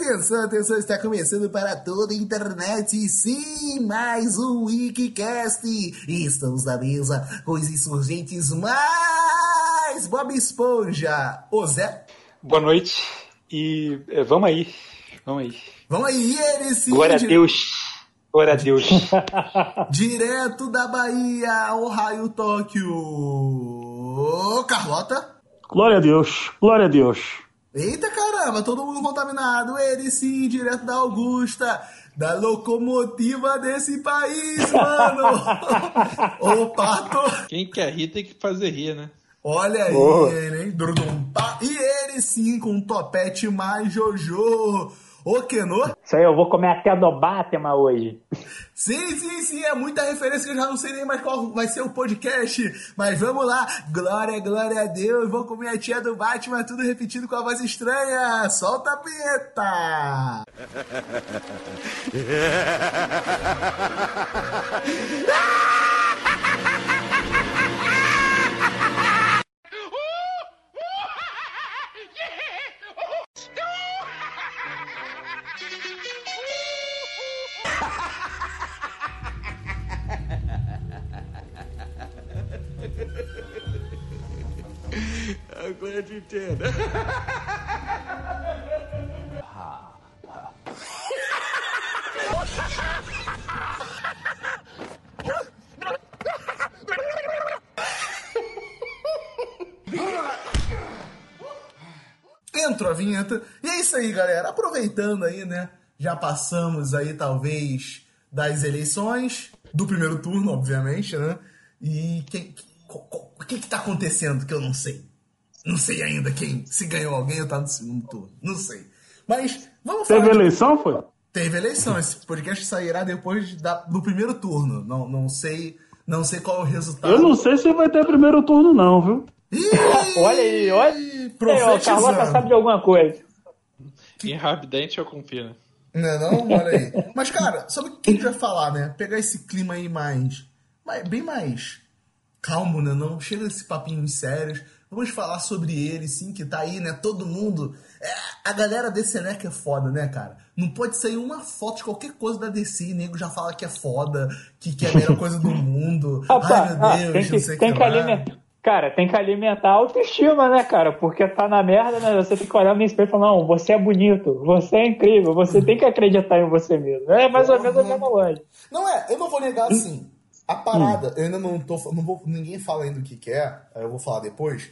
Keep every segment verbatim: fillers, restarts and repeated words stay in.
Atenção, atenção, está começando para toda a internet, sim, mais um Wikicast. E estamos na mesa com os insurgentes mais Bob Esponja. Ô Zé. Boa noite e é, vamos aí, vamos aí. Vamos aí, ele sim. Glória a Deus, glória a Deus. Direto da Bahia, Ohio, Tóquio. Ô, Carlota. Glória a Deus, glória a Deus. Eita caramba, todo mundo contaminado. Ele sim, direto da Augusta, da locomotiva desse país, mano. Ô, Pato. Quem quer rir tem que fazer rir, né? Olha aí, oh. ele, hein? E ele sim, com um topete mais Jojo. Ô, Kenô? Isso aí, eu vou comer até do Batman hoje. Sim, sim, sim, é muita referência que eu já não sei nem mais qual vai ser o podcast. Mas vamos lá, glória, glória a Deus, vou comer a tia do Batman, tudo repetido com a voz estranha. Solta a vinheta! I'm glad you did. Entrou a vinheta. E é isso aí, galera. Aproveitando aí, né? Já passamos aí, talvez, das eleições, do primeiro turno, obviamente, né? E quem... O que que tá acontecendo que eu não sei? Não sei ainda quem. Se ganhou alguém ou tá no segundo turno. Não sei. Mas vamos falar... Teve de... eleição, foi? Teve eleição. Esse podcast sairá depois da... do primeiro turno. Não, não sei não sei qual é o resultado. Eu não sei se vai ter primeiro turno não, viu? Ih, olha aí, olha. O Carlota sabe de alguma coisa. Em Rabidente eu confio, né? Não, não? Olha aí. Mas, cara, sobre o que a gente vai falar, né? Pegar esse clima aí mais... mais bem mais... calmo, né? Não chega desse papinho sérios. Vamos falar sobre ele, sim, que tá aí, né? Todo mundo... É, a galera D C N é foda, né, cara? Não pode sair uma foto de qualquer coisa da D C e nego já fala que é foda, que, que é a melhor coisa do mundo. Opa, Ai, meu ah, Deus, tem que, não sei o tem que, que lá. alimentar. Cara, tem que alimentar a autoestima, né, cara? Porque tá na merda, né? Você tem que olhar no espelho e falar, não, você é bonito, você é incrível, você tem que acreditar em você mesmo. É mais ou menos a mesma lógica. Não é, eu não vou negar assim... A parada, hum. eu ainda não tô... Não vou, ninguém fala ainda o que, que é, eu vou falar depois.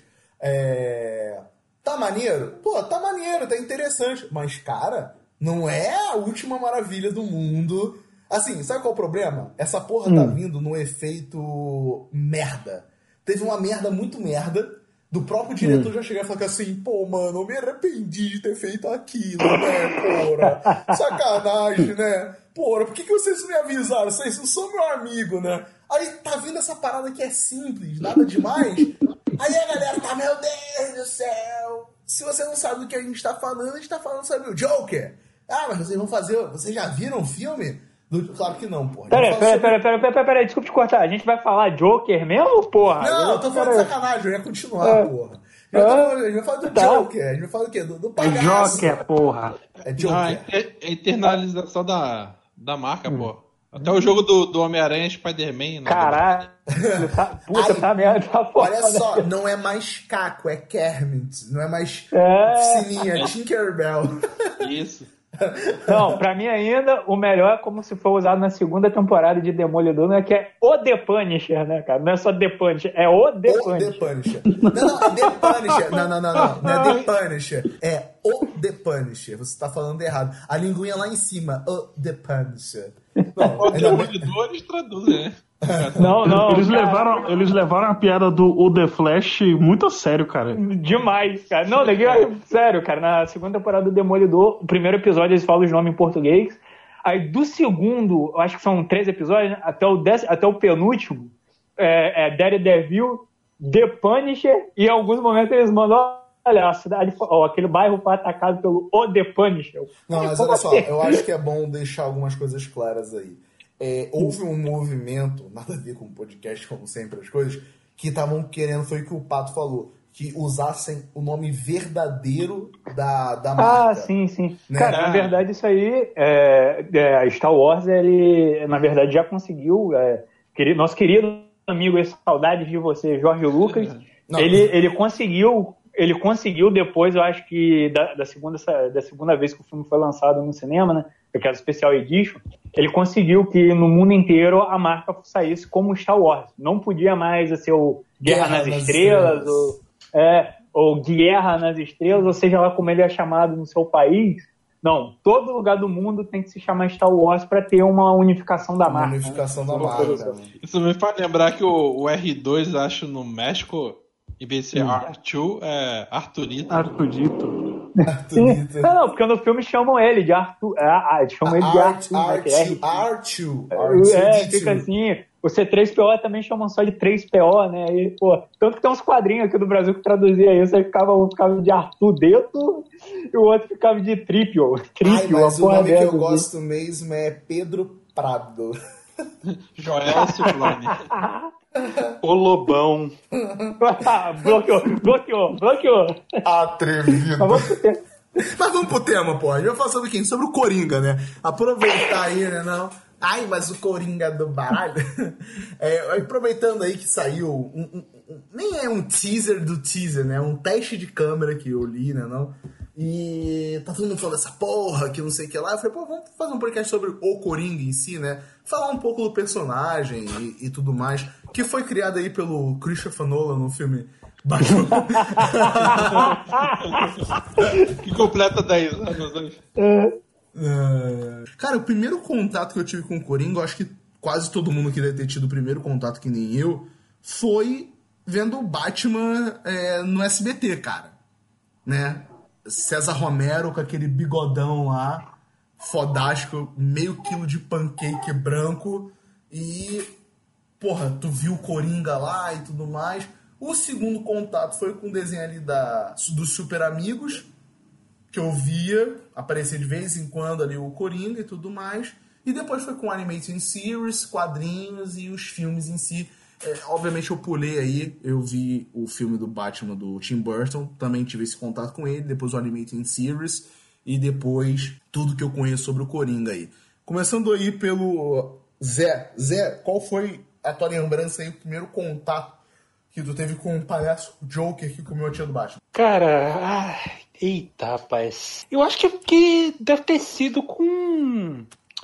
É... Tá maneiro? Pô, tá maneiro, tá interessante. Mas, cara, não é a última maravilha do mundo. Assim, sabe qual é o problema? Essa porra hum. tá vindo num efeito merda. Teve uma merda muito merda. Do próprio diretor hum. já chegar e falar assim, pô, mano, eu me arrependi de ter feito aquilo, né, porra? Sacanagem, né? Porra, por que, que vocês não me avisaram? Vocês não são meu amigo, né? Aí tá vindo essa parada que é simples, nada demais. Aí a galera tá, meu Deus do céu. Se você não sabe do que a gente tá falando, a gente tá falando sobre o Joker. Ah, mas vocês vão fazer... Vocês já viram o filme? Do... Claro que não, porra. Peraí, peraí, sobre... peraí, peraí, peraí, peraí, desculpa te cortar. A gente vai falar Joker mesmo, porra? Não, eu tô falando de sacanagem, eu ia continuar, é. porra. Eu tô falando, a gente vai falar do tá. Joker, a gente vai falar do quê? Do, do palhaço. É Joker, porra. É Joker. Ah, é a internalização da, da marca, hum. pô. Até o jogo do, do Homem-Aranha Spider-Man. Caralho. Tá, puta, Ai, tá merda. Tá olha só, não é mais Caco, é Kermit. Não é mais é. Sininha, Tinkerbell. Isso. Não, pra mim ainda, o melhor é como se for usado na segunda temporada de Demolidor, né, que é o The Punisher, né, cara? Não é só The Punisher, é o The o Punisher. The Punisher. Não, não, é The Punisher. Não, não, não, não. Não é The Punisher. É o The Punisher. Você tá falando errado. A linguinha lá em cima. O The Punisher. Não, o Demolidor eles traduzem, né? Não, não. Eles levaram, eles levaram a piada do o The Flash muito a sério, cara. Demais, cara. Não, legal, sério, cara. Na segunda temporada do Demolidor, o primeiro episódio eles falam os nomes em português. Aí do segundo, eu acho que são três episódios, até o, décimo, até o penúltimo, é, é Daredevil, The Punisher, e em alguns momentos eles mandam, olha, a cidade, ó, aquele bairro foi atacado pelo o The Punisher. Não, mas olha só, eu acho que é bom deixar algumas coisas claras aí. É, houve um movimento, nada a ver com o podcast, como sempre, as coisas, que estavam querendo, foi o que o Pato falou, que usassem o nome verdadeiro da, da marca. Ah, sim, sim. Né? Cara, na verdade, isso aí, é, é, Star Wars, ele, na verdade, já conseguiu. É, querido, nosso querido amigo, e saudades de você, Jorge Lucas, Não. ele, ele conseguiu. Ele conseguiu depois, eu acho que da, da, segunda, da segunda vez que o filme foi lançado no cinema, né? Aquela Special Edition, ele conseguiu que no mundo inteiro a marca saísse como Star Wars. Não podia mais ser o Guerra, Guerra nas, nas Estrelas, estrelas. Ou, é, ou Guerra nas Estrelas, ou seja lá como ele é chamado no seu país. Não, todo lugar do mundo tem que se chamar Star Wars para ter uma unificação da uma marca. Unificação né? da marca. Isso me faz lembrar que o, o R dois, acho, no México, em vez de ser R dois, é Arturito. Arturito. Arturito. Não, não, porque no filme chamam ele de Arthur. Ah, chamam ele de Arthur. Arthur. É, fica assim. O C três P O também chamam só de três P O, né? E, pô, tanto que tem uns quadrinhos aqui do Brasil que traduzia isso, aí ficava, um ficava de Arthur dentro e o outro ficava de Tripio. Ai, mas o nome que eu gosto mesmo é Pedro Prado. Joel Ciclone. O Lobão. bloqueou, bloqueou, bloqueou. Atrevido. Mas vamos pro tema. Mas vamos pro tema, pô. A gente vai falar sobre quem? Sobre o Coringa, né? Aproveitar aí, né? Não. Ai, mas o Coringa do baralho. É, aproveitando aí que saiu. Um, um, um, nem é um teaser do teaser, né? Um teste de câmera que eu li, né? Não? E tá todo mundo falando dessa porra, que não sei o que lá. Eu falei, pô, vamos fazer um podcast sobre o Coringa em si, né? Falar um pouco do personagem e, e tudo mais. Que foi criado aí pelo Christopher Nolan no filme Batman. Que completa dez anos hoje. Uh, cara, o primeiro contato que eu tive com o Coringa, eu acho que quase todo mundo que deve ter tido o primeiro contato, que nem eu, foi vendo o Batman é, no S B T, cara. Né? César Romero com aquele bigodão lá, fodástico, meio quilo de pancake branco e, porra, tu viu o Coringa lá e tudo mais. O segundo contato foi com o desenho ali da, dos Super Amigos, que eu via aparecer de vez em quando ali o Coringa e tudo mais. E depois foi com Animated Series, quadrinhos e os filmes em si. É, obviamente eu pulei aí, eu vi o filme do Batman do Tim Burton, também tive esse contato com ele, depois o Animated Series e depois tudo que eu conheço sobre o Coringa aí. Começando aí pelo Zé. Zé, qual foi a tua lembrança aí, o primeiro contato que tu teve com o palhaço Joker que comeu a tia do Batman? Cara, ah, eita, rapaz. Eu acho que, que deve ter sido com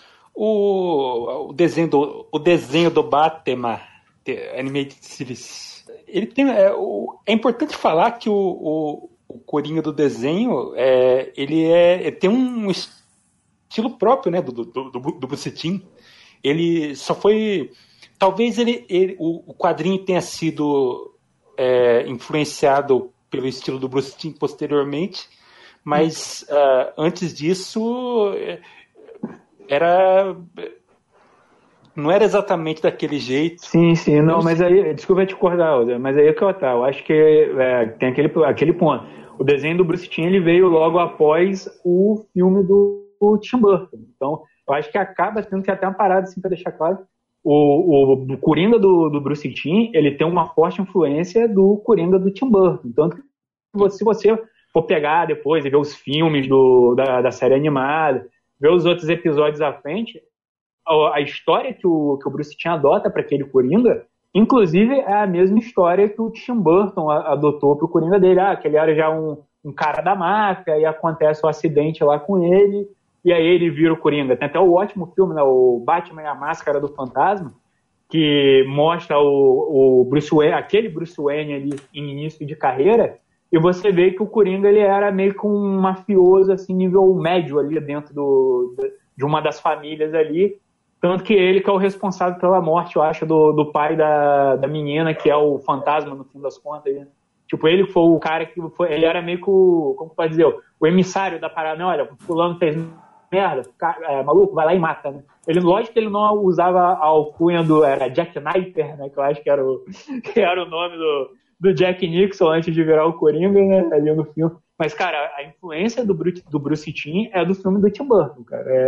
o, o, desenho, do, o desenho do Batman, Animated Series. Ele tem, é, o, é importante falar que o, o, o Coringa do desenho, é, ele, é, ele tem um estilo próprio, né, do, do, do, do Bruce Timm. Ele só foi... Talvez ele, ele, o, o quadrinho tenha sido é, influenciado pelo estilo do Bruce Timm posteriormente, mas hum. uh, antes disso era... não era exatamente daquele jeito. Sim, sim, não, mas aí, desculpa te cortar, mas aí é que eu tá, eu acho que é, tem aquele, aquele ponto. O desenho do Bruce Timm, ele veio logo após o filme do, do Tim Burton. Então, eu acho que acaba tendo que até uma parada, assim, para deixar claro. O, o, o Coringa do, do Bruce Timm, ele tem uma forte influência do Coringa do Tim Burton. Tanto que se você for pegar depois e ver os filmes do, da, da série animada, ver os outros episódios à frente, a história que o, que o Bruce Timm adota para aquele Coringa, inclusive é a mesma história que o Tim Burton adotou para o Coringa dele. Ah, que ele era já um, um cara da máfia, e acontece o um acidente lá com ele, e aí ele vira o Coringa. Tem até o ótimo filme, né, o Batman e a Máscara do Fantasma, que mostra o, o Bruce Wayne, aquele Bruce Wayne ali em início de carreira, e você vê que o Coringa ele era meio que um mafioso assim, nível médio ali dentro do, de uma das famílias ali. Tanto que ele que é o responsável pela morte, eu acho, do, do pai da, da menina, que é o fantasma, no fim das contas. Né? Tipo, ele foi o cara que foi... Ele era meio que o... Como pode dizer? O emissário da parada. Não, olha, o fulano fez merda. É, maluco, vai lá e mata, né? Ele, lógico que ele não usava a alcunha do... Era Jack Sniper, né? Que eu acho que era o, que era o nome do, do Jack Nixon antes de virar o Coringa, né? Ali no filme. Mas, cara, a influência do Bruce, do Bruce Timm é do filme do Tim Burton, cara. É...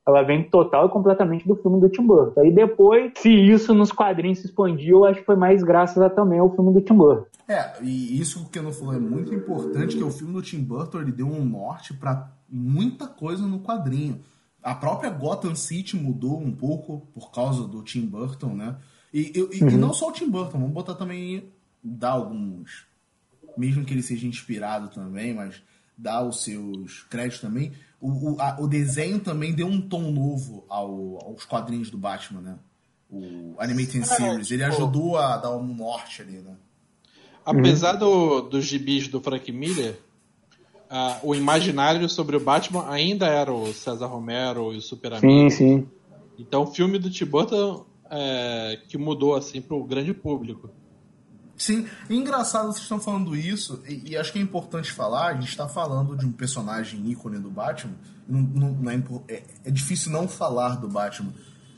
Ela vem total e completamente do filme do Tim Burton. E depois, se isso nos quadrinhos se expandiu, eu acho que foi mais graças a, também ao filme do Tim Burton. É, e isso que eu não falou é muito importante, que o filme do Tim Burton ele deu um norte pra muita coisa no quadrinho. A própria Gotham City mudou um pouco por causa do Tim Burton, né? E, e, Uhum. e não só o Tim Burton, vamos botar também, dar alguns, mesmo que ele seja inspirado também, mas dar os seus créditos também. O, o, a, o desenho também deu um tom novo ao, aos quadrinhos do Batman, né? O Animated Series. Ele ajudou a dar um norte ali, né? Apesar do, dos gibis do Frank Miller, uh, o imaginário sobre o Batman ainda era o César Romero e o Super-Amigo. Sim, sim. Então o filme do Tim Burton é, que mudou assim pro grande público. Sim, e engraçado vocês estão falando isso, e, e acho que é importante falar, a gente está falando de um personagem ícone do Batman, não, não, não é, é, é difícil não falar do Batman,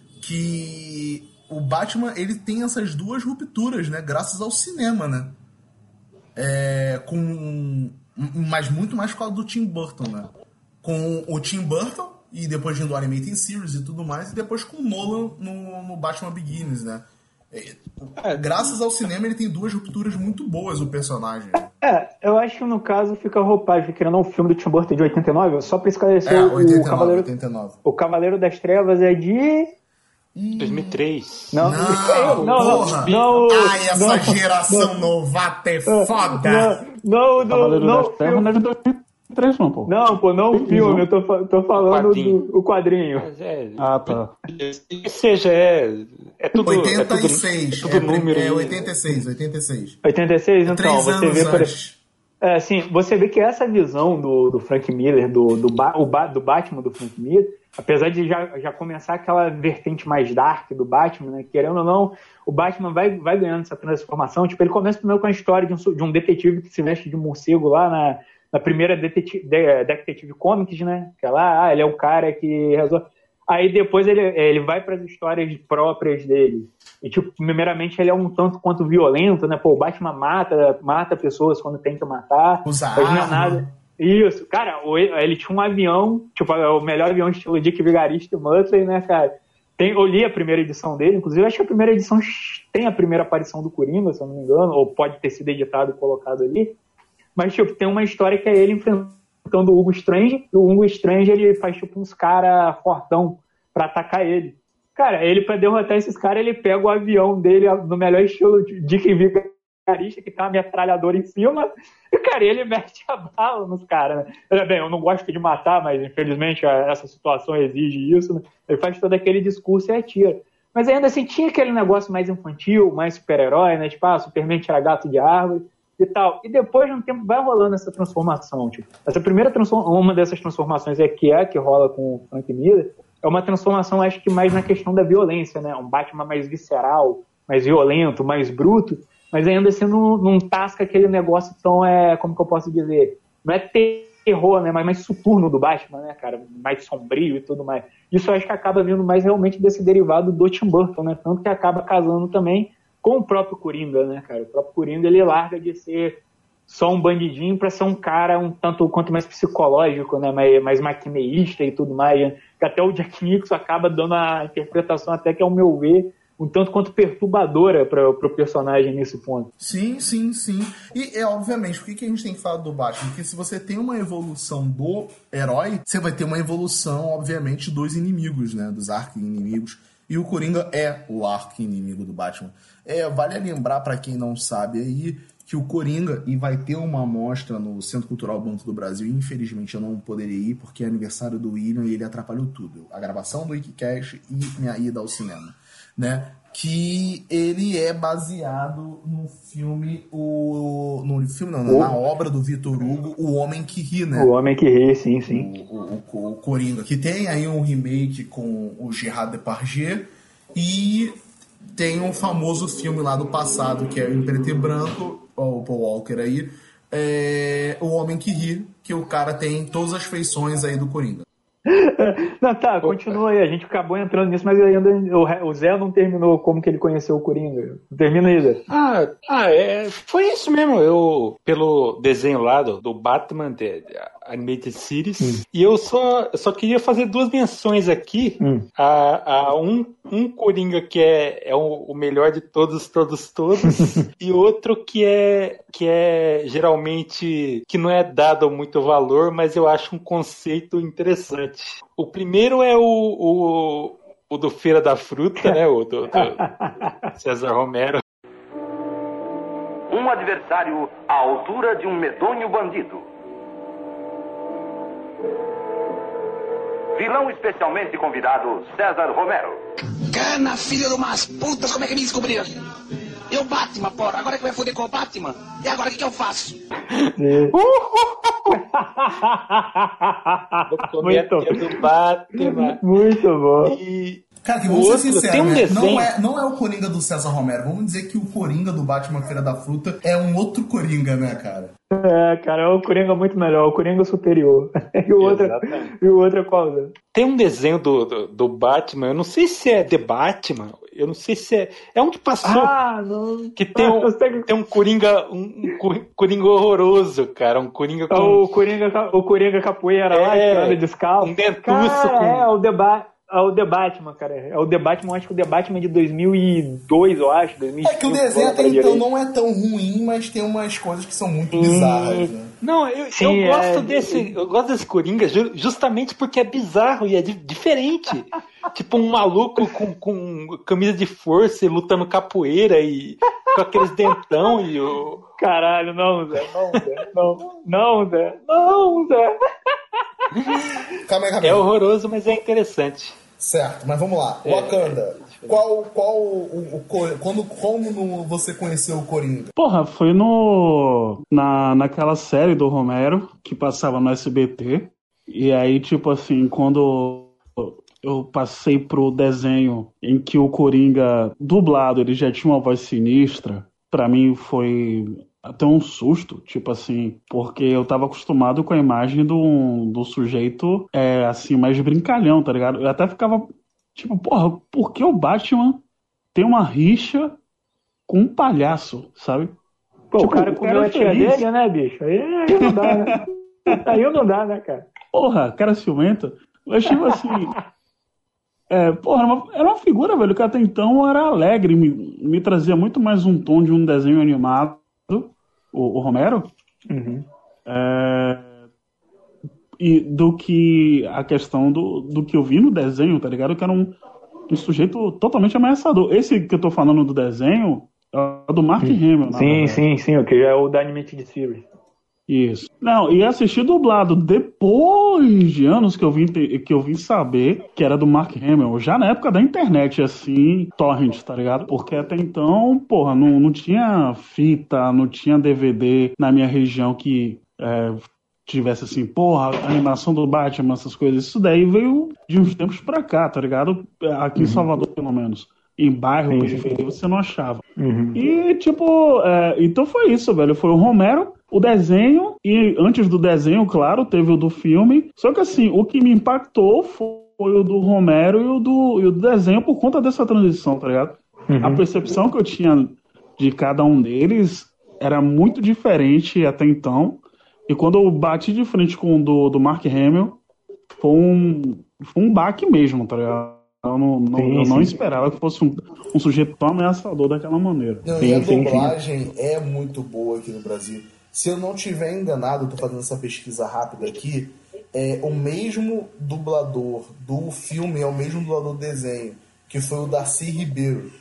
que o Batman ele tem essas duas rupturas, né, graças ao cinema, né, é, com, mas muito mais por causa do Tim Burton, né, com o Tim Burton, e depois vindo o Animated Series e tudo mais, e depois com o Nolan no, no Batman Begins, né. É, graças ao cinema ele tem duas rupturas muito boas, o personagem. É, eu acho que no caso fica a roupagem, querendo ou não, o filme do Tim Burton de oitenta e nove, só pra esclarecer, É, o, oitenta e nove, Cavaleiro, oitenta e nove. o Cavaleiro das Trevas é de... dois mil e três. Não, Não, não, porra. não, não, Ai, essa não, geração novata é foda. Não, não, Cavaleiro não, das Trevas não é de dois mil e três, não, pô. não, pô, não o filme, eu tô, fa- tô falando Quadrinho. do o quadrinho. Mas é, Ah, tá. que seja, é, é tudo. oitenta e é seis. tudo, é tudo É, número. é oitenta e seis, oitenta e seis. oitenta e seis, então, Três você anos vê, por, antes. é, assim, você vê que essa visão do, do Frank Miller, do, do, ba, o ba, do Batman do Frank Miller, apesar de já, já começar aquela vertente mais dark do Batman, né, querendo ou não, o Batman vai, vai ganhando essa transformação. Tipo, ele começa primeiro com a história de um, de um detetive que se veste de morcego lá na, na primeira Detective, de, Detective Comics, né, que é lá, ah, ele é o cara que resolve. Aí depois ele, ele vai para as histórias próprias dele. E, tipo, primeiramente ele é um tanto quanto violento, né? Pô, o Batman mata, mata pessoas quando tem que matar. Usa Mas não é arma. nada. Isso, cara, ele tinha um avião, tipo, é o melhor avião estilo Dick Vigarista e Muttley, né, cara? Tem, eu li a primeira edição dele, inclusive acho que a primeira edição tem a primeira aparição do Coringa, se eu não me engano, ou pode ter sido editado e colocado ali. Mas, tipo, tem uma história que é ele enfrentando o Hugo Strange, e o Hugo Strange, ele faz, tipo, uns caras fortão pra atacar ele. Cara, ele, pra derrotar esses caras, ele pega o avião dele no melhor estilo de Dick Vigarista, que tem uma metralhadora em cima, e, cara, ele mete a bala nos caras, né? Bem, eu não gosto de matar, mas, infelizmente, essa situação exige isso, né? Ele faz todo aquele discurso e atira. Mas ainda assim, tinha aquele negócio mais infantil, mais super-herói, né? Tipo, ah, Superman tira gato de árvore e tal. E depois de um tempo vai rolando essa transformação. Tipo, essa primeira transformação, uma dessas transformações é que é a que rola com o Frank Miller, é uma transformação, acho que mais na questão da violência, né? Um Batman mais visceral, mais violento, mais bruto, mas ainda assim não, não tasca aquele negócio tão, é, como que eu posso dizer, não é terror, né? Mas mais soturno do Batman, né, cara? Mais sombrio e tudo mais. Isso eu acho que acaba vindo mais realmente desse derivado do Tim Burton, né? Tanto que acaba casando também com o próprio Coringa, né, cara? O próprio Coringa, ele larga de ser só um bandidinho para ser um cara um tanto quanto mais psicológico, né? Mais, mais maquineísta e tudo mais, né? Que até o Jack Nicholson acaba dando a interpretação até que, ao meu ver, um tanto quanto perturbadora para o personagem nesse ponto. Sim, sim, sim. E, é obviamente, por que, que a gente tem que falar do Batman? Porque se você tem uma evolução do herói, você vai ter uma evolução, obviamente, dos inimigos, né? Dos arqui-inimigos. E o Coringa é o arqui-inimigo do Batman. É, vale lembrar, para quem não sabe aí, que o Coringa, e vai ter uma amostra no Centro Cultural Banco do Brasil, e infelizmente eu não poderia ir, porque é aniversário do William e ele atrapalhou tudo. A gravação do Wikicast e minha ida ao cinema, né? Que ele é baseado no filme, o, no filme não, o... na obra do Victor Hugo, O Homem que Ri, né? O Homem que Ri, sim, sim. O, o, o, o Coringa, que tem aí um remake com o Gerard Depardieu, e tem um famoso filme lá do passado, que é em preto e branco, o Paul Walker aí, é O Homem que Ri, que o cara tem todas as feições aí do Coringa. Não, tá, continua aí. A gente acabou entrando nisso, mas ainda o Zé não terminou como que ele conheceu o Coringa. Termina aí, Zé. Ah, ah é, foi isso mesmo. Eu, pelo desenho lá do, do Batman, de, Animated Series. Hum. E eu só, só queria fazer duas menções aqui. Hum. A, a um, um Coringa que é, é o, o melhor de todos, todos, todos. E outro que é, que é geralmente, que não é dado muito valor, mas eu acho um conceito interessante. O primeiro é o, o, o do Feira da Fruta, né? O do, do César Romero. Um adversário à altura de um medonho bandido. Vilão especialmente convidado, César Romero. Cana, filho de umas putas, como é que me descobriram? Eu Batman, porra, agora que vai foder com o Batman? E agora o que, que eu faço? Muito do Batman. Muito bom. E... Cara, que vamos ser sinceros, um né? não, é, não é o Coringa do César Romero. Vamos dizer que o Coringa do Batman Feira da Fruta é um outro Coringa, né, cara? É, cara, é o Coringa muito melhor, o Coringa superior. E o outro, e o outro é qual? Tem um desenho do, do, do Batman, eu não sei se é The Batman, eu não sei se é... É um que passou, ah, não. que tem um, tem um Coringa um, um Coringa horroroso, cara, um Coringa com... O Coringa, o Coringa capoeira é, lá, que anda descalço. Um dentuço cara, com... é, o The Batman. É o The Batman, cara. É o The Batman, acho que o The Batman é de dois mil e dois, eu acho. dois mil e cinco, é que o desenho até então não é tão ruim, mas tem umas coisas que são muito Sim. bizarras, né? Não, eu, Sim, eu gosto é... desse. Eu gosto desse Coringa justamente porque é bizarro e é di- diferente. Tipo um maluco com, com camisa de força e lutando capoeira e com aqueles dentão e o. Caralho, não, Zé, não, Zé, não, não, Zé, não, Zé. Calma aí, calma aí. É horroroso, mas é interessante. Certo, mas vamos lá. É, Wakanda. É qual, qual o, o, o quando, como você conheceu o Coringa? Porra, foi no na, naquela série do Romero que passava no S B T. E aí, tipo assim, quando eu passei pro desenho em que o Coringa dublado, ele já tinha uma voz sinistra, pra mim foi até um susto, tipo assim, porque eu tava acostumado com a imagem do, do sujeito, é, assim, mais brincalhão, tá ligado? Eu até ficava, tipo, porra, por que o Batman tem uma rixa com um palhaço, sabe? Pô, tipo, o cara comeu a tia dele, né, bicho? Aí, aí não dá, né? Aí não dá, né, cara? Porra, cara ciumento. Eu tipo assim... É, porra, era uma, era uma figura, velho, que até então era alegre, me, me trazia muito mais um tom de um desenho animado, o, o Romero, uhum. é, e do que a questão do, do que eu vi no desenho, tá ligado? Que era um, um sujeito totalmente ameaçador. Esse que eu tô falando do desenho é do Mark Hamill. Sim, sim, sim, o que é o da Animated Series. Isso. Não, e assisti dublado depois de anos que eu vim, te, que eu vim saber que era do Mark Hamill, já na época da internet, assim, torrent, tá ligado? Porque até então, porra, não, não tinha fita, não tinha D V D na minha região que é, tivesse assim, porra, a animação do Batman, essas coisas. Isso daí veio de uns tempos pra cá, tá ligado? Aqui em Salvador, pelo menos. Em bairro, periferia, você não achava. Uhum. E, tipo, é, então foi isso, velho. Foi o Romero, o desenho, e antes do desenho, claro, teve o do filme. Só que, assim, o que me impactou foi o do Romero e o do, e o do desenho por conta dessa transição, tá ligado? Uhum. A percepção que eu tinha de cada um deles era muito diferente até então. E quando eu bati de frente com o do, do Mark Hamill, foi um, foi um baque mesmo, tá ligado? Eu não, não, sim, eu não esperava que fosse um, um sujeito tão ameaçador daquela maneira. Não, sim, e a sim, dublagem sim. é muito boa aqui no Brasil. Se eu não tiver enganado, eu tô fazendo essa pesquisa rápida aqui, é o mesmo dublador do filme, é o mesmo dublador do desenho, que foi o Darcy Ribeiro.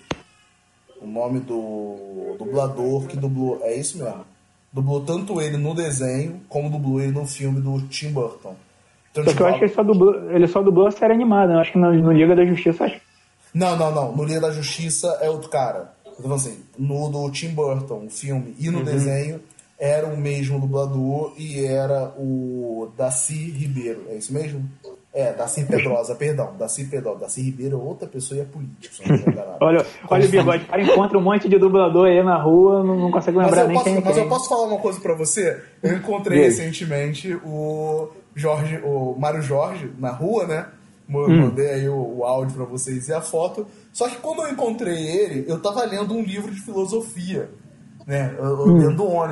O nome do dublador que dublou, é isso mesmo. Dublou tanto ele no desenho, como dublou ele no filme do Tim Burton. Então, só que eu acho que ele só dublou, ele só dublou a série animada, eu acho que no, no Liga da Justiça. Acho... Não, não, não. No Liga da Justiça é outro cara. Então, assim, no do Tim Burton, o filme, e no uhum. desenho, era o mesmo dublador e era o Darcy Ribeiro. É isso mesmo? É, Darcy Pedrosa, perdão. Darcy Pedrosa. Darcy Ribeiro é outra pessoa e é político. Se não me engano. olha, olha o bigode, o cara encontra um monte de dublador aí na rua, não, não consegue lembrar nem posso, quem é. Mas quem. eu posso falar uma coisa pra você? Eu encontrei Deus. recentemente o Jorge, o Mário Jorge na rua, né? Mandei hum. aí o, o áudio pra vocês e a foto. Só que quando eu encontrei ele, eu tava lendo um livro de filosofia, né? Eu, eu, hum. dentro do ônibus.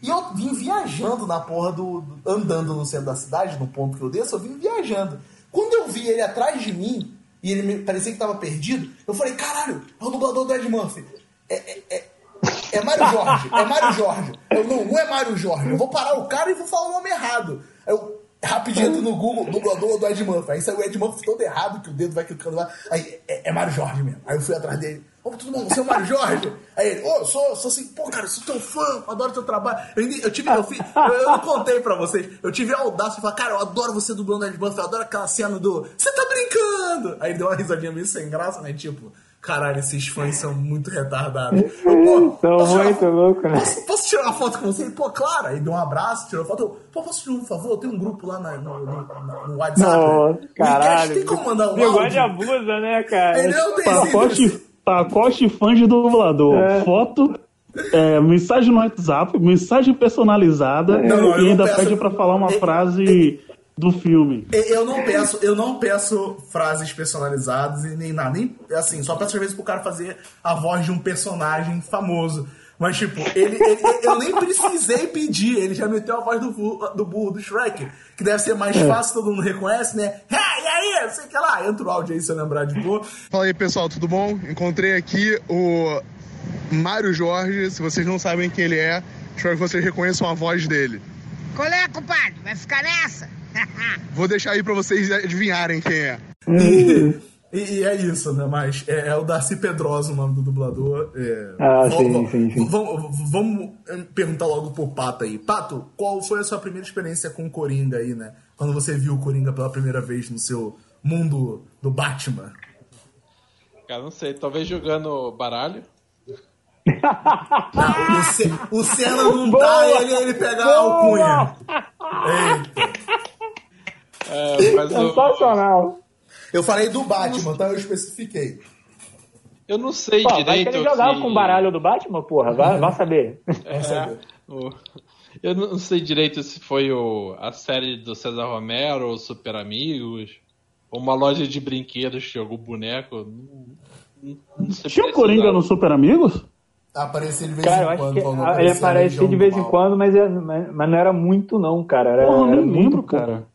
E eu vim viajando na porra do, do... andando no centro da cidade, no ponto que eu desço, eu vim viajando. Quando eu vi ele atrás de mim, e ele me, parecia que tava perdido, eu falei, caralho, é o dublador do Ed Murphy. É, é, é, é Mário Jorge, é Mário Jorge. Eu, não, não é Mário Jorge. Eu vou parar o cara e vou falar o nome errado. Eu rapidinho entro no Google, dublador do Ed Murphy. Aí saiu o Ed Murphy todo errado, que o dedo vai clicando lá. Aí, é, é Mário Jorge mesmo. Aí eu fui atrás dele. Ô, tudo bom, você é o Mário Jorge? Aí ele, ô, oh, sou, sou assim, pô, cara, sou teu fã, adoro teu trabalho. Eu, eu tive, eu, fiz, eu, eu não contei pra vocês, eu tive a audácia de falar, cara, eu adoro você dublando Ed Murphy, eu adoro aquela cena do, você tá brincando? Aí ele deu uma risadinha meio sem graça, né, tipo, caralho, esses fãs são muito retardados. Eu, pô, são muito loucos, né? Posso, posso tirar uma foto com você? Ele, pô, claro. Aí deu um abraço, tirou foto. Eu, pô, posso pedir um favor? Tem um grupo lá na, no, no, no WhatsApp. Nossa, caralho. Tem como mandar um áudio? áudio? de abusa, né, cara? Ele não tem pacote, pacote fã de dublador. É. Foto, é, mensagem no WhatsApp, mensagem personalizada. Não, não, e ainda peço, pede pra falar uma eu, frase... Eu, do filme. Eu não peço, eu não peço frases personalizadas e nem nada. Nem, assim, só peço às vezes pro cara fazer a voz de um personagem famoso. Mas, tipo, ele, ele, eu nem precisei pedir. Ele já meteu a voz do, do burro do Shrek. Que deve ser mais fácil, todo mundo reconhece, né? Ah, e aí? Sei que lá. Entra o áudio aí, se eu lembrar de boa. Fala aí, pessoal, tudo bom? Encontrei aqui o Mário Jorge. Se vocês não sabem quem ele é, espero que vocês reconheçam a voz dele. Qual é, compadre? Vai ficar nessa? Vou deixar aí pra vocês adivinharem quem é. E, e é isso, né? Mas é, é o Darcy Pedrosa o nome do dublador. É, ah, vamos, sim, sim, sim. Vamos, vamos perguntar logo pro Pato aí. Pato, qual foi a sua primeira experiência com o Coringa aí, né? Quando você viu o Coringa pela primeira vez no seu mundo do Batman? Cara, não sei. Talvez jogando baralho. Não, o, C, o Senna não boa, dá ele, ele pega a alcunha. Eita. É, mas sensacional. Eu, eu falei do Batman, tá? Eu especifiquei. Eu não sei Pô, direito. Vai que ele jogava que... com o baralho do Batman, porra. Vai, vai saber. É, vai saber. O... Eu não sei direito se foi o... a série do César Romero ou Super Amigos. Ou uma loja de brinquedos que jogou boneco. Não, não, não sei. Tinha o Coringa no Super Amigos? Aparecia de vez cara, em quando. Eu acho que ele aparecia de vez em quando, mas, é, mas, mas não era muito, não, cara. Era, Porra, era nem lembro, cara.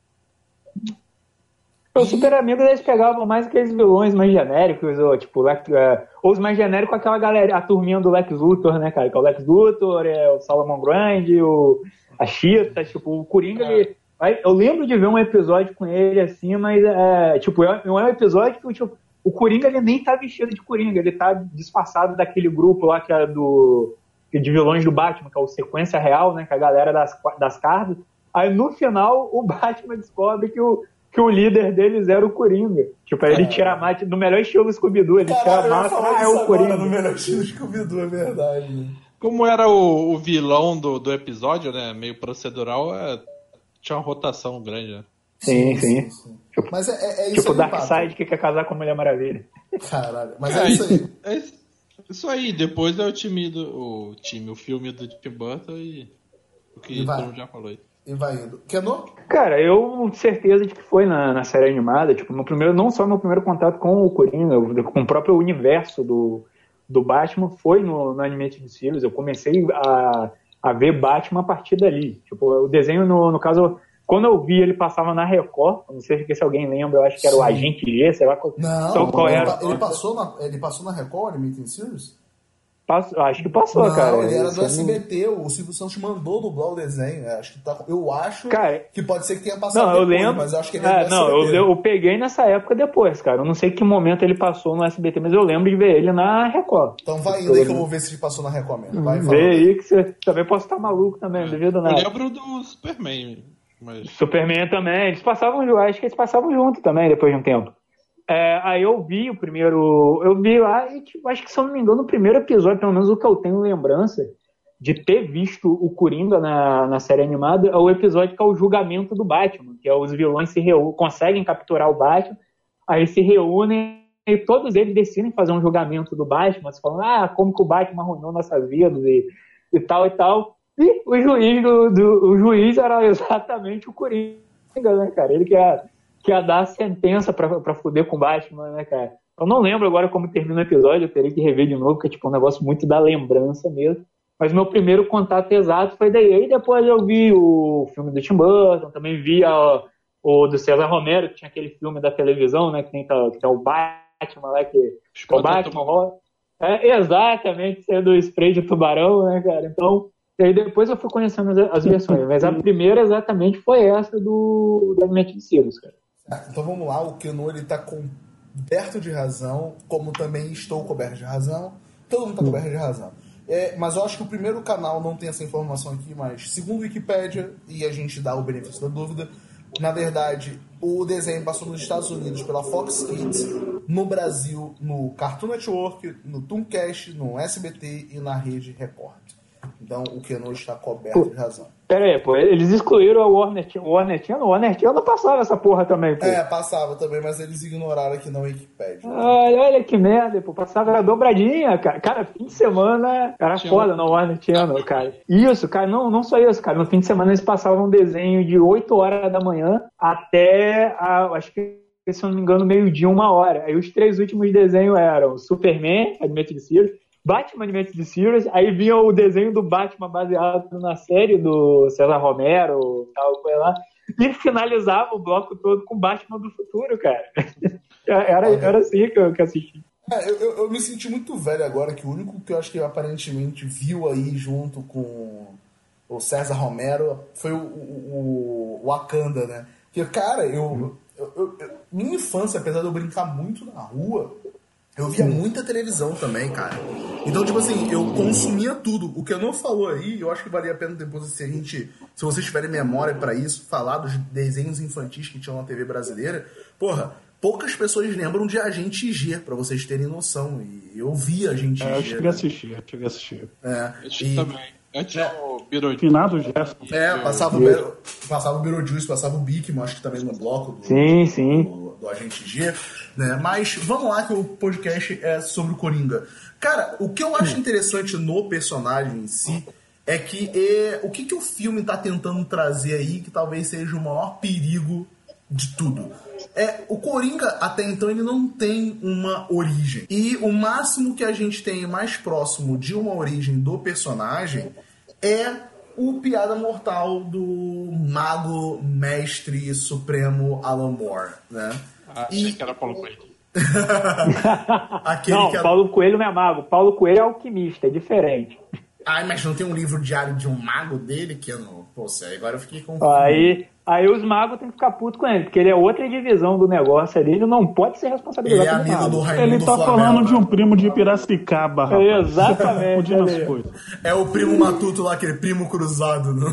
Os Super Amigos, eles pegavam mais aqueles vilões mais genéricos, ou, tipo, Lex, é, ou os mais genéricos, aquela galera, a turminha do Lex Luthor, né, cara? Que é o Lex Luthor, é o Solomon Grundy, o, a Cheetah, tipo, o Coringa, é. ele, eu lembro de ver um episódio com ele, assim, mas, é, tipo, é, é um episódio que, tipo, o Coringa, ele nem tá vestido de Coringa, ele tá disfarçado daquele grupo lá que é do, de vilões do Batman, que é o Sequência Real, né, que é a galera das, das cartas. Aí, no final, o Batman descobre que o que o líder deles era o Coringa. Tipo, aí ele tira a mate no melhor estilo Scooby-Doo, ele tira a mata, ah, é o Coringa. No melhor estilo Scooby-Doo, é verdade. Como era o, o vilão do, do episódio, né, meio procedural, é, tinha uma rotação grande, né? Sim, sim. sim. sim. Tipo, mas é, é, é isso tipo o Darkseid que quer casar com a Mulher Maravilha. Caralho, mas é, é isso aí. É isso aí, depois é o time do o time, o filme do Tim Burton e o que todo mundo já falou aí. E vai indo. Kenô? Cara, eu com certeza de que foi na, na série animada, tipo, no primeiro, não só meu primeiro contato com o Coringa, com o próprio universo do, do Batman, foi no, no Animated Series. Eu comecei a, a ver Batman a partir dali. Tipo, o desenho, no, no caso, quando eu vi, ele passava na Record, não sei se alguém lembra, eu acho que era Sim. o Agente G, sei lá qual, não, qual ele, era. Ele passou na, ele passou na Record, Animated Series? Passou, acho que passou, não, cara. Ele era do S B T, não... o Silvio Santos mandou dublar o desenho. Acho que tá, eu acho cara, que pode ser que tenha passado não, eu depois, lembro, mas eu acho que ele é, é do não, S B T. Eu, eu peguei nessa época depois, cara. Eu não sei que momento ele passou no S B T, mas eu lembro de ver ele na Record. Então vai indo aí que eu vou ver se ele passou na Record mesmo. Vai, Vê aí que você também posso estar maluco também, não duvido nada. Eu lembro do Superman. Mas... Superman também, eles passavam, acho que eles passavam junto também depois de um tempo. É, aí eu vi o primeiro, eu vi lá e tipo, acho que se eu não me engano, no primeiro episódio, pelo menos o que eu tenho lembrança de ter visto o Coringa na, na série animada, é o episódio que é o julgamento do Batman, que é os vilões se reúnem, conseguem capturar o Batman, aí se reúnem e todos eles decidem fazer um julgamento do Batman, se falando, ah, como que o Batman arruinou nossas vidas e, e tal e tal. E o juiz, do, do, o juiz era exatamente o Coringa, né, cara? Ele que ia, que ia dar a sentença pra, pra fuder com o Batman, né, cara? Eu não lembro agora como termina o episódio, eu teria que rever de novo, porque é tipo um negócio muito da lembrança mesmo. Mas meu primeiro contato exato foi daí. Aí depois eu vi o filme do Tim Burton, também vi a, o do César Romero, que tinha aquele filme da televisão, né? Que tem, que tem o Batman lá, que, que é o Batman. É, exatamente, sendo o spray de tubarão, né, cara? Então, aí depois eu fui conhecendo as, as versões. Mas a primeira exatamente foi essa do, do Animated Series, cara. Então vamos lá, o Keanu, ele tá coberto de razão, como também estou coberto de razão. Todo mundo tá coberto de razão. É, mas eu acho que o primeiro canal não tem essa informação aqui, mas segundo o Wikipedia, e a gente dá o benefício da dúvida, na verdade, o desenho passou nos Estados Unidos pela Fox Kids, no Brasil, no Cartoon Network, no Tooncast, no S B T e na Rede Record. Então o Keanu está coberto pô, de razão. Pera aí, pô, eles excluíram o Warner Channel. O Warner Channel, o Warner Channel não passava essa porra também, pô. É, passava também, mas eles ignoraram aqui na Wikipedia. Olha, olha que merda, pô, passava a dobradinha, cara. Cara, fim de semana era Tinha foda no Warner Channel, cara. Isso, cara, não, não só isso, cara. No fim de semana eles passavam um desenho de oito horas da manhã até, a, acho que, se eu não me engano, meio-dia, uma hora. Aí os três últimos desenhos eram Superman, Animated Series, Batman Animated Series, aí vinha o desenho do Batman baseado na série do César Romero, tal, coisa lá, e finalizava o bloco todo com Batman do futuro, cara. Era, era assim que eu que assisti. É, eu, eu, eu me senti muito velho agora, que o único que eu acho que aparentemente viu aí junto com o César Romero foi o, o, o Wakanda, né? Porque, cara, eu, eu, eu, eu minha infância, apesar de eu brincar muito na rua, eu via muita televisão também, cara. Então, tipo assim, eu consumia tudo. O que eu não falou aí, eu acho que valia a pena depois se a gente, se vocês tiverem memória pra isso, falar dos desenhos infantis que tinham na T V brasileira. Porra, poucas pessoas lembram de Agente G, pra vocês terem noção. E eu via Agente é, G. Eu cheguei a assistir, eu cheguei a assistir. É, eu e... também. Antes é. o Beetlejuice. Finado Jefferson. É, passava o, Be... passava o Beetlejuice, passava o Bigman, acho que também no bloco do, sim, sim. do, do Agente G. Né? Mas vamos lá que o podcast é sobre o Coringa. Cara, o que eu acho interessante no personagem em si é que é, o que, que o filme tá tentando trazer aí que talvez seja o maior perigo de tudo. É, o Coringa, até então, ele não tem uma origem. E o máximo que a gente tem mais próximo de uma origem do personagem é o piada mortal do mago, mestre, supremo Alan Moore, né? Ah, achei e... que era Paulo Coelho. Aquele não, que é... Paulo Coelho não é mago. Paulo Coelho é alquimista, é diferente. Ai, mas não tem um livro diário de um mago dele que eu não... Pô, agora eu fiquei com... Aí... Aí os magos têm que ficar putos com ele, porque ele é outra divisão do negócio ali, ele não pode ser responsabilizado. Ele é amigo do Raimundo Ele tá Flamengo, falando né? de um primo de Piracicaba, rapaz. É, exatamente. É o primo matuto lá, aquele primo cruzado. Não?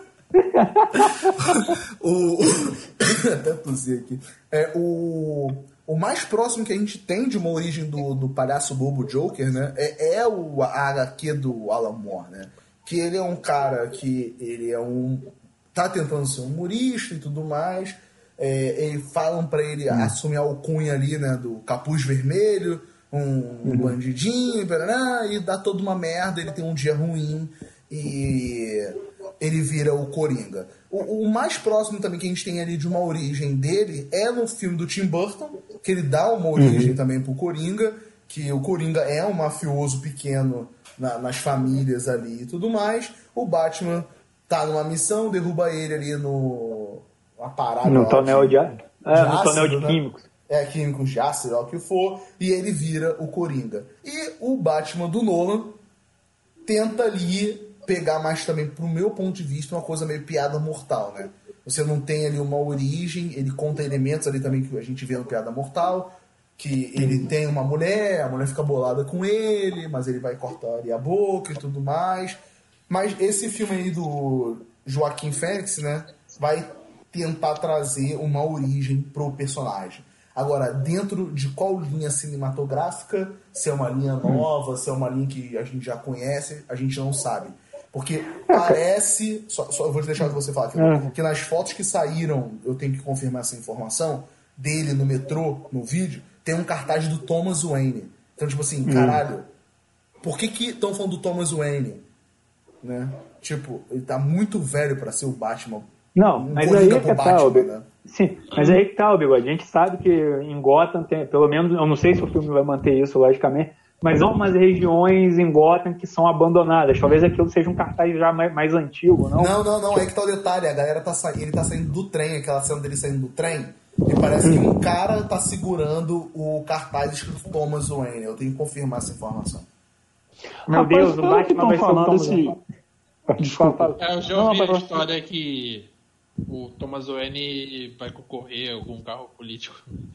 o, o... Até tossir aqui. É, o... o mais próximo que a gente tem de uma origem do, do palhaço bobo Joker, né? É, é o a H Q do Alan Moore, né? Que ele é um cara que ele é um... tá tentando ser humorista e tudo mais, é, e falam pra ele hum. assumir a alcunha ali, né, do capuz vermelho, um, um uhum. bandidinho, barará, e dá toda uma merda, ele tem um dia ruim e ele vira o Coringa. O, o mais próximo também que a gente tem ali de uma origem dele é no filme do Tim Burton, que ele dá uma origem uhum. também pro Coringa, que o Coringa é um mafioso pequeno na, nas famílias ali e tudo mais. O Batman tá numa missão, derruba ele ali no... uma parada... No tonel de, é, de no tonel de né? químicos. É, químicos de ácido, é o que for. E ele vira o Coringa. E o Batman do Nolan tenta ali pegar mais também, pro meu ponto de vista, uma coisa meio piada mortal, né? Você não tem ali uma origem, ele conta elementos ali também que a gente vê no Piada Mortal, que ele tem uma mulher, a mulher fica bolada com ele, mas ele vai cortar ali a boca e tudo mais... Mas esse filme aí do Joaquim Fênix, né, vai tentar trazer uma origem pro personagem. Agora, dentro de qual linha cinematográfica, se é uma linha nova, se é uma linha que a gente já conhece, a gente não sabe. Porque parece... Só, só eu vou deixar você falar aqui. Que nas fotos que saíram, eu tenho que confirmar essa informação, dele no metrô, no vídeo, tem um cartaz do Thomas Wayne. Então, tipo assim, caralho, por que que estão falando do Thomas Wayne? Né? Tipo, ele tá muito velho pra ser o Batman. Não, um mas aí é que Batman, tá, o né? Sim, mas aí que tá, o Bigode. A gente sabe que em Gotham tem, pelo menos, eu não sei se o filme vai manter isso, logicamente, mas há umas regiões em Gotham que são abandonadas. Talvez aquilo seja um cartaz já mais, mais antigo, não? Não, não, não, é que tá o detalhe, a galera tá saindo, ele tá saindo do trem, aquela cena dele saindo do trem, e parece que um cara tá segurando o cartaz escrito Thomas Wayne. Eu tenho que confirmar essa informação. Meu Rapaz, Deus, o pelo que Batman tão vai ser o falando Thomas esse- Wayne. Desculpa. É, eu já Não, ouvi a mas- história que o Thomas Wayne vai concorrer a algum carro político.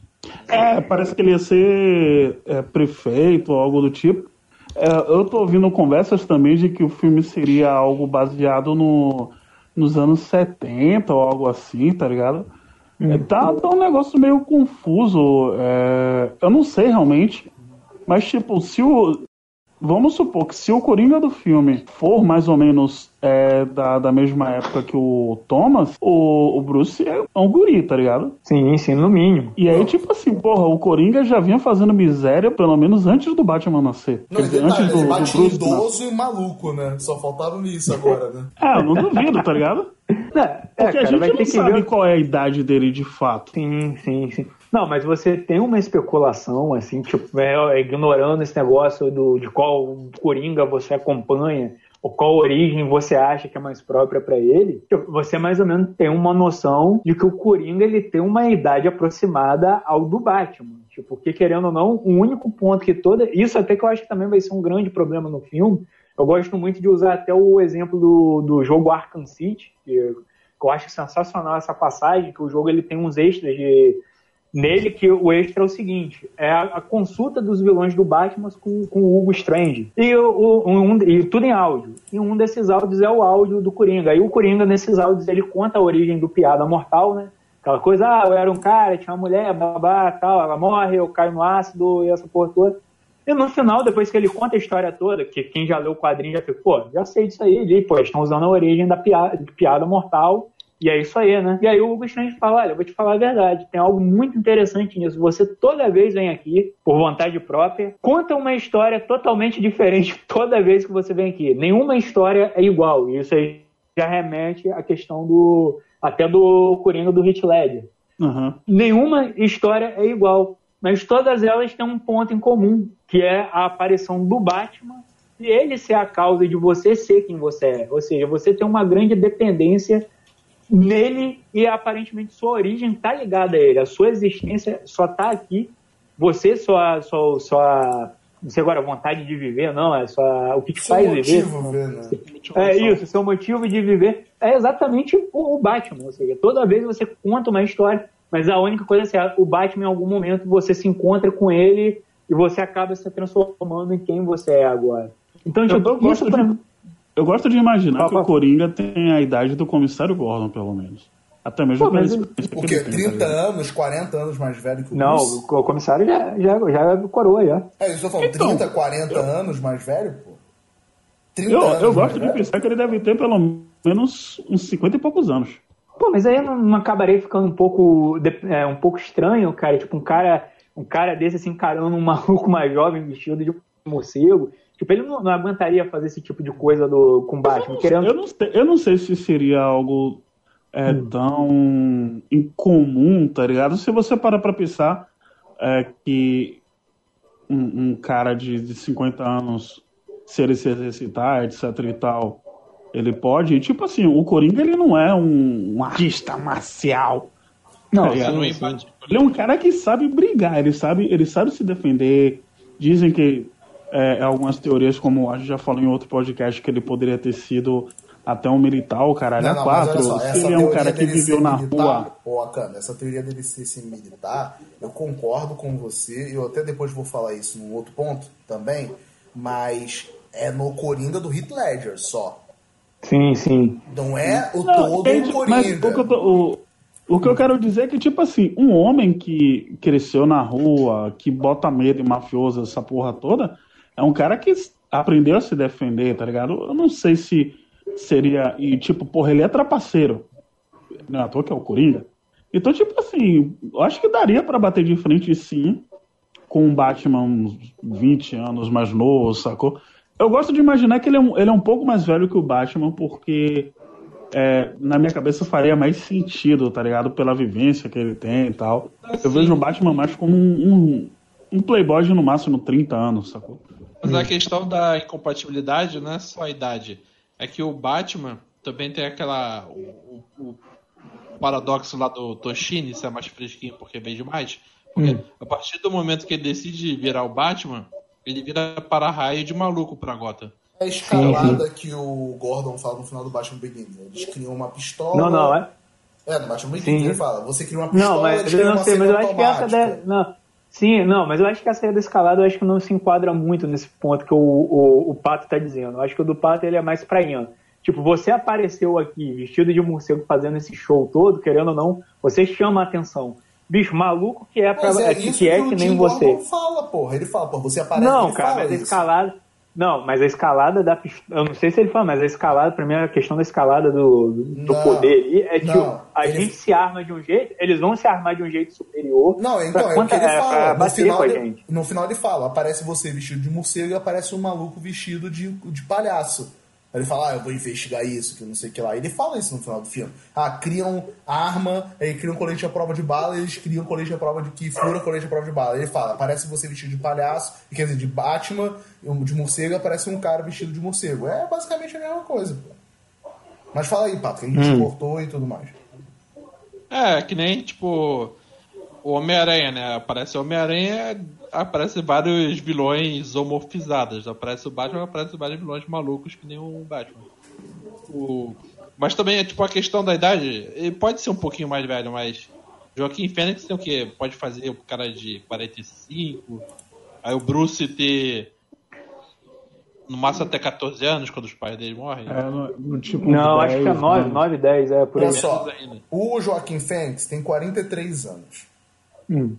É, parece que ele ia ser é, prefeito ou algo do tipo. É, eu tô ouvindo conversas também de que o filme seria algo baseado no, nos anos setenta ou algo assim, tá ligado? É, tá, tá um negócio meio confuso. é, eu não sei realmente. Mas, tipo, se o. Vamos supor que se o Coringa do filme for mais ou menos é, da, da mesma época que o Thomas, o, o Bruce é um guri, tá ligado? Sim, sim, no mínimo. E aí, tipo assim, porra, o Coringa já vinha fazendo miséria pelo menos antes do Batman nascer. Não, Quer e dizer, detalhe, antes do, ele do bate Bruce idoso e maluco, né? Só faltava nisso agora, né? nascer. É, eu não duvido, tá ligado? É, é, Porque a cara, gente vai não ter que sabe ver. qual é a idade dele de fato. Sim, sim, sim. Não, mas você tem uma especulação, assim, tipo, é, ignorando esse negócio do, de qual Coringa você acompanha, ou qual origem você acha que é mais própria pra ele, você mais ou menos tem uma noção de que o Coringa ele tem uma idade aproximada ao do Batman. Tipo, porque querendo ou não, o único ponto que toda... Isso até que eu acho que também vai ser um grande problema no filme. Eu gosto muito de usar até o exemplo do, do jogo Arkham City, que eu acho sensacional essa passagem, que o jogo ele tem uns extras de... Nele, que o extra é o seguinte, é a, a consulta dos vilões do Batman com, com o Hugo Strange. E, o, um, e tudo em áudio. E um desses áudios é o áudio do Coringa. Aí o Coringa, nesses áudios, ele conta a origem do Piada Mortal, né? Aquela coisa, ah, eu era um cara, tinha uma mulher, babá, tal, ela morre, eu caio no ácido e essa porra toda. E no final, depois que ele conta a história toda, que quem já leu o quadrinho já fica, pô, já sei disso aí, e, pô, estão usando a origem da piada, de Piada Mortal. E é isso aí, né? E aí o Hugo Strange fala, olha, eu vou te falar a verdade, tem algo muito interessante nisso. Você toda vez vem aqui, por vontade própria, conta uma história totalmente diferente toda vez que você vem aqui. Nenhuma história é igual. E isso aí já remete à questão do... até do Coringa do Heath Ledger. Uhum. Nenhuma história é igual, mas todas elas têm um ponto em comum, que é a aparição do Batman e ele ser a causa de você ser quem você é. Ou seja, você tem uma grande dependência nele e aparentemente sua origem está ligada a ele, a sua existência só está aqui, você só, só, só não sei agora, vontade de viver, não, é só o que te Seu faz motivo, viver. ver, né? É isso, seu motivo de viver é exatamente o, o Batman, ou seja, toda vez você conta uma história, mas a única coisa é que o Batman em algum momento você se encontra com ele e você acaba se transformando em quem você é agora. Então, Eu, tipo, eu gosto isso pra de, mim... eu gosto de imaginar Fala, que o fala. Coringa tem a idade do Comissário Gordon, pelo menos. Até mesmo Pô, pela mas experiência que O quê? ele tem, tá trinta ligado? anos, quarenta anos mais velho que o Não, Bruce? o comissário já, já, já coroa, já. É isso que eu tô falando, Então, trinta, quarenta anos mais velho, pô? trinta Eu, anos eu mais gosto de velho? pensar que ele deve ter pelo menos uns cinquenta e poucos anos. Pô, mas aí eu não, não acabarei ficando um pouco, de- é, um pouco estranho, cara. Tipo, um cara, um cara desse assim, encarando um maluco mais jovem vestido de morcego. Tipo, ele não, não aguentaria fazer esse tipo de coisa do, com o Batman. Querendo... Eu não, sei, eu não sei se seria algo é, tão incomum, tá ligado? Se você parar pra pensar é, que um, um cara de, de cinquenta anos, se ele se exercitar, etc e tal, ele pode... Tipo assim, o Coringa, ele não é um, um artista marcial. Não, tá ligado? Não sim, embate sim. Ele é um cara que sabe brigar, ele sabe, ele sabe se defender. Dizem que é, algumas teorias, como a gente já falou em outro podcast, que ele poderia ter sido até um militar, o caralho, Não, a não, mas quatro. olha só, Se essa ele é um teoria cara que dele viveu ser na militar, rua. Ô, Akana, essa teoria dele ser, ser militar, eu concordo com você, eu até depois vou falar isso num outro ponto também, mas é no Coringa do Heath Ledger só. Sim, sim. Não é o Não, todo entende? o Mas Coringa. o que, eu tô- o, o que eu quero dizer é que, tipo assim, um homem que cresceu na rua, que bota medo em mafioso, essa porra toda, é um cara que aprendeu a se defender, tá ligado? Eu não sei se seria. E, tipo, porra, ele é trapaceiro. Não é à toa que é o Coringa. Então, tipo assim, eu acho que daria pra bater de frente sim, com um Batman uns vinte anos mais novo, sacou? Eu gosto de imaginar que ele é um, ele é um pouco mais velho que o Batman, porque é, na minha cabeça faria mais sentido, tá ligado? Pela vivência que ele tem e tal. Eu vejo o Batman mais como um, um, um playboy de no máximo trinta anos, sacou? Mas a questão da incompatibilidade não é só a idade. É que o Batman também tem aquela... O, o, o paradoxo lá do Toshini, ser mais fresquinho porque vende mais. Porque hum. a partir do momento que ele decide virar o Batman, ele vira para-raio de maluco pra Gotham. É a escalada que o Gordon fala no final do Batman Begins. Eles criam uma pistola... Não, não, é? É, no Batman Begins ele fala, você cria uma pistola, não, mas, eles eu criam não uma sei, mas eu acho que essa automática. da, não, sim, não, mas eu acho que essa aí da escalada eu acho que não se enquadra muito nesse ponto que o, o, o Pato tá dizendo. Eu acho que o do Pato ele é mais praiano. Tipo, você apareceu aqui vestido de morcego fazendo esse show todo, querendo ou não, você chama a atenção. Bicho, maluco que é, pra, é, é, que, que, é que, que nem você. Ele fala, porra, ele fala, porra, você aparece Não, ele cara, fala mas a isso. escalada... Não, mas a escalada da pistola... Eu não sei se ele fala, mas a escalada, pra mim, a questão da escalada do, do não, poder ali é que não, a ele... gente se arma de um jeito, eles vão se armar de um jeito superior. Não, então, pra, é o que ele é, fala. No final, com a ele, gente. no final ele fala, aparece você vestido de morcego e aparece um maluco vestido de, de palhaço. Aí ele fala, ah, eu vou investigar isso, que não sei o que lá. Ele fala isso no final do filme. Ah, criam arma, aí criam colete à prova de bala, eles criam colete à prova de que fura colete à prova de bala. Ele fala, aparece você vestido de palhaço, quer dizer, de Batman, de morcego, aparece um cara vestido de morcego. É basicamente a mesma coisa, pô. Mas fala aí, Pato, que a gente hum. cortou e tudo mais. É, que nem, tipo, o Homem-Aranha, né? Aparece o Homem-Aranha, aparece vários vilões homorfizados. Aparece o Batman, aparece vários vilões malucos que nem o Batman. O... Mas também é tipo a questão da idade. Ele pode ser um pouquinho mais velho, mas Joaquim Fênix tem o quê? Pode fazer o cara de quarenta e cinco. Aí o Bruce ter no máximo até catorze anos quando os pais dele morrem. É, no, no tipo Não, dez, acho que é nove, nove, dez, é por aí. Olha só, o Joaquim Fênix tem quarenta e três anos. Hum.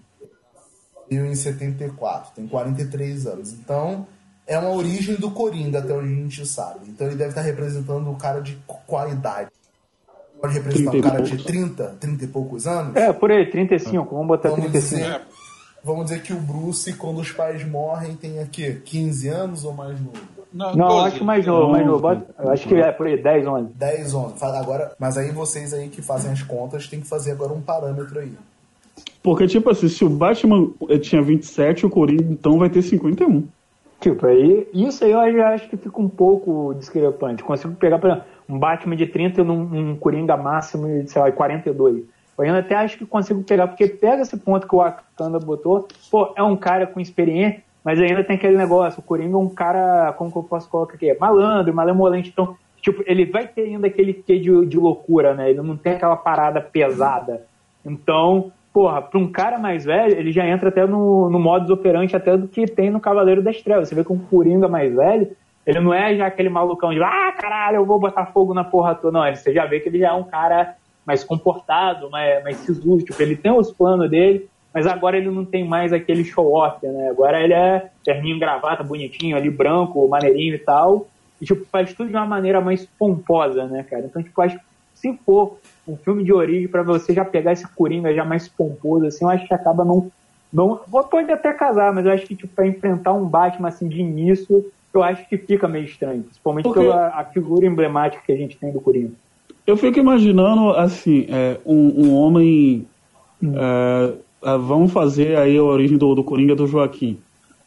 E em setenta e quatro, tem quarenta e três anos. Então, é uma origem do Coringa, até onde a gente sabe. Então, ele deve estar representando um cara de qualidade. Pode representar um cara de trinta, trinta e poucos anos. É, por aí, trinta e cinco, vamos botar vamos trinta e cinco. Dizer, vamos dizer que o Bruce, quando os pais morrem, tem aqui quinze anos ou mais novo? Não, não acho que mais novo, mais novo. Eu acho que é por aí, dez, onze. dez, onze. Agora, mas aí vocês aí que fazem as contas, tem que fazer agora um parâmetro aí. Porque, tipo assim, se o Batman tinha vinte e sete, o Coringa então vai ter cinquenta e um. Tipo, aí, isso aí eu já acho que fica um pouco discrepante. Consigo pegar, por exemplo, um Batman de trinta e um, um Coringa máximo de, sei lá, quarenta e dois. Eu ainda até acho que consigo pegar, porque pega esse ponto que o Wakanda botou, pô, é um cara com experiência, mas ainda tem aquele negócio, o Coringa é um cara, como que eu posso colocar aqui, é malandro, malemolente, então, tipo, ele vai ter ainda aquele quê de, de loucura, né? Ele não tem aquela parada pesada. Então... Porra, pra um cara mais velho, ele já entra até no, no modus operandi até do que tem no Cavaleiro das Trevas. Você vê que um Coringa mais velho, ele não é já aquele malucão de ah, caralho, eu vou botar fogo na porra toda. Não, você já vê que ele já é um cara mais comportado, mais, mais sisudo. Tipo, ele tem os planos dele, mas agora ele não tem mais aquele show-off, né? Agora ele é terninho, gravata, bonitinho, ali, branco, maneirinho e tal. E, tipo, faz tudo de uma maneira mais pomposa, né, cara? Então, tipo, acho que se for um filme de origem pra você já pegar esse Coringa já mais pomposo, assim, eu acho que acaba não... não pode até casar, mas eu acho que, tipo, pra enfrentar um Batman, assim, de início, eu acho que fica meio estranho. Principalmente Porque... pela a figura emblemática que a gente tem do Coringa. Eu fico imaginando, assim, é, um, um homem... Hum. É, é, vamos fazer aí a origem do, do Coringa do Joaquim.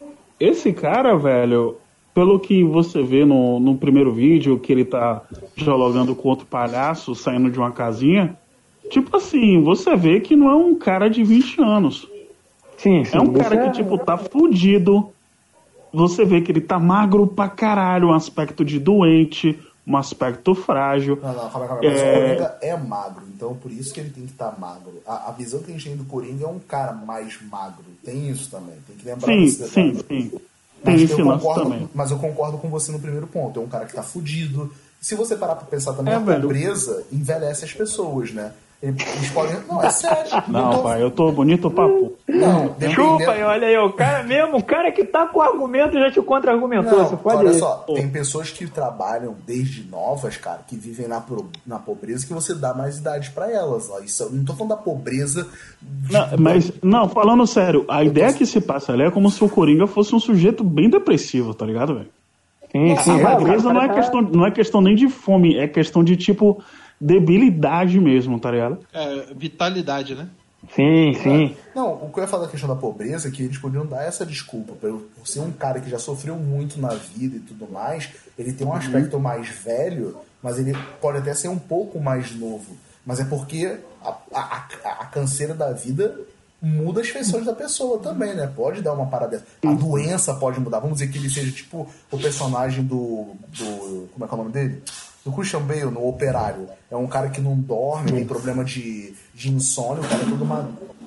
Esse cara, velho... Pelo que você vê no, no primeiro vídeo, que ele tá dialogando com outro palhaço, saindo de uma casinha, tipo assim, você vê que não é um cara de vinte anos. Sim, sim, é um cara que, tipo, tá fudido. Você vê que ele tá magro pra caralho, um aspecto de doente, um aspecto frágil. Não, não, calma, calma. Mas é... o Coringa é magro, então por isso que ele tem que estar tá magro. A, a visão que a gente tem do Coringa é um cara mais magro. Tem isso também, tem que lembrar sim, desse detalhe. Sim, sim, sim. Mas eu, concordo, mas eu concordo com você no primeiro ponto. É um cara que tá fudido. Se você parar pra pensar também, é, a velho. pobreza envelhece as pessoas, né? Eles podem... Não, é sério. Não, não tô... pai, eu tô bonito papo. Não, Chupa, olha aí, o cara mesmo, o cara que tá com argumento já te contra-argumentou. Não, você pode olha ir. só, tem pessoas que trabalham desde novas, cara, que vivem na, pro... na pobreza, que você dá mais idade pra elas. Ó. Isso, eu não tô falando da pobreza... De... Não, mas, não, falando sério, a ideia tô... que se passa ali é como se o Coringa fosse um sujeito bem depressivo, tá ligado, velho? Sim, sim. A pobreza não é, questão, não é questão nem de fome, é questão de, tipo... debilidade mesmo, tá ligado? É, vitalidade, né? Sim, sim. Não, o que eu ia falar da questão da pobreza é que eles podiam dar essa desculpa. Por, por ser um cara que já sofreu muito na vida e tudo mais, ele tem um aspecto uhum. mais velho, mas ele pode até ser um pouco mais novo. Mas é porque a, a, a canseira da vida muda as feições da pessoa também, né? Pode dar uma parada dessa. A doença pode mudar. Vamos dizer que ele seja tipo o personagem do... do como é que é o nome dele? Do Christian Bale, no Operário. É um cara que não dorme, tem problema de, de insônia, o cara é todo uma...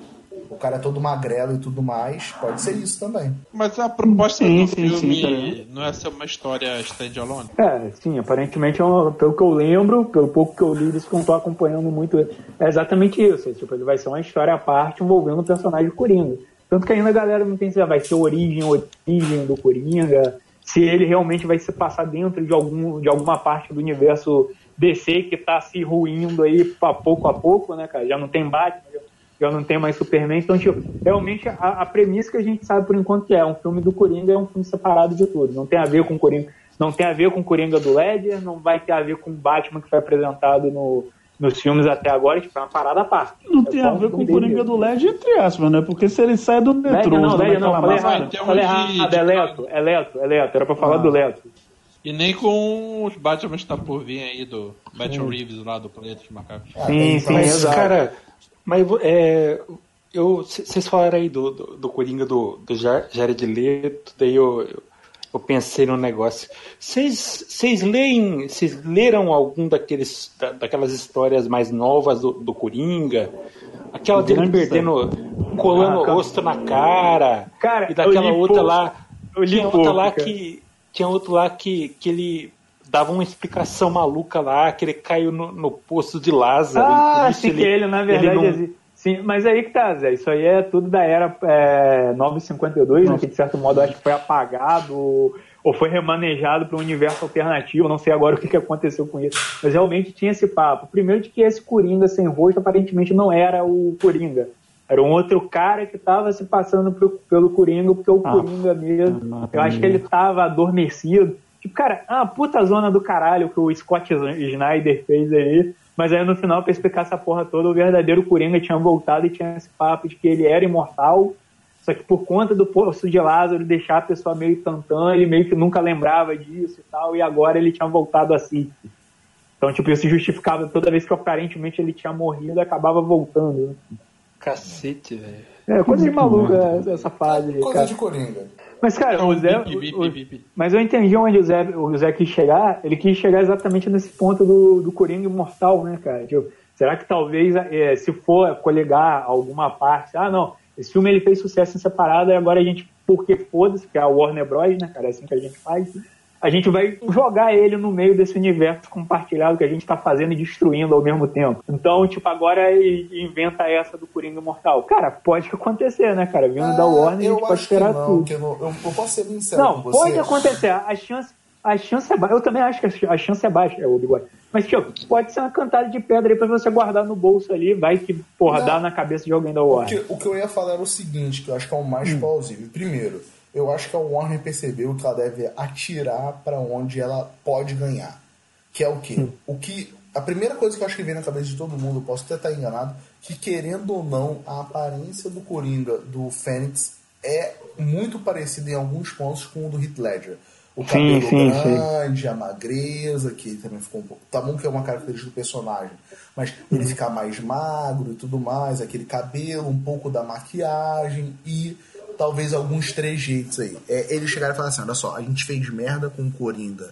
O cara é todo magrelo e tudo mais. Pode ser isso também. Mas a proposta sim, do sim, filme sim, não é ser uma história stand-alone? É, sim, aparentemente, é uma, pelo que eu lembro, pelo pouco que eu li, eles não estão acompanhando muito. É exatamente isso. Tipo, ele vai ser uma história à parte envolvendo o personagem Coringa. Tanto que ainda a galera não tem se vai ser a origem, a origem do Coringa, se ele realmente vai se passar dentro de, algum, de alguma parte do universo D C que está se ruindo aí pra pouco a pouco, né, cara? Já não tem Batman, já não tem mais Superman, então, tipo, realmente a, a premissa que a gente sabe por enquanto que é um filme do Coringa é um filme separado de tudo, não tem a ver com o Coringa, não tem a ver com o Coringa do Ledger, não vai ter a ver com o Batman que foi apresentado no, nos filmes até agora, tipo, é uma parada à parte. Não é tem a ver com o Coringa do Ledger, entre aspas, né, porque se ele sai do metrô, não, Ledger não, falei errado, tem um falei de- errado, de- é Leto, é Leto, é Leto, era pra falar Ah. do Leto. E nem com os Batman que tá por vir aí do Batman Reeves lá do Planeta dos Macacos. Ah, Sim, tem- sim, Mas, exato. cara, mas é, eu, vocês falaram aí do, do, do Coringa do, do Ja- Jared Leto, daí eu, eu, eu pensei num negócio. Vocês vocês leem, vocês leram algum daqueles, da- daquelas histórias mais novas do, do Coringa? Aquela dele Grande perdendo, colando Ah, cara. rosto na cara, Cara, e daquela eu li outra pouco. lá, Eu li tinha outra pouco, lá cara. que tinha outro lá que, que ele dava uma explicação maluca lá, que ele caiu no, no poço de Lázaro. e Ah, por isso sim, que ele, na verdade, ele não- exi- sim, mas aí que tá, Zé, isso aí é tudo da era é, novecentos e cinquenta e dois, né, que de certo modo eu acho que foi apagado ou, ou foi remanejado para um universo alternativo, não sei agora o que, que aconteceu com isso, mas realmente tinha esse papo. Primeiro de que esse Coringa sem rosto aparentemente não era o Coringa, era um outro cara que estava se passando pro- pelo Coringa, porque o Ah, Coringa mesmo, eu acho que ele estava adormecido. Tipo, cara, é uma puta zona do caralho que o Scott Snyder fez aí, mas aí no final, pra explicar essa porra toda, o verdadeiro Coringa tinha voltado e tinha esse papo de que ele era imortal, só que por conta do poço de Lázaro deixar a pessoa meio tantã, ele meio que nunca lembrava disso e tal, e agora ele tinha voltado a si. Então, tipo, isso justificava toda vez que aparentemente ele tinha morrido, acabava voltando, né? Cacete, velho. É, coisa de maluca essa fase, Coisa cara. de Coringa. Mas, cara, É um o Zé, bip, bip, o- bip. mas eu entendi onde o Zé, o Zé quis chegar. Ele quis chegar exatamente nesse ponto do, do Coringa imortal, né, cara? Tipo, será que talvez, é, se for coligar alguma parte, ah, não, esse filme ele fez sucesso em separado e agora a gente, porque foda-se, que é a Warner Bros, né, cara? É assim que a gente faz. A gente vai jogar ele no meio desse universo compartilhado que a gente tá fazendo e destruindo ao mesmo tempo. Então, tipo, agora ele inventa essa do Coringa imortal. Cara, pode acontecer, né, cara? Vindo da Warner, a eu gente pode acho que esperar não, tudo. que eu, não eu, eu posso ser sincero Não, com você. pode acontecer. A chance, a chance é baixa. Eu também acho que a chance é baixa, é o bigode. Mas, tipo, pode ser uma cantada de pedra aí pra você guardar no bolso ali. Vai que, porra, Não. dá na cabeça de alguém da O Warner. que, o que eu ia falar era o seguinte, que eu acho que é o Hum. mais plausível. Primeiro, eu acho que a Warner percebeu que ela deve atirar pra onde ela pode ganhar. Que é o quê? Hum. O que... A primeira coisa que eu acho que vem na cabeça de todo mundo, eu posso até estar enganado, que querendo ou não, a aparência do Coringa, do Fênix, é muito parecida em alguns pontos com o do Heath Ledger. O cabelo sim, grande, a magreza, que também ficou um pouco... Tá bom que é uma característica do personagem, mas ele ficar mais magro e tudo mais, aquele cabelo, um pouco da maquiagem e talvez alguns trejeitos aí. É, eles chegaram e falaram assim, olha só, a gente fez merda com o Coringa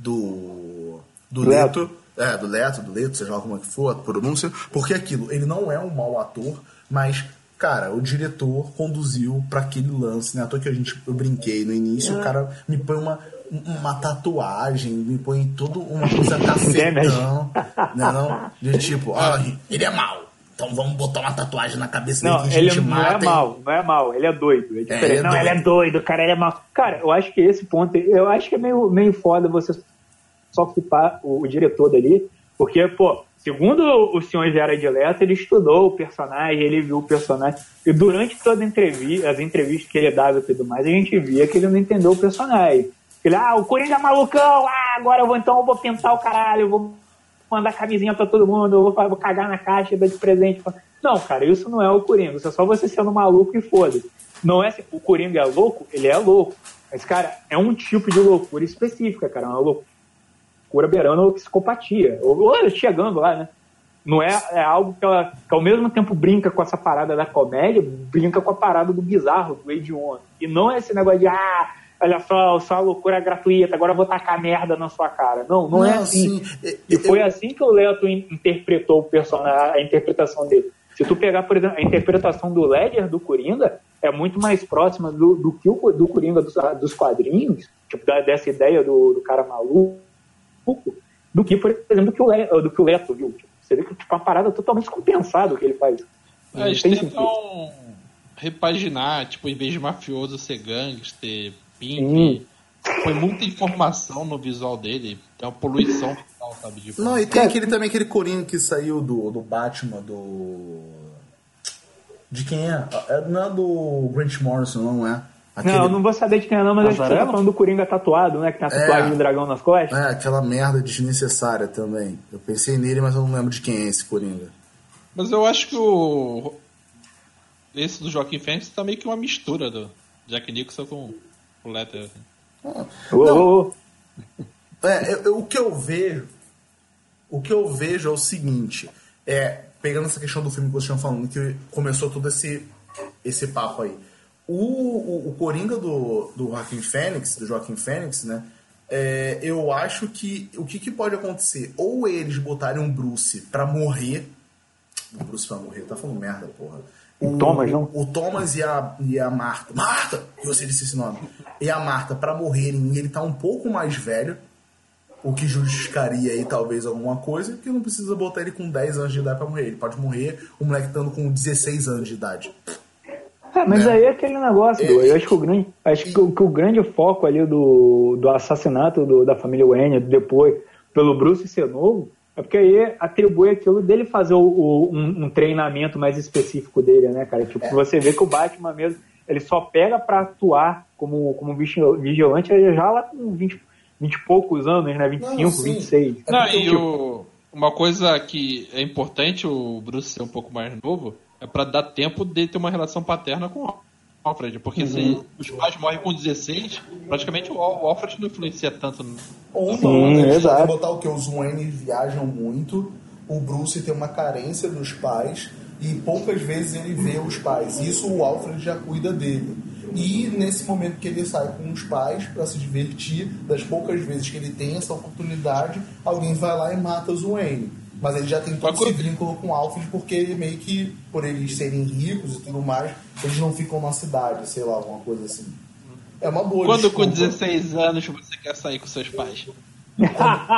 do... Do Leto. Leto. É, do Leto, do Leto, seja lá como é que for, a pronúncia, porque aquilo, ele não é um mau ator, mas, cara, o diretor conduziu pra aquele lance, né? À toa que a gente, eu brinquei no início, o cara me põe uma, uma tatuagem, me põe toda uma coisa cafetão, né? Não? De tipo, ah, ele é mau, então vamos botar uma tatuagem na cabeça dele Não, que a ele gente não mata. é mal, não é mal, ele é doido. É diferente. ele é não, doido. ele é doido, cara, ele é mal. Cara, eu acho que esse ponto, eu acho que é meio, meio foda você só culpar o, o diretor dali, porque, pô, segundo o senhor Jared Leto, ele estudou o personagem, ele viu o personagem, e durante toda a entrevista, as entrevistas que ele dava e tudo mais, a gente via que ele não entendeu o personagem. Ele, ah, o Coringa é malucão, ah, agora eu vou, então eu vou pintar o caralho, eu vou mandar camisinha pra todo mundo, eu vou, vou cagar na caixa e dar de presente. Não, cara, isso não é o Coringa. Isso é só você sendo maluco e foda-se. Não é assim, o Coringa é louco? Ele é louco. Mas, cara, é um tipo de loucura específica, cara. Uma loucura beirando a psicopatia. Ou, ou chegando lá, né? Não é, é algo que ela, que ao mesmo tempo brinca com essa parada da comédia, brinca com a parada do bizarro, do hediondo. E não é esse negócio de, ah, olha só, só loucura gratuita, agora eu vou tacar merda na sua cara. Não, não, não é assim. assim. E foi eu... assim que o Leto interpretou o personagem, a interpretação dele. Se tu pegar, por exemplo, a interpretação do Ledger do Coringa, é muito mais próxima do, do que o do Coringa dos, dos quadrinhos, tipo, da, dessa ideia do, do cara maluco, do que, por exemplo, do que o, Le, do que o Leto viu. Tipo, você vê que tipo, uma parada totalmente descompensada o que ele faz. É, eles tentam repaginar, tipo, em vez de mafioso ser gangster, pimp, hum. Põe muita informação no visual dele, tem uma poluição total, sabe? De não, e tem aquele também, aquele Coringa que saiu do, do Batman, do... De quem é? Não é do Grant Morrison, não é? Aquele... Não, eu não vou saber de quem é não, mas acho que você tá falando do Coringa tatuado, né? Que tem a tatuagem é, do dragão nas costas. É, aquela merda desnecessária também. Eu pensei nele, mas eu não lembro de quem é esse Coringa. Mas eu acho que o... Esse do Joaquin Phoenix tá meio que uma mistura do Jack Nicholson com o Letter. Ah, não. É, eu, eu, o que eu vejo... O que eu vejo é o seguinte... É, pegando essa questão do filme que vocês estão falando, que começou todo esse, esse papo aí. O, o, o Coringa do, do Joaquin Phoenix, do Joaquin Phoenix, né? É, eu acho que o que, que pode acontecer? Ou eles botarem um Bruce pra morrer. O Bruce pra morrer, tá falando merda, porra. O, o Thomas, não? O, o Thomas e a, e a Marta. Marta! Que você disse esse nome. E a Marta pra morrerem, e ele tá um pouco mais velho. O que justificaria aí talvez alguma coisa, porque não precisa botar ele com dez anos de idade pra morrer. Ele pode morrer o moleque estando com dezesseis anos de idade. É, mas né? Aí é aquele negócio, é, do, eu acho que o grande, acho e, que, o, que o grande foco ali do, do assassinato do, da família Wayne depois, pelo Bruce ser novo, é porque aí atribui aquilo dele fazer o, o, um, um treinamento mais específico dele, né, cara? Tipo, é. Você vê que o Batman mesmo, ele só pega pra atuar como, como vigilante já lá com vinte, vinte e poucos anos, né? vinte e cinco, não, vinte e seis. É não, e tipo... o, uma coisa que é importante o Bruce ser um pouco mais novo é pra dar tempo de ter uma relação paterna com o Alfred, porque uhum. se os pais morrem com dezesseis, praticamente o Alfred não influencia tanto. Ou não, né? Eles podem botar o que? Os Wayne viajam muito, o Bruce tem uma carência dos pais e poucas vezes ele vê os pais. Isso o Alfred já cuida dele. E nesse momento que ele sai com os pais para se divertir, das poucas vezes que ele tem essa oportunidade, alguém vai lá e mata os Wayne. Mas ele já tem todo esse vínculo com o Alfred, porque ele meio que, por eles serem ricos e tudo mais, eles não ficam na cidade, sei lá, alguma coisa assim. É uma boa Quando desculpa. Com dezesseis anos você quer sair com seus pais? Quando,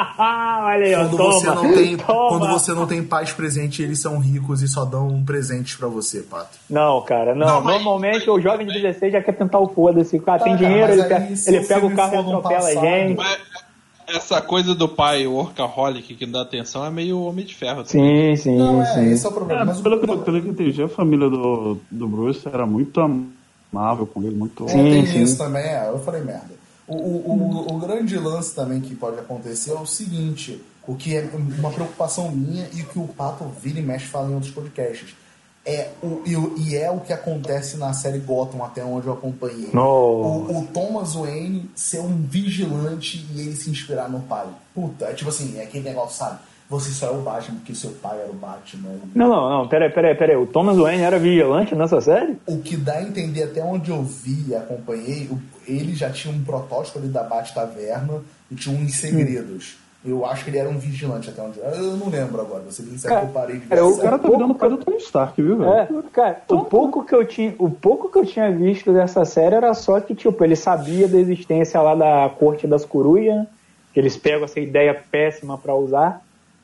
olha aí, quando, toma, você não tem, toma. quando você não tem pais presentes, eles são ricos e só dão presentes pra você, Pato. Não, cara, não. não Normalmente mas, o jovem de dezesseis já quer tentar o foda-se. Ah, tem cara, dinheiro, ele, aí, pega, ele pega o carro e atropela a gente. Mas, essa coisa do pai, o workaholic, que não dá atenção, é meio Homem de Ferro. Também. Sim, sim, não, é, sim. Esse é o problema. É, mas pelo, o... que, pelo que eu entendi, a família do, do Bruce era muito amável com ele, muito... É, tem sim. Isso também, é, eu falei merda. O, o, o, o grande lance também que pode acontecer é o seguinte, o que é uma preocupação minha e o que o Pato vira e mexe fala em outros podcasts. É o, e, e é o que acontece na série Gotham, até onde eu acompanhei. O, o Thomas Wayne ser um vigilante e ele se inspirar no pai. Puta, é tipo assim, é aquele negócio, sabe? Você só é o Batman porque seu pai era o Batman. Não, não, não, peraí, peraí, peraí. O Thomas Wayne era vigilante nessa série? O que dá a entender, até onde eu vi e acompanhei, ele já tinha um protótipo ali da Bat-Taverna e tinha uns segredos. Hum. Eu acho que ele era um vigilante até onde... Eu não lembro agora, você me disser que eu parei de ver. O cara tá virando o pai do Tony Stark, viu, velho? É, cara, o pouco, que eu tinha, o pouco que eu tinha visto dessa série era só que, tipo, ele sabia da existência lá da Corte das Corujas, que eles pegam essa ideia péssima pra usar,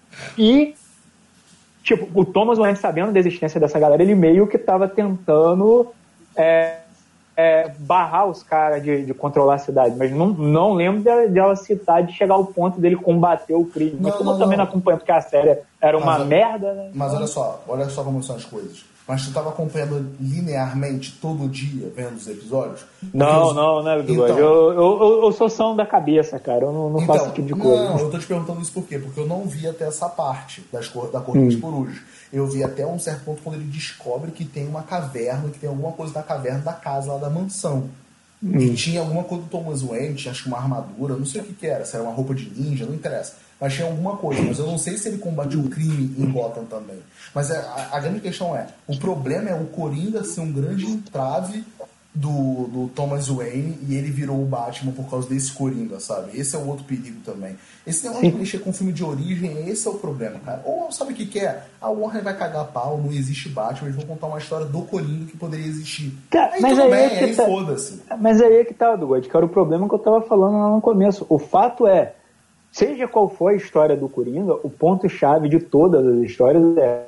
e, tipo, o Thomas Wayne, sabendo da existência dessa galera, ele meio que tava tentando... É, É, barrar os caras de, de controlar a cidade, mas não, não lembro de, de ela citar de chegar ao ponto dele combater o crime. Mas como eu também não acompanho, porque a série era uma mas, merda, né? Mas olha só, olha só como são as coisas. mas tu tava acompanhando linearmente todo dia, vendo os episódios? Não, os... não, não é então, eu, eu, eu, eu sou são da cabeça, cara. Eu não, não então, faço esse tipo de coisa. Não, eu tô te perguntando isso por quê? Porque eu não vi até essa parte das cor, da Corrida hum. dos Corujas. Eu vi até um certo ponto quando ele descobre que tem uma caverna, que tem alguma coisa da caverna da casa lá da mansão. Hum. E tinha alguma coisa do Thomas Wayne, tinha acho que uma armadura, não sei o que que era, se era uma roupa de ninja, não interessa. Mas tinha alguma coisa, mas eu não sei se ele combatiu o crime em Gotham também. Mas a, a grande questão é, o problema é o Coringa ser um grande entrave do, do Thomas Wayne e ele virou o Batman por causa desse Coringa, sabe? Esse é o outro perigo também. Esse negócio de mexer com filme de origem, esse é o problema, cara. Ou sabe o que que é? A Warner vai cagar pau, não existe Batman, eles vão contar uma história do Coringa que poderia existir. Tá, aí mas tudo aí bem, é que aí tá, foda-se. Mas aí é que tá, Dugode, que era o problema que eu tava falando lá no começo. O fato é, seja qual for a história do Coringa, o ponto-chave de todas as histórias é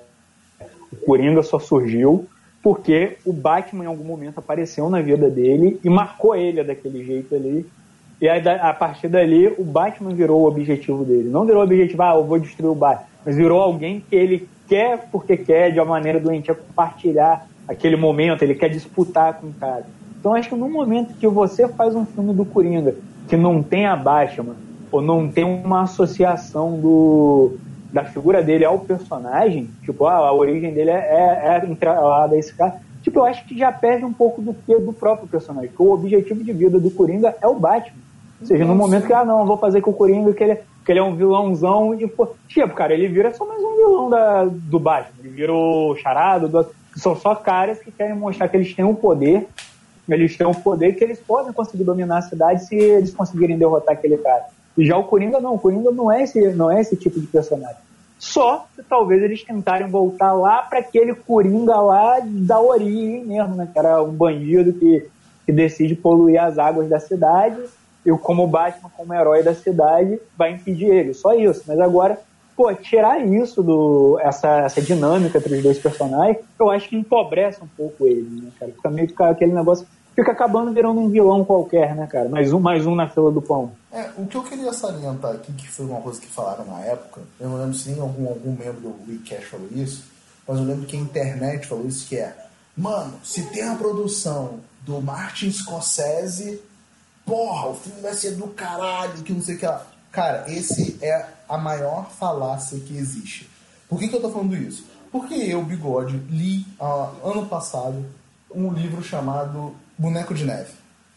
o Coringa só surgiu porque o Batman em algum momento apareceu na vida dele e marcou ele daquele jeito ali. E aí, a partir dali, o Batman virou o objetivo dele. Não virou o objetivo, ah, eu vou destruir o Batman, mas virou alguém que ele quer porque quer, de uma maneira doentia, compartilhar aquele momento, ele quer disputar com o cara. Então acho que no momento que você faz um filme do Coringa que não tem a Batman, ou não tem uma associação do, da figura dele ao personagem, tipo, ah, a origem dele é, é, é entrelada a esse cara, tipo, eu acho que já perde um pouco do que do próprio personagem, porque o objetivo de vida do Coringa é o Batman. Ou seja, no momento que, ah, não, vou fazer com o Coringa que ele, que ele é um vilãozão, e, pô, tipo, cara, ele vira só mais um vilão da, do Batman, ele vira o charado, do, são só caras que querem mostrar que eles têm um poder, eles têm um poder que eles podem conseguir dominar a cidade se eles conseguirem derrotar aquele cara. E já o Coringa não, o Coringa não é esse, não é esse tipo de personagem. Só que talvez eles tentarem voltar lá para aquele Coringa lá da origem mesmo, né? Que era um bandido que, que decide poluir as águas da cidade, e como Batman, como herói da cidade, vai impedir ele. Só isso. Mas agora, pô, tirar isso, do, essa, essa dinâmica entre os dois personagens, eu acho que empobrece um pouco ele, né, cara? Fica meio que aquele negócio, fica acabando virando um vilão qualquer, né, cara? Mais um, mais um na fila do pão. É, o que eu queria salientar aqui, que foi uma coisa que falaram na época, eu não lembro se nem algum, algum membro do WeCast falou isso, mas eu lembro que a internet falou isso, que é, mano, se tem a produção do Martin Scorsese, porra, o filme vai ser do caralho, que não sei o que lá. Cara, esse é a maior falácia que existe. Por que que eu tô falando isso? Porque eu, Bigode, li uh, ano passado um livro chamado Boneco de Neve.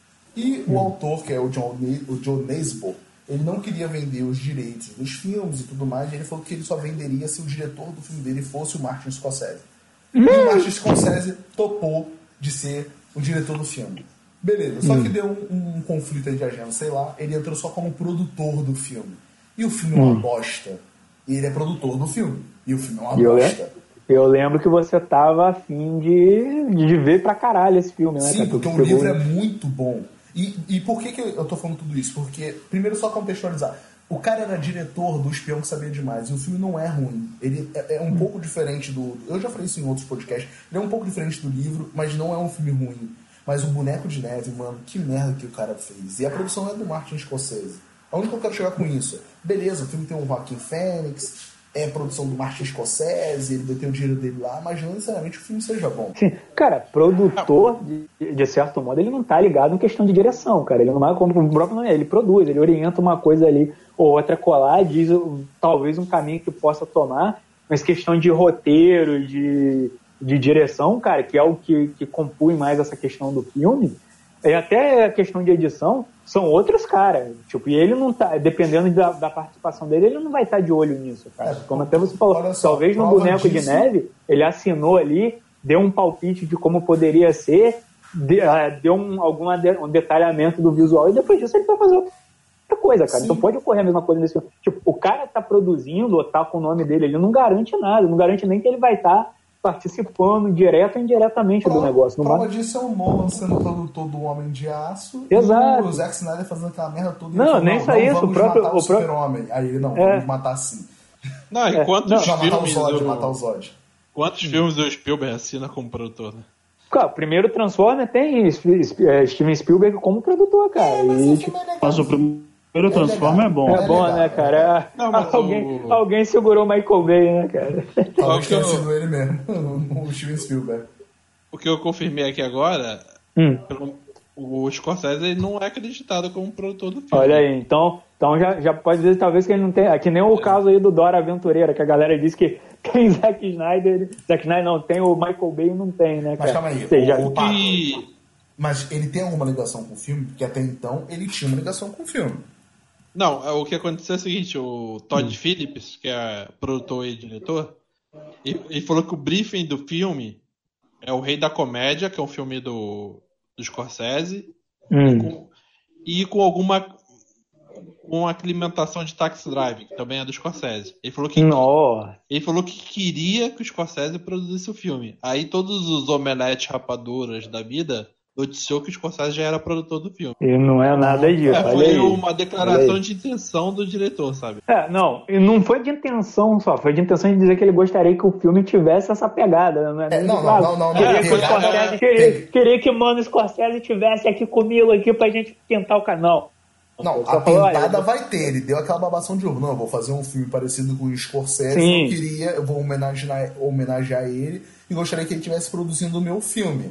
E o autor, que é o John, o John Nesbo, ele não queria vender os direitos dos filmes e tudo mais, e ele falou que ele só venderia se o diretor do filme dele fosse o Martin Scorsese. E o Martin Scorsese topou de ser o diretor do filme. Beleza, só que deu um, um conflito aí de agenda, sei lá, ele entrou só como produtor do filme. E o filme é uma bosta. E ele é produtor do filme. E o filme é uma eu bosta. Le... Eu lembro que você tava afim de, de ver pra caralho esse filme, né? Sim, porque o livro é muito bom. E, e por que, que eu tô falando tudo isso? Porque, primeiro, só contextualizar. O cara era diretor do Espião que Sabia Demais. E o filme não é ruim. Ele é, é um hum. pouco diferente do... Eu já falei isso em outros podcasts. Ele é um pouco diferente do livro, mas não é um filme ruim. Mas o Boneco de Neve, mano, que merda que o cara fez. E a produção é do Martin Scorsese. Aonde que eu quero chegar com isso? Beleza, o filme tem o Joaquin Phoenix, é a produção do Martin Scorsese, ele vai ter o dinheiro dele lá, mas não necessariamente o filme seja bom. Sim, cara, produtor, de, de certo modo, ele não tá ligado em questão de direção, cara. Ele não é como o próprio nome, ele produz, ele orienta uma coisa ali ou outra colar, diz talvez um caminho que possa tomar, mas questão de roteiro, de... de direção, cara, que é o que, que compõe mais essa questão do filme, e até a questão de edição, são outros caras, tipo, e ele não tá, dependendo da, da participação dele, ele não vai estar de olho nisso, cara. É, como até você falou, só, talvez no Boneco disso... de Neve, ele assinou ali, deu um palpite de como poderia ser, de, uh, deu um, algum um detalhamento do visual, e depois disso ele vai fazer outra coisa, cara. Sim. Então pode ocorrer a mesma coisa nesse filme. Tipo, o cara tá produzindo, ou tá com o nome dele, ele não garante nada, não garante nem que ele vai estar tá participando direto ou indiretamente prova, do negócio. Prova vai... disso é o Nolan sendo produtor do Homem de Aço. Exato. E o Zack Snyder fazendo aquela merda toda. Não, nem só isso. Vamos o próprio, matar o o Super-Homem. Aí ele, não, é. vamos matar assim. Não, e quantos é. filmes... Matar o Zod, do... matar o Zod. Quantos hum. filmes o Spielberg assina como produtor, né? Cara, o primeiro Transformer tem Steven Spielberg como produtor, cara. É, mas e, tipo... Mas o Primeiro Transformer é bom. É bom, né, cara? Não, mas alguém, o- alguém segurou o Michael Bay, né, cara? Talvez que eu- tenha sido ele mesmo, o Steven Spielberg. O que eu confirmei aqui agora, Hum. pelo, o Scorsese ele não é acreditado como produtor do filme. Olha aí, então, então já, já pode dizer talvez que ele não tenha. É que nem o caso aí do Dora Aventureira, que a galera diz que tem Zack Snyder. Zack Snyder não, tem o Michael Bay e não tem, né, Mas cara? calma aí, Ou seja, o- o Pato, E mas ele tem alguma ligação com o filme? Porque até então ele tinha uma ligação com o filme. não, é, o que aconteceu é o seguinte, o Todd Phillips, que é produtor e diretor, ele, ele falou que o briefing do filme é O Rei da Comédia, que é um filme do, do Scorsese, hum. com- e com alguma com aclimentação de Taxi Drive, que também é do Scorsese. Ele falou que Nó. ele falou que queria que o Scorsese produzisse o filme. Aí todos os omeletes rapaduras da vida noticiou que o Scorsese já era produtor do filme. E não é nada disso, É, olha foi aí. uma Olha declaração aí. de intenção do diretor, sabe? É, não, e não foi de intenção só, foi de intenção de dizer que ele gostaria que o filme tivesse essa pegada, não é? É, nem não, de não, falar, não, não, não, Queria que o pegada- Scorsese, queria, queria que o Mano Scorsese tivesse aqui comigo aqui pra gente pintar o canal. Não, Ele só a falou, pintada olha, vai ter. Ele deu aquela babação de ovo. Não, eu vou fazer um filme parecido com o Scorsese. Sim. Eu queria, eu vou homenagear, homenagear ele e gostaria que ele estivesse produzindo o meu filme.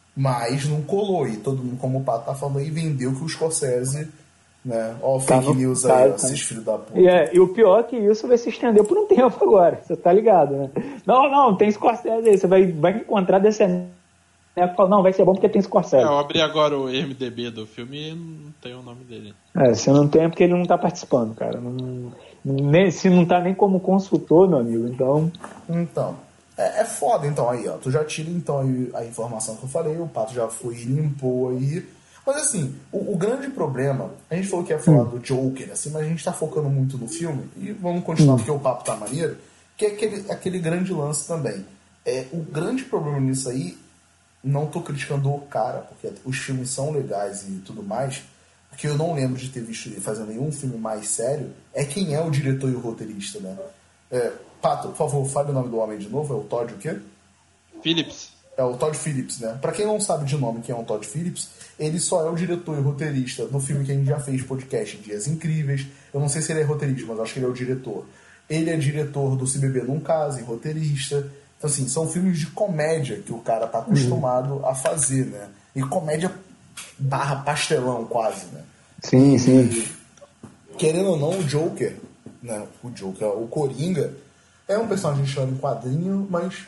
Mas não colou. E todo mundo, como o Pato tá falando aí, vendeu que o Scorsese, né? Ó, Tá fake no- news tá- aí, ó, tá. esses filhos da puta. E, é, e o pior é que isso vai se estender por um tempo agora, você tá ligado, né? Não, não, tem Scorsese aí, você vai, vai encontrar descendente. Não, vai ser bom porque tem Scorsese. É, eu abri agora o I M D B do filme e não tem o nome dele. É, se não tem é porque ele não tá participando, cara. Não, nem, se não tá nem como consultor, meu amigo, então... Então, é, é foda então aí, ó. Tu já tira então aí a informação que eu falei, o Pato já foi e limpou aí. Mas assim, o, o grande problema, a gente falou que ia falar do Joker, assim, mas a gente tá focando muito no filme, e vamos continuar porque o papo tá maneiro, que é aquele, aquele grande lance também. É, o grande problema nisso aí, não tô criticando o cara, porque os filmes são legais e tudo mais, porque eu não lembro de ter visto ele fazendo nenhum filme mais sério, é quem é o diretor e o roteirista, né? É, Pato, por favor, fale o nome do homem de novo, é o Todd o quê? Phillips. É o Todd Phillips, né? Pra quem não sabe de nome quem é o Todd Phillips, ele só é o diretor e roteirista do filme que a gente já fez podcast, Dias Incríveis. Eu não sei se ele é roteirista, mas acho que ele é o diretor. Ele é diretor do Se Beber Num Case, roteirista. Então, assim, são filmes de comédia que o cara tá acostumado a fazer, né? E comédia barra pastelão, quase, né? Sim, sim. Querendo ou não, o Joker, né? O Joker, o Coringa, é um personagem de história em quadrinho, mas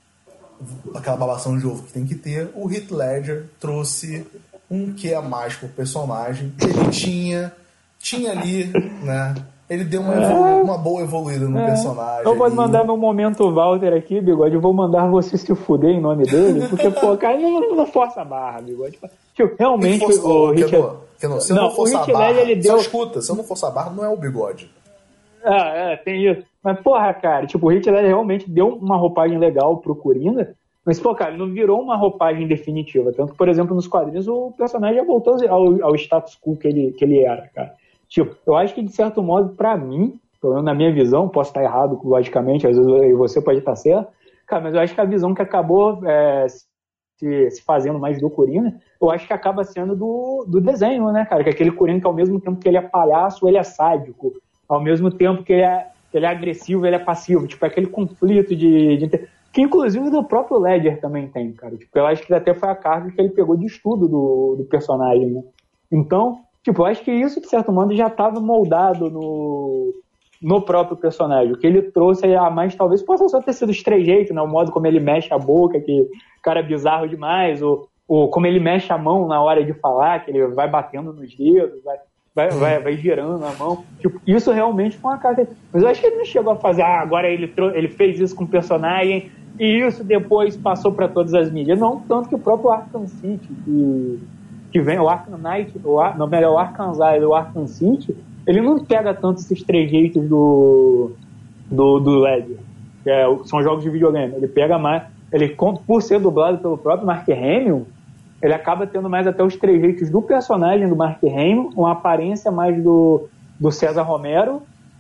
aquela babação de ovo que tem que ter, o Heath Ledger trouxe um quê a mais pro personagem que ele tinha, tinha ali, né? Ele deu uma, evolu- uma boa evoluída no É. personagem. Eu vou ali. mandar meu momento Walter aqui, Bigode. Eu vou mandar você se fuder em nome dele, porque, pô, cara, não, não força a barra, Bigode. Tipo, realmente, Força- o ô, Heath... Kenô, Kenô, se eu Não, não forçar o a Heath barra, Ledger, ele só deu- escuta, se eu não forçar a barra, não é o Bigode. Ah, é, tem isso. Mas, porra, cara, tipo, o Heath Ledger realmente deu uma roupagem legal pro Coringa, mas, pô, cara, não virou uma roupagem definitiva. Tanto que, por exemplo, nos quadrinhos, o personagem já voltou ao, ao status quo que ele, que ele era, cara. Tipo, eu acho que, de certo modo, pra mim, pelo menos na minha visão, posso estar errado, logicamente, às vezes você pode estar certo, cara, mas eu acho que a visão que acabou é, se, se fazendo mais do Coringa, eu acho que acaba sendo do, do desenho, né, cara? Que aquele Coringa que ao mesmo tempo que ele é palhaço, ele é sádico. Ao mesmo tempo que ele é, que ele é agressivo, ele é passivo. Tipo, aquele conflito de, de... Que, inclusive, do próprio Ledger também tem, cara. Tipo, eu acho que até foi a carga que ele pegou de estudo do, do personagem, né? Então, tipo, eu acho que isso, de certo modo, já estava moldado no, no próprio personagem. O que ele trouxe a mais, talvez, possa só ter sido os trejeitos, né? O modo como ele mexe a boca, que cara é bizarro demais, ou, ou como ele mexe a mão na hora de falar, que ele vai batendo nos dedos, vai... Vai, vai, vai girando na mão. Tipo, isso realmente foi uma carga. Mas eu acho que ele não chegou a fazer, ah, agora ele, trou- ele fez isso com o personagem e isso depois passou para todas as mídias. Não, tanto que o próprio Arkham City, que, que vem, o Arkham Knight, o Ar, não, melhor, o Arkham Asylum e o Arkham City, ele não pega tanto esses trejeitos do, do, do Ledger, que é, são jogos de videogame. Ele pega mais, ele, por ser dublado pelo próprio Mark Hamill, ele acaba tendo mais até os trejeitos do personagem do Mark Hamill, uma aparência mais do, do César Romero,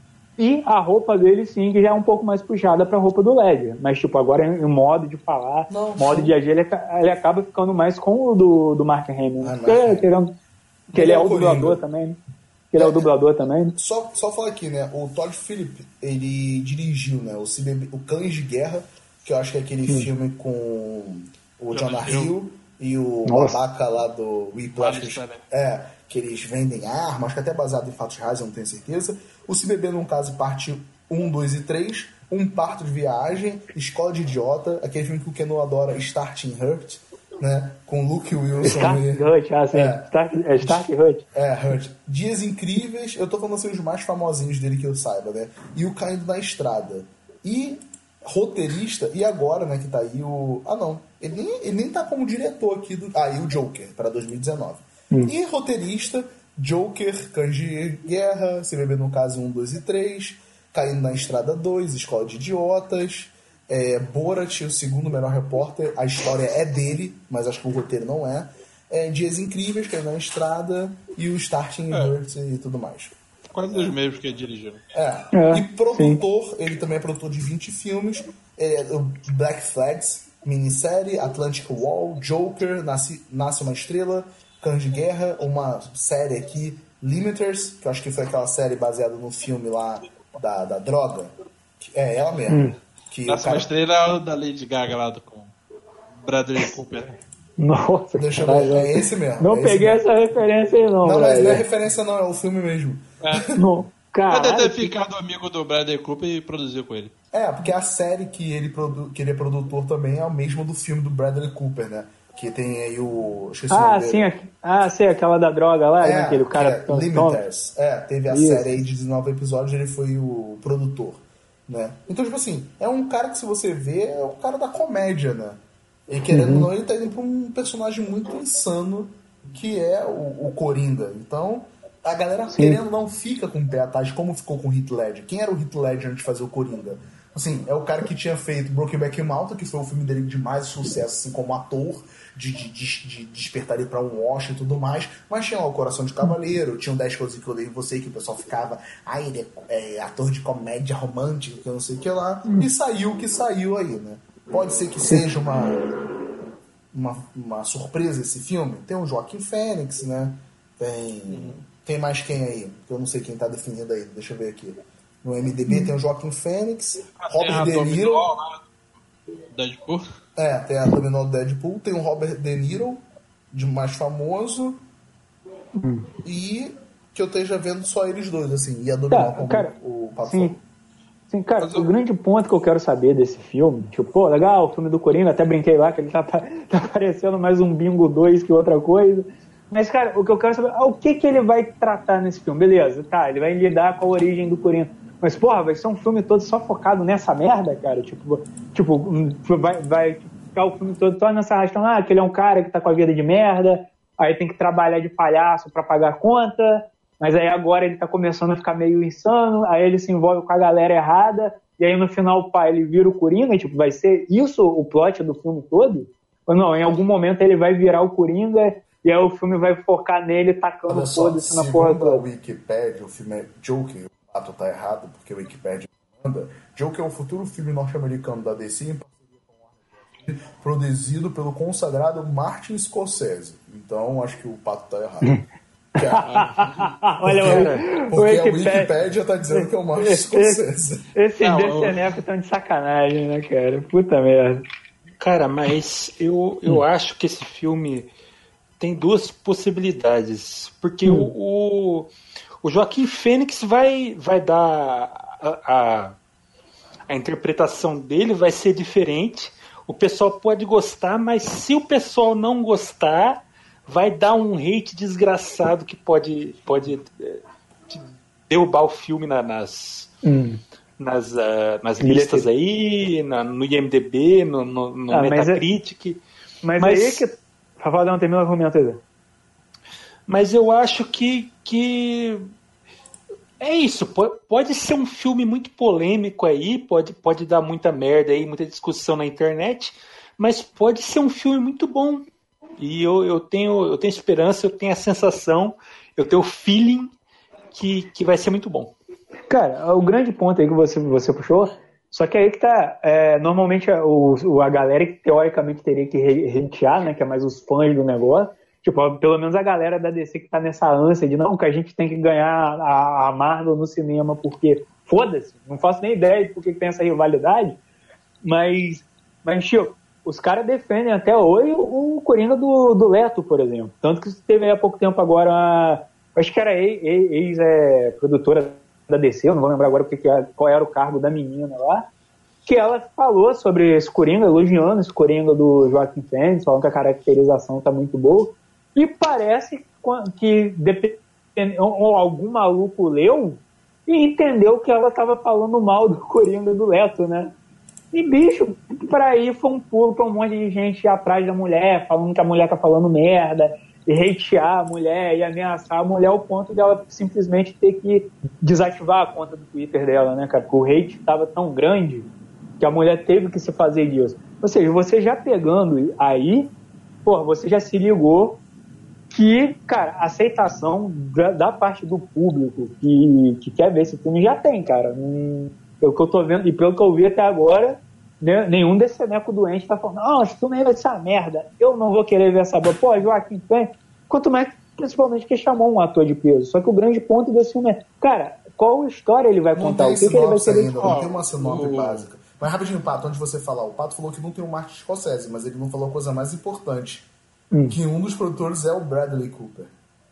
e a roupa dele, sim, que já é um pouco mais puxada pra roupa do Ledger. Mas, tipo, agora em, em modo de falar, Não, modo sim. de agir, ele, ele acaba ficando mais com o do, do Mark Hamill. Né? Ah, Porque, Mark. querendo, que Ele ele é é o o Coringa. dublador também, né? que ele é o dublador também. Só, só falar aqui, né? O Todd Phillips, ele dirigiu, né? O, C B B, o Cães de Guerra, que eu acho que é aquele hum. filme com o Jonah Hill e o Nossa. babaca lá do Whiplash. É, que eles vendem armas, acho que até baseado em fatos reais, eu não tenho certeza. O C B B, no caso, parte um, dois e três. Um Parto de Viagem, Escola de Idiota, aquele filme que o Keno adora, Starting Hurt, né? Com Luke Wilson. Starting Hurt, ah, sim. É, Stark, é Stark Hurt. É, Hurt. Dias Incríveis, eu tô falando assim os mais famosinhos dele que eu saiba, né? E o Caindo na Estrada. E roteirista, e agora, né, que tá aí o... Ah, não. Ele nem, ele nem tá como diretor aqui do... Ah, e o Joker, pra dois mil e dezenove. Hum. E roteirista, Joker, Cães de Guerra, C B B no caso um, dois e três... Caindo na Estrada dois, Escola de Idiotas, é, Borat, o segundo melhor repórter, a história é dele, mas acho que o roteiro não é, é Dias Incríveis, Caindo na Estrada, e o Starting é. Hurt e tudo mais. Quase os mesmos que ele dirigiu. É. é, e produtor, sim. Ele também é produtor de vinte filmes, é, o Black Flags, minissérie, Atlantic Wall, Joker, Nasce, Nasce uma Estrela, Cães de Guerra, uma série aqui, Limiters, que eu acho que foi aquela série baseada no filme lá Da, da droga. É ela mesmo. Hum. Que Nossa, cara... uma estrela da Lady Gaga lá do, com Bradley Cooper. Nossa, deixa eu ver. É esse mesmo. Não é peguei mesmo. essa referência aí, não. Não, velho. mas não é referência, não, é o filme mesmo. É. Não, cara. Pode ter ficado amigo do Bradley Cooper e produziu com ele. É, porque a série que ele, produ... que ele é produtor também é a mesma do filme do Bradley Cooper, né? Que tem aí o. Esqueci ah, o nome sim, dele. ah, sim, aquela da droga lá, é, né? Aquele cara. É, Limiters. É, teve a Isso. série aí de dezenove episódios, ele foi o produtor. Né? Então, tipo assim, é um cara que, se você vê, é um cara da comédia, né? E querendo ou não, ele tá indo pra um personagem muito insano, que é o, o Coringa. Então, a galera, Sim. querendo ou não, fica com o pé atrás, como ficou com o Heath Ledger. Quem era o Heath Ledger antes de fazer o Coringa? Assim, é o cara que tinha feito Brokeback Mountain, que foi o filme dele de mais sucesso, assim, como ator, de, de, de, de despertar ele pra um Oscar e tudo mais, mas tinha lá o Coração de Cavaleiro, tinha o dez Coisas que Eu Odeio em Você, que o pessoal ficava, ah, ele é, é ator de comédia romântica, que eu não sei o que lá, e saiu o que saiu aí, né? Pode ser que seja uma, uma, uma surpresa esse filme. Tem o Joaquin Phoenix, né? Tem, tem mais quem aí? Que eu não sei quem tá definindo aí, deixa eu ver aqui. No M D B tem o Joaquin Phoenix, ah, Robert De Niro. Deadpool. É, tem a Dominó do Deadpool, tem o Robert De Niro, de mais famoso, hum. e que eu esteja vendo só eles dois, assim, e a Dominó tá, como cara, o Pato. Sim, sim, cara, Mas o eu... grande ponto que eu quero saber desse filme, tipo, pô, legal, o filme do Coringa, até brinquei lá que ele tá, tá parecendo mais um Bingo dois que outra coisa. Mas, cara, o que eu quero saber é o que, que ele vai tratar nesse filme. Beleza, tá, ele vai lidar com a origem do Coringa. Mas, porra, vai ser um filme todo só focado nessa merda, cara? Tipo, tipo vai, vai ficar o filme todo só nessa arrastão, ah, que ele é um cara que tá com a vida de merda, aí tem que trabalhar de palhaço pra pagar a conta, mas aí agora ele tá começando a ficar meio insano, aí ele se envolve com a galera errada, e aí no final, pá, ele vira o Coringa, tipo, vai ser isso o plot do filme todo? Ou não, em algum momento ele vai virar o Coringa, e aí o filme vai focar nele tacando foda-se na porra toda. Segundo a Wikipedia, o filme é Joker. O Pato tá errado, porque o Wikipedia manda. Joker é o futuro filme norte-americano da D C em parceria com Warner Bros., produzido pelo consagrado Martin Scorsese. Então, acho que o Pato tá errado. Olha, porque, porque Wikipedia... a Wikipedia tá dizendo que é o Martin Scorsese. Esses D C N F estão de sacanagem, né, cara? Puta merda. Cara, mas eu, eu hum. acho que esse filme tem duas possibilidades. Porque hum. o... o O Joaquin Phoenix vai, vai dar a, a, a interpretação dele vai ser diferente. O pessoal pode gostar, mas se o pessoal não gostar, vai dar um hate desgraçado que pode, pode é, derrubar o filme na, nas, hum. nas, uh, nas listas aí, na, no I M D B, no, no, no ah, Metacritic. Mas, é, mas, mas aí que... Rafael, não termina o argumento aí. Mas eu acho que, que é isso, pode ser um filme muito polêmico aí, pode, pode dar muita merda aí, muita discussão na internet, mas pode ser um filme muito bom. E eu, eu, tenho, eu tenho esperança, eu tenho a sensação, eu tenho o feeling que, que vai ser muito bom. Cara, o grande ponto aí que você, você puxou, só que aí que tá, é, normalmente o, a galera que teoricamente teria que hatear, né, que é mais os fãs do negócio, Tipo, pelo menos a galera da D C que tá nessa ânsia de não, que a gente tem que ganhar a, a Marvel no cinema, porque foda-se, não faço nem ideia de por que tem essa rivalidade, mas, mas tipo, os caras defendem até hoje o, o Coringa do, do Leto, por exemplo. Tanto que teve aí há pouco tempo agora, uma, acho que era ex-produtora é, da D C, eu não vou lembrar agora porque, qual era o cargo da menina lá, que ela falou sobre esse Coringa, elogiando esse Coringa do Joaquin Phoenix, falando que a caracterização tá muito boa. E parece que depend... ou algum maluco leu e entendeu que ela estava falando mal do Coringa do Leto, né? E, bicho, para aí foi um pulo pra um monte de gente atrás da mulher, falando que a mulher tá falando merda, e hatear a mulher, e ameaçar a mulher ao ponto de ela simplesmente ter que desativar a conta do Twitter dela, né, cara? Porque o hate tava tão grande que a mulher teve que se fazer disso. Ou seja, você já pegando aí, porra, você já se ligou que, cara, a aceitação da, da parte do público que, que quer ver esse filme já tem, cara. Hum, pelo que eu tô vendo, e pelo que eu vi até agora, né, nenhum desse ceneco doente tá falando, não, esse filme aí vai ser uma merda, eu não vou querer ver essa boa. Pô, Joaquim Phoenix, quanto mais, principalmente que chamou um ator de peso. Só que o grande ponto desse filme é, cara, qual história ele vai não contar? Tem o que, que ele vai querer ainda, não tem uma sinopse básica. Mas rapidinho, Pato, antes de você falar, o Pato falou que não tem o Martin Scorsese, mas ele não falou a coisa mais importante. Hum. Que um dos produtores é o Bradley Cooper.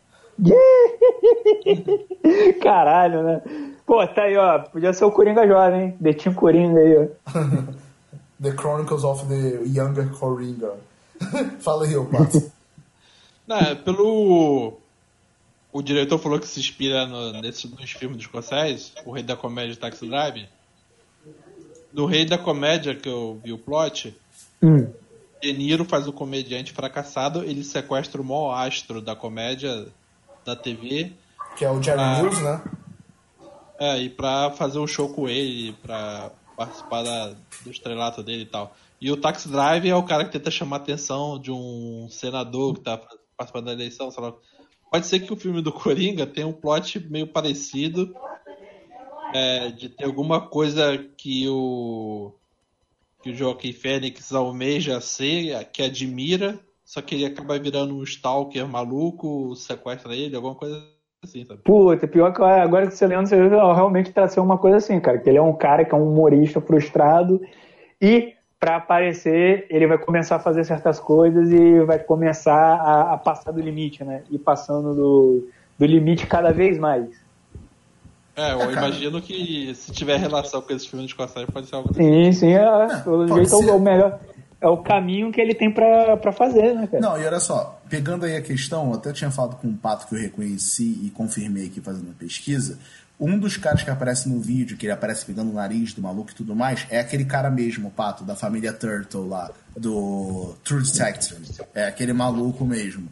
Caralho, né? Pô, tá aí, ó. Podia ser o Coringa jovem, hein? The Team Coringa aí, ó. The Chronicles of the Younger Coringa. Fala aí, ô Pato. Não, é, pelo... O diretor falou que se inspira no, nesses dois filmes dos Scorsese, O Rei da Comédia e Taxi Drive. No Rei da Comédia, que eu vi o plot... Hum. De Niro faz o comediante fracassado, ele sequestra o maior astro da comédia da T V. Que é o Jerry pra... Lewis, né? É, e pra fazer um show com ele, pra participar da, do estrelato dele e tal. E o Taxi Drive é o cara que tenta chamar a atenção de um senador que tá participando da eleição, sei lá. Pode ser que o filme do Coringa tenha um plot meio parecido, é, de ter alguma coisa que o... que o Joaquim Phoenix almeja ser, que admira, só que ele acaba virando um stalker maluco, sequestra ele, alguma coisa assim, sabe? Puta, pior que agora que você lembra, você realmente tá sendo uma coisa assim, cara, que ele é um cara que é um humorista frustrado e pra aparecer ele vai começar a fazer certas coisas e vai começar a, a passar do limite, né? E passando do, do limite cada vez mais. É, eu é, imagino que se tiver relação com esse filme de Scorsese pode ser algo assim. Sim, sim, é, pelo jeito ser. é o melhor, é o caminho que ele tem pra, pra fazer, né, cara? Não, e olha só, pegando aí a questão, eu até tinha falado com um Pato que eu reconheci e confirmei aqui fazendo a pesquisa, um dos caras que aparece no vídeo, que ele aparece pegando o nariz do maluco e tudo mais, é aquele cara mesmo, Pato, da família Turtle lá, do True Detective. É aquele maluco mesmo.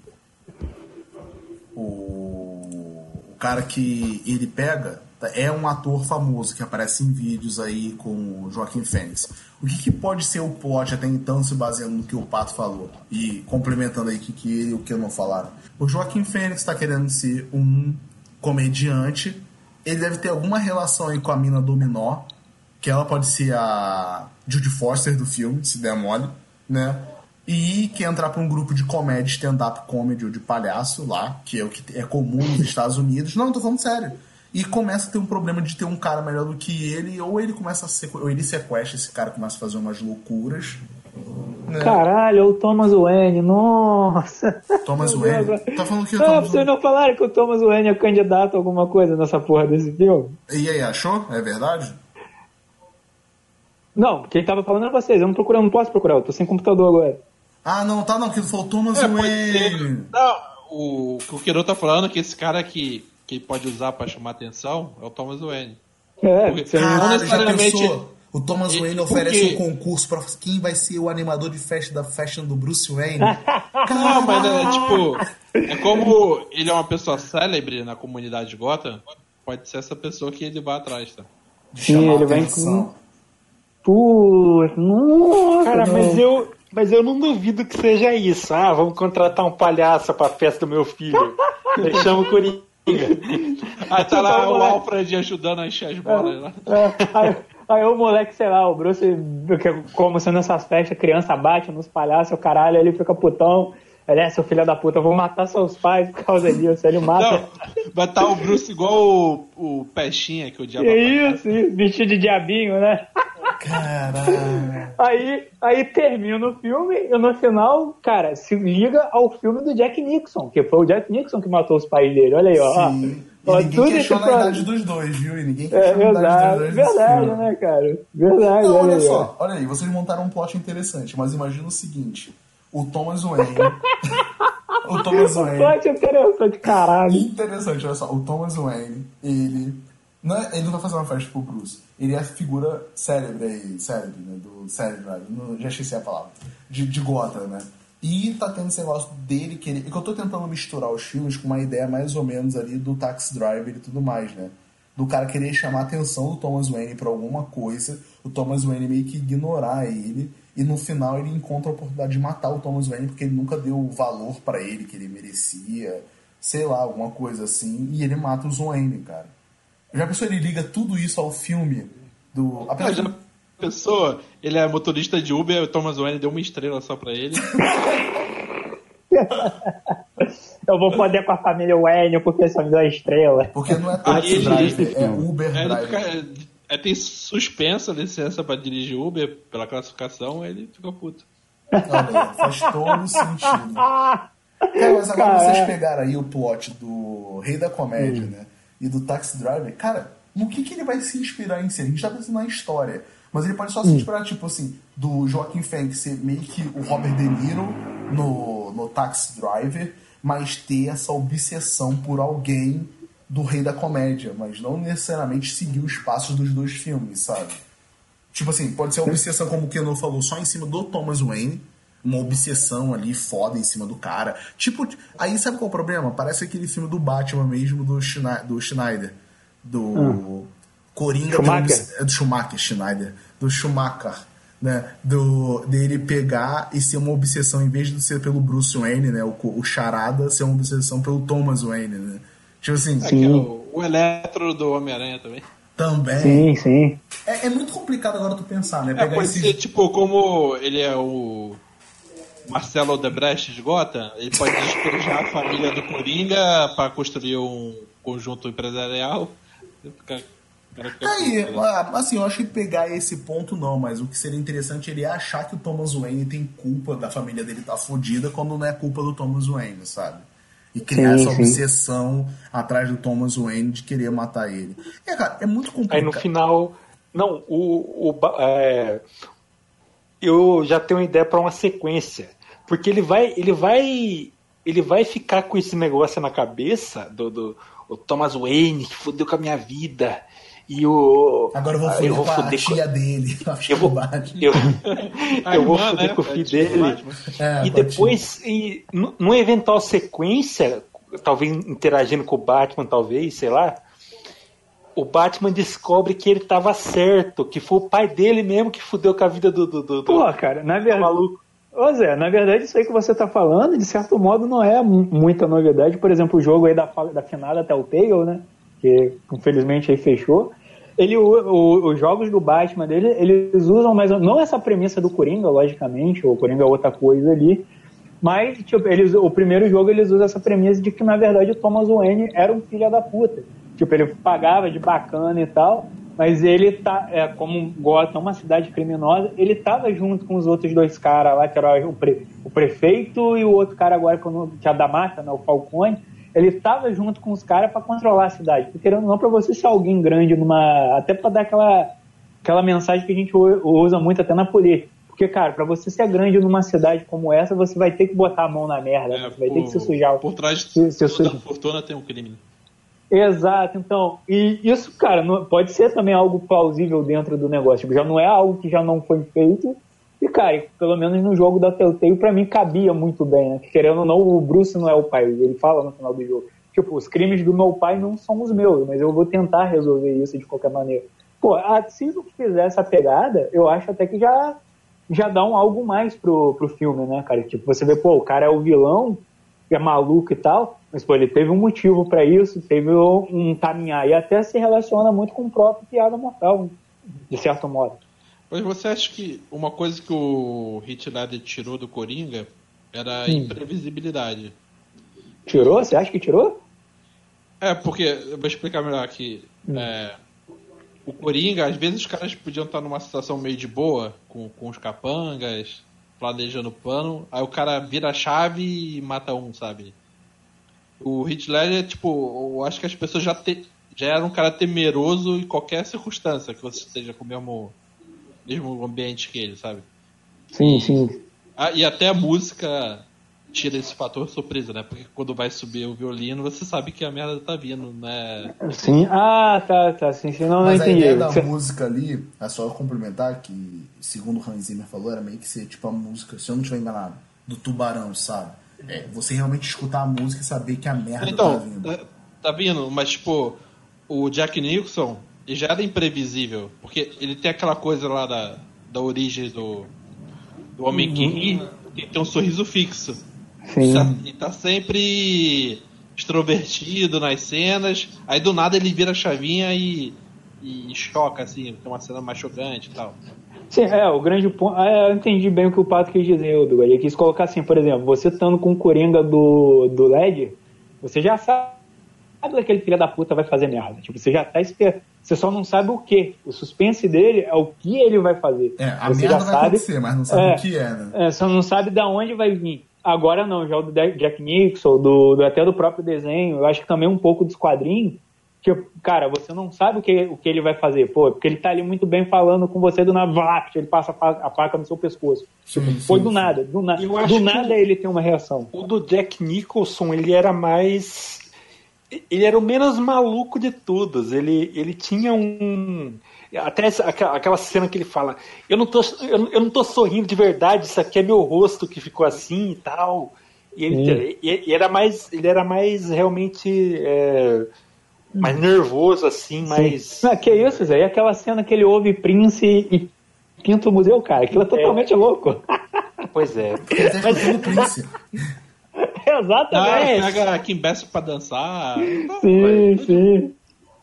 O, o cara que ele pega é um ator famoso que aparece em vídeos aí com o Joaquim Phoenix. O que, que pode ser o plot até então, se baseando no que o Pato falou e complementando aí o que, que ele e o que eu não falaram? O Joaquim Phoenix está querendo ser um comediante. Ele deve ter alguma relação aí com a mina Dominó, que ela pode ser a Judy Foster do filme, se der mole, né? E quer entrar para um grupo de comédia, stand-up comedy ou de palhaço lá, que é o que é comum nos Estados Unidos. Não, tô falando sério. E começa a ter um problema de ter um cara melhor do que ele, ou ele começa a sequ... ou ele sequestra esse cara, começa a fazer umas loucuras. Né? Caralho, o Thomas Wayne, nossa. Thomas Wayne? Tá falando que o ah, Thomas vocês não falaram que o Thomas Wayne é candidato a alguma coisa nessa porra desse filme? E aí, achou? É verdade? Não, quem tava falando é vocês, eu não procuro, eu não posso procurar, eu tô sem computador agora. Ah, não, tá não, que falou Thomas é, Wayne. Não, o que o Queiroz tá falando é que esse cara que que pode usar pra chamar atenção é o Thomas Wayne. É, porque caralho, não necessariamente... já pensou? O Thomas Wayne oferece um concurso pra quem vai ser o animador de festa da fashion do Bruce Wayne. Não, mas é tipo... É como ele é uma pessoa célebre na comunidade de Gotham, pode ser essa pessoa que ele vai atrás, tá? Sim, ele vai com... Putz, nossa, cara, não. mas eu... Mas eu não duvido que seja isso. Ah, vamos contratar um palhaço pra festa do meu filho. Eu chamo o Coringa. Ah, tá lá o Alfred ajudando a encher as bolas lá. É, é, aí, aí o moleque, sei lá, o Bruce, como sendo nessas festas, criança bate nos palhaços, o caralho, ele fica putão. Ele é, seu filho da puta, eu vou matar seus pais por causa disso. Ele mata. Não, vai estar o Bruce igual o, o Pestinha que o diabo Isso, isso, vestido de diabinho, né? Caralho. Aí, aí termina o filme e no final, cara, se liga ao filme do Jack Nixon, que foi o Jack Nixon que matou os pais dele. Olha aí, ó. Sim. ó E ninguém questiona a pra... idade dos dois, viu? E ninguém É, questiona a idade dos verdade, dois. verdade, né, cara? Verdade. Não, olha olha aí, só, ó. olha aí, vocês montaram um plot interessante, mas imagina o seguinte: o Thomas Wayne. o Thomas O Wayne. plot é interessante, caralho. Interessante, olha só, o Thomas Wayne, ele. Não é, ele não vai fazer uma festa pro Bruce. Ele é a figura célebre aí, célebre, né? Do célebre, não, já esqueci a palavra. De, de Gotham, né? E tá tendo esse negócio dele que ele. É que eu tô tentando misturar os filmes com uma ideia mais ou menos ali do Taxi Driver e tudo mais, né? Do cara querer chamar a atenção do Thomas Wayne pra alguma coisa, o Thomas Wayne meio que ignorar ele, e no final ele encontra a oportunidade de matar o Thomas Wayne porque ele nunca deu o valor pra ele que ele merecia, sei lá, alguma coisa assim, e ele mata o Wayne, cara. Já pensou, ele liga tudo isso ao filme do... Ah, já pensou? Ele é motorista de Uber, o Thomas Wayne deu uma estrela só pra ele. Eu vou poder com a família Wayne porque só me deu a estrela. Porque não é Taxi Driver, é Uber é, Driver. É, tem suspensa a licença pra dirigir Uber pela classificação, ele fica puto. Olha, faz todo sentido. Cara, mas agora Cara. vocês pegaram aí o plot do Rei da Comédia, hum. né? E do Taxi Driver. Cara, no que, que ele vai se inspirar em si? A gente tá pensando na história. Mas ele pode só se inspirar, tipo assim, do Joaquin Phoenix ser meio que o Robert De Niro no, no Taxi Driver, mas ter essa obsessão por alguém do Rei da Comédia, mas não necessariamente seguir os passos dos dois filmes, sabe? Tipo assim, pode ser uma obsessão, como o Keno falou, só em cima do Thomas Wayne, uma obsessão ali foda em cima do cara. Tipo, aí sabe qual é o problema? Parece aquele filme do Batman mesmo, do, Schne- do Schneider, do hum. Coringa, Schumacher. Do, do Schumacher, Schneider, do Schumacher, né? Do, dele pegar e ser uma obsessão, em vez de ser pelo Bruce Wayne, né? O, o Charada, ser uma obsessão pelo Thomas Wayne, né? Tipo assim... Aqui é o, o Eletro do Homem-Aranha também. Também. Sim, sim. É, é muito complicado agora tu pensar, né? É, Pegar pode esse... ser, tipo, como ele é o Marcelo Odebrecht de Gotham, ele pode despejar a família do Coringa para construir um conjunto empresarial. Aí, assim, eu acho que pegar esse ponto não, mas o que seria interessante é ele achar que o Thomas Wayne tem culpa da família dele tá fodida quando não é culpa do Thomas Wayne, sabe? E criar sim, essa sim. obsessão atrás do Thomas Wayne de querer matar ele. É, cara, é muito complicado. Aí no final, não, o, o é, eu já tenho uma ideia para uma sequência, porque ele vai, ele vai, ele vai ficar com esse negócio na cabeça do, do o Thomas Wayne que fudeu com a minha vida. E o. Agora eu vou foder com a tia com... dele. Eu vou, eu, eu vou foder né? com o filho dele. É, e depois, e, numa eventual sequência, talvez interagindo com o Batman, talvez, sei lá, o Batman descobre que ele estava certo, que foi o pai dele mesmo que fudeu com a vida do. do, do Pô, cara, na verdade. maluco. Ô Zé, na verdade, isso aí que você tá falando, de certo modo, não é muita novidade. Por exemplo, o jogo aí da, da finada Telltale, né? Que infelizmente aí fechou. Ele, o, o, os jogos do Batman dele, eles usam mais não essa premissa do Coringa, logicamente, o Coringa é outra coisa ali, mas tipo, eles, o primeiro jogo eles usam essa premissa de que na verdade o Thomas Wayne era um filho da puta. Tipo, ele pagava de bacana e tal, mas ele tá, é, como Gotham, uma cidade criminosa, ele tava junto com os outros dois caras lá, que era o, pre, o prefeito e o outro cara agora que é da mata, né, o Falcone. Ele estava junto com os caras para controlar a cidade. Porque querendo ou não, para você ser alguém grande numa. Até para dar aquela, aquela mensagem que a gente usa muito até na política. Porque, cara, para você ser grande numa cidade como essa, você vai ter que botar a mão na merda. É, você vai por, ter que se sujar. Por trás de se, se toda sujar. fortuna tem um crime. Exato, então. E isso, cara, não, pode ser também algo plausível dentro do negócio. Tipo, já não é algo que já não foi feito. E, cara, pelo menos no jogo da Telltale, pra mim, cabia muito bem, né? Querendo ou não, o Bruce não é o pai. Ele fala no final do jogo. Tipo, os crimes do meu pai não são os meus, mas eu vou tentar resolver isso de qualquer maneira. Pô, se não fizer essa pegada, eu acho até que já, já dá um algo mais pro, pro filme, né, cara? Tipo, você vê, pô, o cara é o vilão, é maluco e tal, mas, pô, ele teve um motivo pra isso, teve um caminhar. E até se relaciona muito com o próprio Piada Mortal, de certo modo. Mas você acha que uma coisa que o Heath Ledger tirou do Coringa Era Hum. imprevisibilidade. Tirou? Você acha que tirou? É, porque, eu vou explicar melhor aqui. Hum. É, o Coringa, às vezes os caras podiam estar numa situação meio de boa, com, com os capangas, planejando o plano, aí o cara vira a chave e mata um, sabe? O Heath Ledger, tipo, eu acho que as pessoas já, te, já eram um cara temeroso em qualquer circunstância que você esteja com o mesmo, mesmo ambiente que ele, sabe? Sim, sim. Ah, e até a música tira esse fator surpresa, né? Porque quando vai subir o violino, você sabe que a merda tá vindo, né? Sim. Ah, tá, tá. Sim, sim. Não, Mas não a entendi. ideia da Você- música ali, é só complementar que, segundo o Hans Zimmer falou, era meio que ser tipo a música, se eu não estiver enganado, do Tubarão, sabe? É, você realmente escutar a música e saber que a merda tá Então, vindo. tá, tá vindo, mas tipo, o Jack Nicholson ele já era imprevisível, porque ele tem aquela coisa lá da, da origem do, do Homem que ri, que tem um sorriso fixo. Sim. Tá, e tá sempre extrovertido nas cenas, aí do nada ele vira a chavinha e, e choca, assim, tem uma cena mais chocante e tal. Sim, é, o grande ponto. É, eu entendi bem o que o Pato quis dizer, Douglas. Ele quis colocar assim, por exemplo, você estando com o Coringa do, do Ledger, você já sabe que aquele filho da puta vai fazer merda. Tipo, você já tá esperando. Você só não sabe o que. O suspense dele é o que ele vai fazer. É, a você merda já vai sabe, acontecer, mas não sabe é, o que é, né? É, só não sabe de onde vai vir. Agora não, já o do Jack Nicholson, do, do, até do próprio desenho, eu acho que também um pouco dos quadrinhos, que, cara, você não sabe o que, o que ele vai fazer, pô, porque ele tá ali muito bem falando com você do nada, ele passa a faca, a faca no seu pescoço. Sim, Foi sim, do sim. nada, do, na, Eu acho do que nada ele tem uma reação. O do Jack Nicholson, ele era mais... Ele era o menos maluco de todos. Ele, ele tinha um... Até essa, aquela aquela cena que ele fala, eu não, tô, eu, não- eu não tô sorrindo de verdade, isso aqui é meu rosto que ficou assim e tal. E ele, e- e era mais, ele era mais realmente é, mais nervoso, assim, mais... Não, que isso, Zé? E aquela cena que ele ouve Prince e pinta o museu, cara, aquilo é totalmente louco. Pois é. Ele tá escutando o Prince. Ah, Exatamente. pega Kim Bess pra dançar. Sim, sim.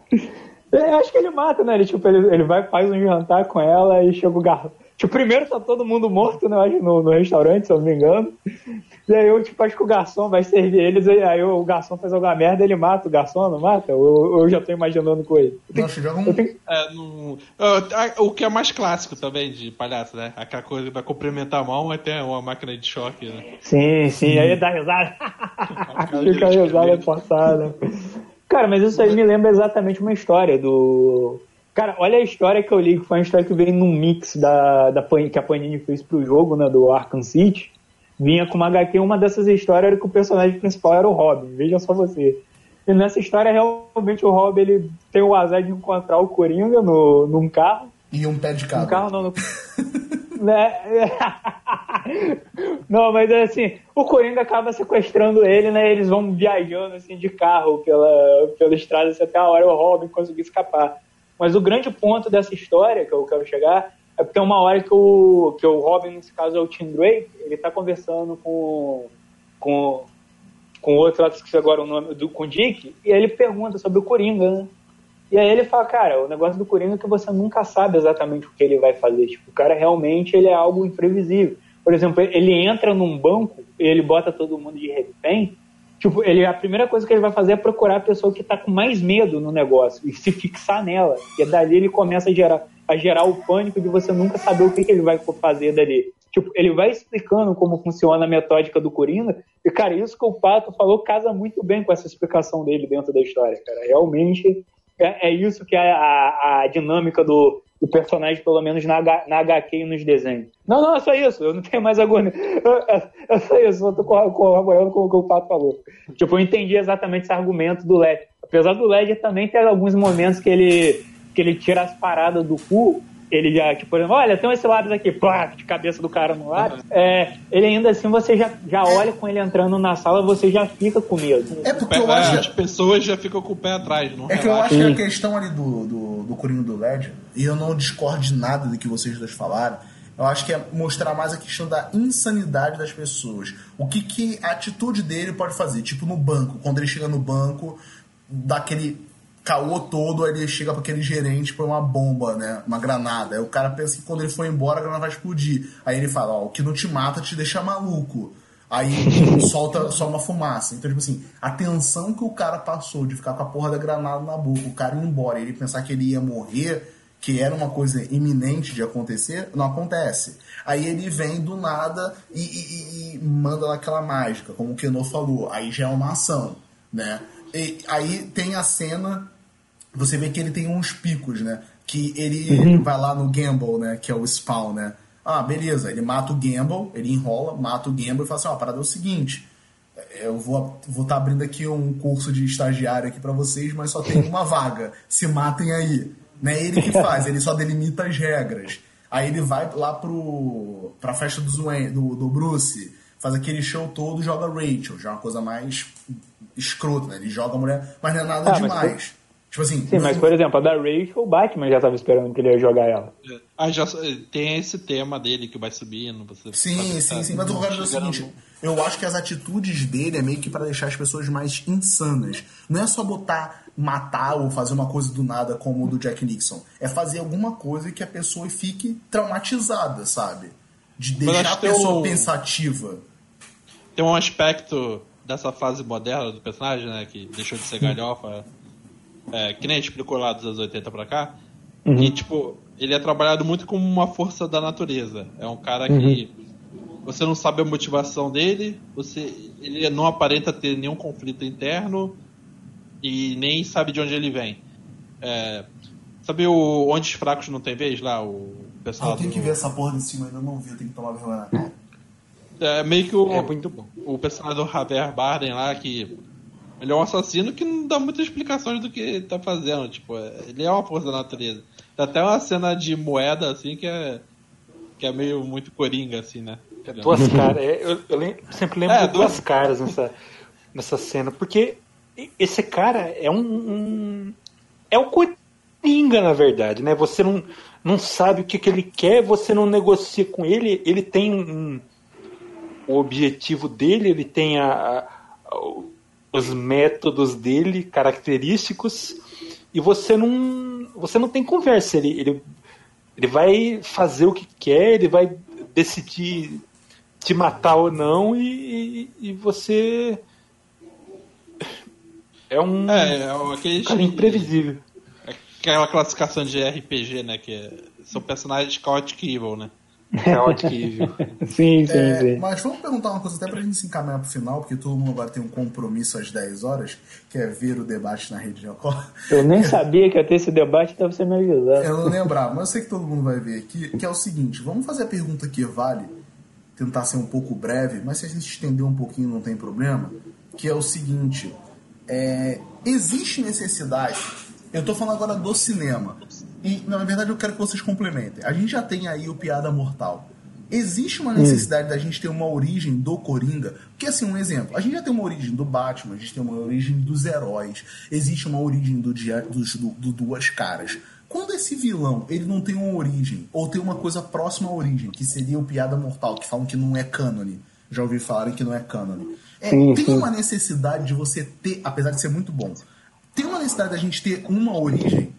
Eu acho que ele mata, né? Ele, tipo, ele, ele vai, faz um jantar com ela e chega o garçom. Tipo, primeiro tá todo mundo morto, né? Acho, no, no restaurante, se eu não me engano. E aí eu, tipo, acho que o garçom vai servir eles, e aí o garçom faz alguma merda, ele mata o garçom, não mata? Ou eu já tô imaginando com ele. Nossa, joga um... Eu tenho- É, não- ah, o que é mais clássico também de palhaço, né? Aquela coisa que vai cumprimentar a mão e tem uma máquina de choque, né? Sim, sim, aí dá risada. Fica a risada forçada. Cara, mas isso aí me lembra exatamente uma história do... Cara, olha a história que eu li, que foi uma história que veio num mix da, da Pan- que a Panini fez pro jogo, né, do Arkham City. Vinha com uma agá quê, uma dessas histórias era que o personagem principal era o Robin, veja só você. E nessa história, realmente, o Robin, ele tem o azar de encontrar o Coringa no, num carro. E um pé de No cabra. carro não, no... né? Não, mas é assim, o Coringa acaba sequestrando ele, né? Eles vão viajando assim de carro pela, pela estrada assim, até a hora o Robin conseguir escapar. Mas o grande ponto dessa história que eu quero chegar é porque tem uma hora que o, que o Robin, nesse caso é o Tim Drake, ele tá conversando com com, com outro, eu esqueci agora o nome, do, com o Dick, e aí ele pergunta sobre o Coringa, né? E aí ele fala, cara, o negócio do Coringa é que você nunca sabe exatamente o que ele vai fazer. Tipo, o cara realmente ele é algo imprevisível. Por exemplo, ele entra num banco e ele bota todo mundo de refém. Tipo, ele, a primeira coisa que ele vai fazer é procurar a pessoa que tá com mais medo no negócio e se fixar nela. E dali ele começa a gerar, a gerar o pânico de você nunca saber o que, que ele vai fazer dali. Tipo, ele vai explicando como funciona a metódica do Coringa. E, cara, isso que o Pato falou casa muito bem com essa explicação dele dentro da história, cara. Realmente... É, é isso que é a, a dinâmica do, do personagem, pelo menos na, na agá quê e nos desenhos. Não, não, é só isso. Eu não tenho mais agonia. É, é só isso. Eu tô corroborando com o que o Pato falou. Tipo, eu entendi exatamente esse argumento do Ledger. Apesar do Ledger também ter alguns momentos que ele, que ele tira as paradas do cu. Ele já, tipo, por exemplo, olha, tem esse lápis aqui, pá, de cabeça do cara no lápis. É, ele ainda assim, você já, já olha com ele entrando na sala, você já fica com medo. É porque eu acho... As pessoas já ficam com o pé atrás, não É que eu relaxa. acho que a questão ali do, do, do Coringa do Ledger, e eu não discordo de nada do que vocês dois falaram, eu acho que é mostrar mais a questão da insanidade das pessoas. O que, que a atitude dele pode fazer? Tipo no banco, quando ele chega no banco, dá aquele caô todo, aí ele chega para aquele gerente, põe uma bomba, né, uma granada. Aí o cara pensa que quando ele for embora a granada vai explodir. Aí ele fala, ó, o que não te mata te deixa maluco. Aí solta só uma fumaça. Então, tipo assim, a tensão que o cara passou de ficar com a porra da granada na boca, o cara ir embora, ele pensar que ele ia morrer, que era uma coisa iminente de acontecer, não acontece. Aí ele vem do nada e, e, e manda lá aquela mágica, como o Keno falou. Aí já é uma ação, né? E aí tem a cena, você vê que ele tem uns picos, né? Que ele uhum. vai lá no Gamble, né? Que é o Spawn, né? Ah, beleza, ele mata o Gamble, ele enrola, mata o Gamble e fala assim, ó, a parada é o seguinte, eu vou vou tá abrindo aqui um curso de estagiário aqui pra vocês, mas só tem uma vaga, se matem aí. Não é ele que faz, ele só delimita as regras. Aí ele vai lá pro, pra festa do, Zuen, do, do Bruce, faz aquele show todo e joga Rachel, já é uma coisa mais escrota, né? Ele joga a mulher, mas não é nada ah, demais. Mas... Tipo assim, sim, mas por exemplo, a da Rachel, o Batman já tava esperando que ele ia jogar ela. Ah, já tem esse tema dele que vai subindo. Você sim, sim, sim. Mas eu quero dizer o seguinte: no... eu acho que as atitudes dele é meio que pra deixar as pessoas mais insanas. Não é só botar, matar ou fazer uma coisa do nada como o do Jack Nixon. É fazer alguma coisa que a pessoa fique traumatizada, sabe? De deixar a pessoa um... pensativa. Tem um aspecto dessa fase moderna do personagem, né? Que deixou de ser galhofa. É, que nem a gente explicou lá dos anos oitenta pra cá, uhum. E tipo, ele é trabalhado muito como uma força da natureza. É um cara uhum. que você não sabe a motivação dele, você, ele não aparenta ter nenhum conflito interno e nem sabe de onde ele vem. É, sabe o Onde os Fracos Não Tem Vez lá? O pessoal ah, eu tenho do... que ver essa porra desse filme, eu ainda não vi, eu tenho que tomar vergonha na cara. É meio que o, é muito bom. O personagem do Javier Bardem lá, que ele é um assassino que não dá muitas explicações do que ele tá fazendo. Tipo, ele é uma força da natureza. Tem até uma cena de moeda, assim, que é, que é meio muito coringa, assim, né? Duas caras. Eu, eu lembro, sempre lembro é, de duas, duas caras nessa, nessa cena. Porque esse cara é um... um é o coringa, na verdade, né? Você não, não sabe o que, que ele quer, você não negocia com ele. Ele tem um, o objetivo dele, ele tem a... a os métodos dele, característicos, e você não, você não tem conversa. Ele, ele, ele vai fazer o que quer, ele vai decidir te matar ou não, e, e você é um, é, é aquele cara imprevisível. Aquela classificação de R P G, né, que é, são personagens Chaotic Evil, né? Chaotic Evil. Sim, sim, é, sim. Mas vamos perguntar uma coisa até pra gente se encaminhar pro final, porque todo mundo agora tem um compromisso às dez horas, que é ver o debate na Rede Record. Eu nem sabia que ia ter esse debate, então você me avisar. Eu não lembrava, mas eu sei que todo mundo vai ver aqui, que é o seguinte, vamos fazer a pergunta que vale, tentar ser um pouco breve, mas se a gente estender um pouquinho não tem problema, que é o seguinte, é, existe necessidade, eu tô falando agora do cinema, e na verdade eu quero que vocês complementem. A gente já tem aí o Piada Mortal. Existe uma necessidade hum. da gente ter uma origem do Coringa? Porque assim, um exemplo, a gente já tem uma origem do Batman, a gente tem uma origem dos heróis, existe uma origem do, dia, do, do, do Duas Caras. Quando esse vilão, ele não tem uma origem, ou tem uma coisa próxima à origem, que seria o Piada Mortal, que falam que não é cânone, já ouvi falarem que não é cânone. É, sim, tem sim. uma necessidade de você ter, apesar de ser muito bom, tem uma necessidade da gente ter uma origem?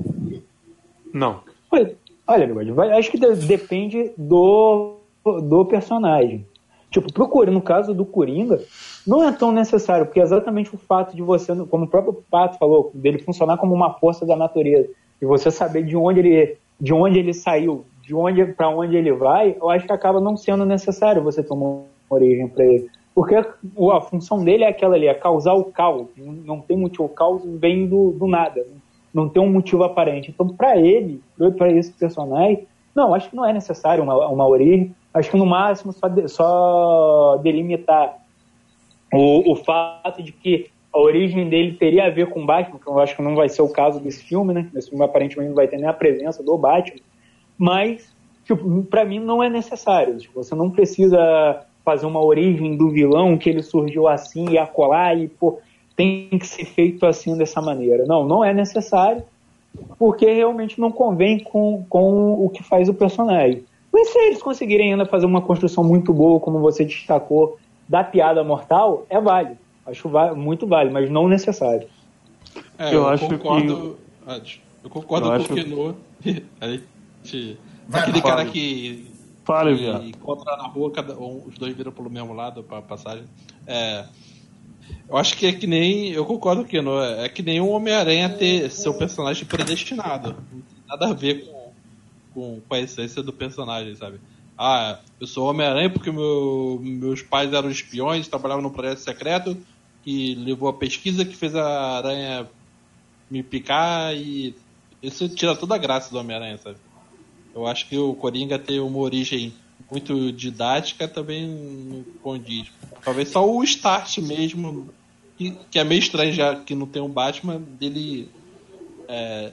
Não. Olha, bigode, acho que depende do, do personagem. Tipo, pro Coringa, no caso do Coringa, não é tão necessário, porque é exatamente o fato de você, como o próprio Pato falou, dele funcionar como uma força da natureza, e você saber de onde ele, de onde ele saiu, de onde para onde ele vai, eu acho que acaba não sendo necessário você tomar uma origem para ele. Porque a, a função dele é aquela ali, é causar o caos. Não tem motivo, o caos vem do, do nada. Não tem um motivo aparente. Então, para ele, para esse personagem, não, acho que não é necessário uma, uma origem. Acho que no máximo só, de, só delimitar o, o fato de que a origem dele teria a ver com o Batman, que eu acho que não vai ser o caso desse filme, né? Esse filme aparentemente não vai ter nem a presença do Batman. Mas, tipo, para mim não é necessário. Tipo, você não precisa fazer uma origem do vilão, que ele surgiu assim e acolá e, pô, tem que ser feito assim dessa maneira. Não, não é necessário, porque realmente não convém com, com o que faz o personagem. Mas se eles conseguirem ainda fazer uma construção muito boa, como você destacou, da Piada Mortal, é válido. Acho muito válido, mas não necessário. É, eu, eu acho concordo, que... Eu concordo eu com o Keno. Aquele cara que Fale, e viado. encontrar na rua, cada, um, os dois viram pelo mesmo lado pra passagem. É, eu acho que é que nem. Eu concordo que não é, é que nem um Homem-Aranha ter seu personagem predestinado. Não tem nada a ver com, com, com a essência do personagem, sabe? Ah, eu sou Homem-Aranha porque meu, meus pais eram espiões, trabalhavam num projeto secreto que levou a pesquisa que fez a aranha me picar, e isso tira toda a graça do Homem-Aranha, sabe? Eu acho que o Coringa ter uma origem muito didática também não condiz. Talvez só o start mesmo, que, que é meio estranho já que não tem um Batman, dele é,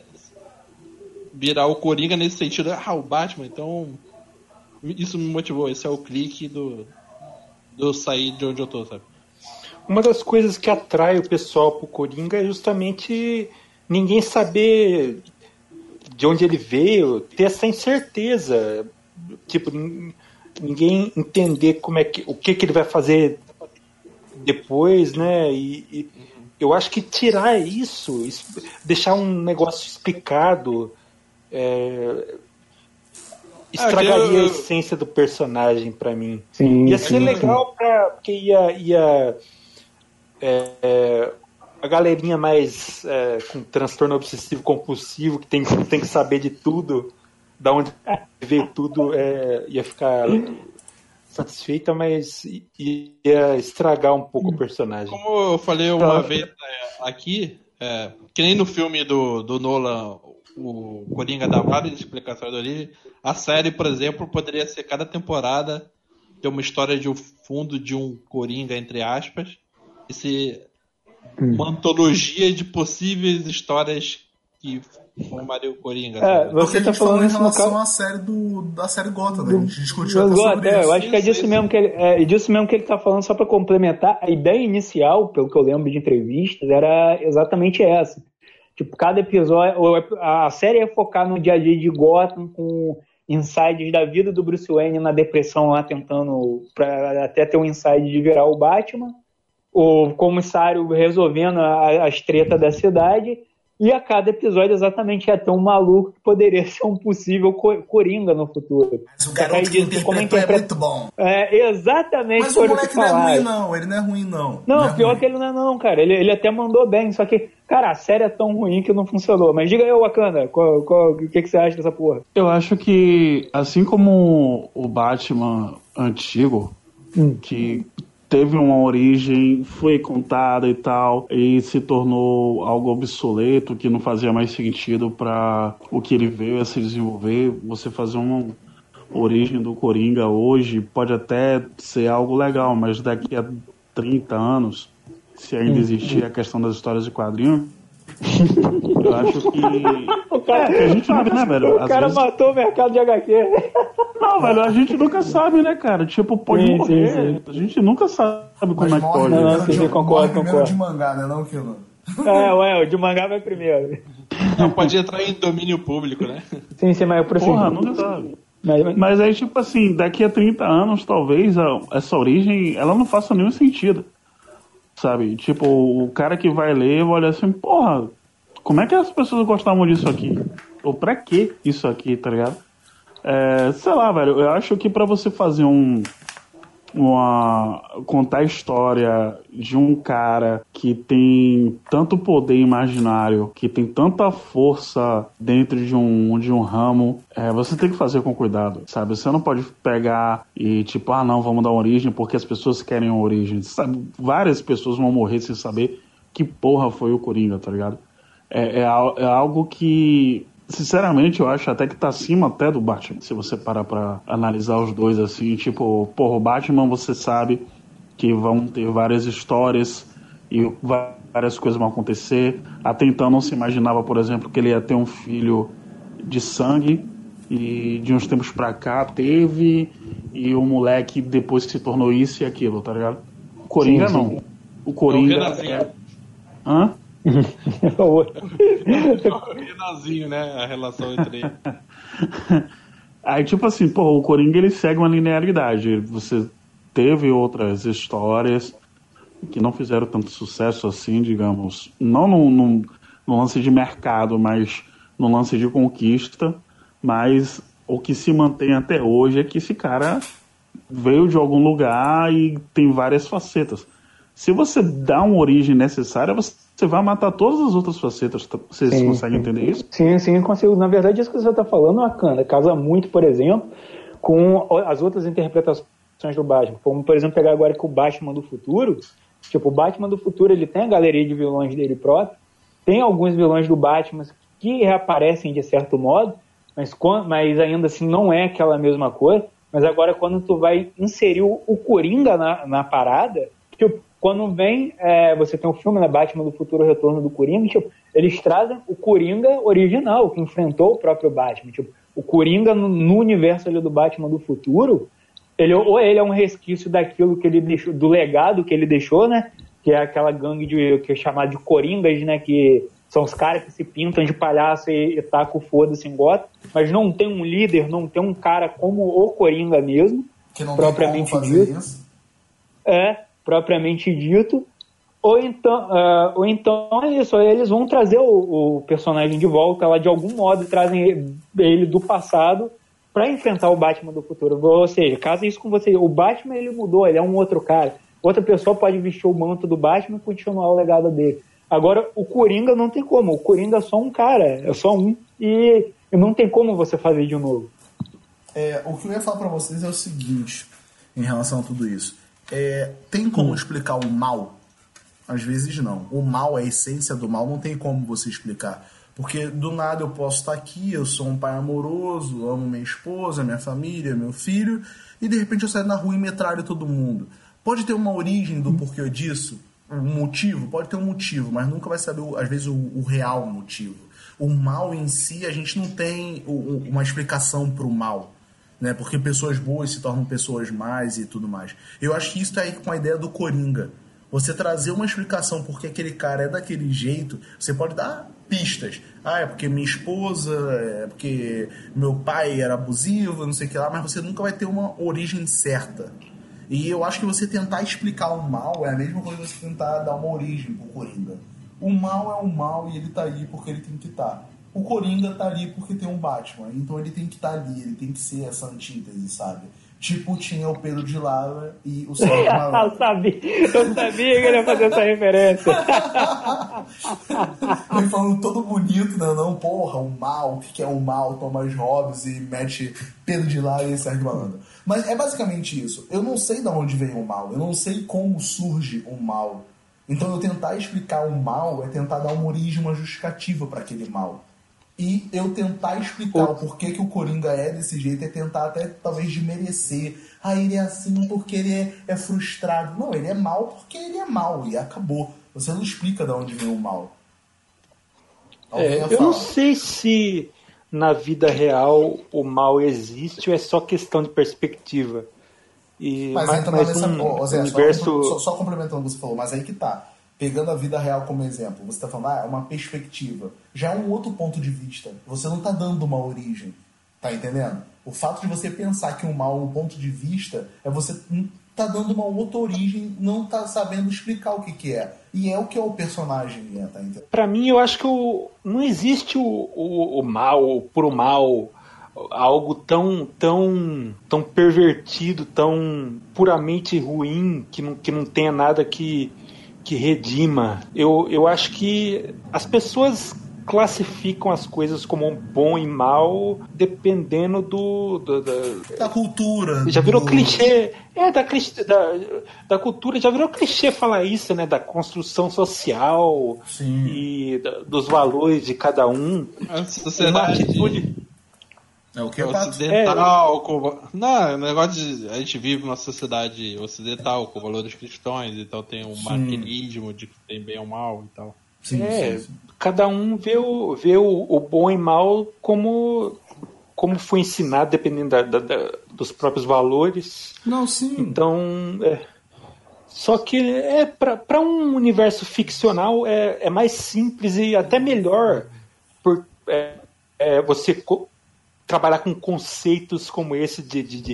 virar o Coringa nesse sentido. Ah, o Batman, então isso me motivou. Esse é o clique do, do sair de onde eu tô, sabe? Uma das coisas que atrai o pessoal pro Coringa é justamente ninguém saber de onde ele veio, ter essa incerteza, tipo, ninguém entender como é que, o que, que ele vai fazer depois, né? E, e eu acho que tirar isso, isso deixar um negócio explicado, é, estragaria ah, eu... a essência do personagem pra mim. Sim, ia ser sim, legal pra, porque ia, ia é, é, a galerinha mais é, com transtorno obsessivo compulsivo, que tem, tem que saber de tudo, da onde veio tudo, é, ia ficar satisfeita, mas ia estragar um pouco o personagem. Como eu falei uma vez é, aqui, é, que nem no filme do, do Nolan, o Coringa dá várias explicações da origem, a série, por exemplo, poderia ser cada temporada ter uma história de um fundo de um Coringa, entre aspas, e ser uma antologia de possíveis histórias que formariam o Coringa. É, você tá falando em isso relação no caso à série do, da série Gotham, né? A gente discutiu do até Gotham, sobre é, isso. eu acho que é disso mesmo que ele, é, disso mesmo que ele tá falando, só para complementar. A ideia inicial, pelo que eu lembro de entrevistas, era exatamente essa. Tipo, cada episódio, a série ia focar no dia a dia de Gotham, com insights da vida do Bruce Wayne na depressão lá, tentando pra até ter um insight de virar o Batman, o comissário resolvendo a, as tretas da cidade, e a cada episódio exatamente ia ter um maluco que poderia ser um possível co- Coringa no futuro. Mas o garoto que interpretou é muito bom. É, exatamente. Mas o moleque não é ruim não, ele não é ruim não. Não, não é pior ruim. que ele não é não, cara. Ele, ele até mandou bem, só que, cara, a série é tão ruim que não funcionou. Mas diga aí, Wakanda, qual, qual, o que, que você acha dessa porra? Eu acho que, assim como o Batman antigo, hum. que teve uma origem, foi contada e tal, e se tornou algo obsoleto, que não fazia mais sentido para o que ele veio a se desenvolver. Você fazer uma origem do Coringa hoje pode até ser algo legal, mas daqui a trinta anos, se ainda existir a questão das histórias de quadrinho, eu acho que... O cara, é, a gente nunca, né, velho? O Às cara vezes... matou o mercado de agá quê. Não, velho, a gente nunca sabe, né, cara? Tipo, pode sim, morrer. Sim, sim. A gente nunca sabe como Mas é que pode. Não, não, sim, sim, concordo, concordo. de mangá, né, não, Kilo? É, ué, o de mangá vai primeiro. Não, pode entrar em domínio público, né? Sim, sim, mas eu prefiro. Porra, nunca sabe. Mas, mas... mas aí, tipo assim, daqui a trinta anos, talvez, a, essa origem, ela não faça nenhum sentido. Sabe? Tipo, o cara que vai ler vai olhar assim, porra, como é que as pessoas gostavam disso aqui? Ou pra que isso aqui, tá ligado? É, sei lá, velho, eu acho que pra você fazer um... Uma, contar a história de um cara que tem tanto poder imaginário, que tem tanta força dentro de um, de um ramo, é, você tem que fazer com cuidado, sabe? Você não pode pegar e tipo, ah não, vamos dar uma origem porque as pessoas querem uma origem, sabe? Várias pessoas vão morrer sem saber que porra foi o Coringa, tá ligado? É, é, é algo que... Sinceramente, eu acho até que tá acima até do Batman. Se você parar pra analisar os dois assim, tipo, porra, o Batman você sabe que vão ter várias histórias e várias coisas vão acontecer. Até então não se imaginava, por exemplo, que ele ia ter um filho de sangue e de uns tempos pra cá teve, e o moleque depois se tornou isso e aquilo, tá ligado? O Coringa sim, sim. não. O Coringa é... Hã? o Renanzinho, né? A relação entre eles. Aí, tipo assim, pô, o Coringa ele segue uma linearidade. Você teve outras histórias que não fizeram tanto sucesso assim, digamos. Não no, no, no lance de mercado, mas no lance de conquista. Mas o que se mantém até hoje é que esse cara veio de algum lugar e tem várias facetas. Se você dá uma origem necessária, você vai matar todas as outras facetas. Vocês sim, conseguem entender isso? Sim, sim, consigo. Na verdade, isso que você está falando, Akana, casa muito, por exemplo, com as outras interpretações do Batman. Como, por exemplo, pegar agora que o Batman do futuro, tipo, o Batman do futuro, ele tem a galeria de vilões dele próprio, tem alguns vilões do Batman que reaparecem de certo modo, mas, mas ainda assim não é aquela mesma coisa. Mas agora, quando tu vai inserir o, o Coringa na, na parada, tipo, quando vem, é, você tem um filme, né, Batman do Futuro, o Retorno do Coringa, tipo, eles trazem o Coringa original, que enfrentou o próprio Batman. Tipo, o Coringa no, no universo ali do Batman do Futuro, ele, ou ele é um resquício daquilo que ele deixou, do legado que ele deixou, né, que é aquela gangue de, que é chamada de Coringas, né, que são os caras que se pintam de palhaço e, e tacam o foda-se em Gotham, mas não tem um líder, não tem um cara como o Coringa mesmo, que não propriamente tem como fazer dito. Isso. É, propriamente dito, ou então, uh, ou então é isso, eles vão trazer o, o personagem de volta lá de algum modo, trazem ele do passado para enfrentar o Batman do futuro. Ou seja, casa isso com você, o Batman ele mudou, ele é um outro cara, outra pessoa pode vestir o manto do Batman e continuar o legado dele. Agora, o Coringa não tem como, o Coringa é só um cara, é só um, e, e não tem como você fazer de novo. É, o que eu ia falar para vocês é o seguinte, em relação a tudo isso. É, tem como hum. explicar o mal? Às vezes não. O mal, a essência do mal, não tem como você explicar. Porque do nada eu posso estar aqui, eu sou um pai amoroso, amo minha esposa, minha família, meu filho, e de repente eu saio na rua e metralho todo mundo. Pode ter uma origem do porquê disso? Um motivo? Pode ter um motivo, mas nunca vai saber, às vezes, o, o real motivo. O mal em si, a gente não tem o, uma explicação para o mal. Né, porque pessoas boas se tornam pessoas más e tudo mais. Eu acho que isso tá aí com a ideia do Coringa. Você trazer uma explicação porque aquele cara é daquele jeito, você pode dar pistas. Ah, é porque minha esposa, é porque meu pai era abusivo, não sei o que lá, mas você nunca vai ter uma origem certa. E eu acho que você tentar explicar o mal é a mesma coisa que você tentar dar uma origem pro Coringa. O mal é o mal e ele tá aí porque ele tem que estar. O Coringa tá ali porque tem um Batman, então ele tem que estar ali, ele tem que ser essa antítese, sabe? Tipo, tinha o Pedro de Lara e o Sérgio Malandro. Eu sabia, eu sabia que ele ia fazer essa referência. Ele falando todo bonito, né? Não, porra, o mal, o que é o mal? Thomas Hobbes e mete Pedro de Lara e Sérgio Malandro. Mas é basicamente isso. Eu não sei de onde vem o mal, eu não sei como surge o mal. Então eu tentar explicar o mal é tentar dar uma origem, uma justificativa para aquele mal. E eu tentar explicar o porquê que o Coringa é desse jeito é tentar até talvez desmerecer. Ah, ele é assim porque ele é, é frustrado. Não, ele é mal porque ele é mal e acabou. Você não explica de onde vem o mal. É, eu não sei se na vida real o mal existe ou é só questão de perspectiva. E, mas mas, entra mas nessa... um, oh, Zé, universo... só, só complementando o que você falou, mas aí que tá. Pegando a vida real como exemplo, você está falando, ah, é uma perspectiva. Já é um outro ponto de vista. Você não está dando uma origem. Tá entendendo? O fato de você pensar que o mal é um ponto de vista é você tá dando uma outra origem, não tá sabendo explicar o que que é. E é o que é o personagem, né? Tá entendendo? Pra mim, eu acho que o, não existe o, o, o mal, o puro mal, algo tão, tão, tão pervertido, tão puramente ruim, que não, que não tenha nada que... que redima. Eu, eu acho que as pessoas classificam as coisas como bom e mal dependendo do... do da, da cultura. Já virou do... clichê. É, da, da, da cultura. Já virou clichê falar isso, né? Da construção social. Sim. E da, dos valores de cada um. A sociedade... Uma atitude... É o que é ocidental, é. Com... Não, o negócio de... A gente vive numa sociedade ocidental com valores cristãos, então tem um martinismo de que tem bem ou mal e tal. Sim, é, sim, sim. Cada um vê o, vê o, o bom e mal como, como foi ensinado, dependendo da, da, da, dos próprios valores. Não, sim. Então, é, só que é, para um universo ficcional é, é mais simples e até melhor por, é, é, você... Co- trabalhar com conceitos como esse de, de, de,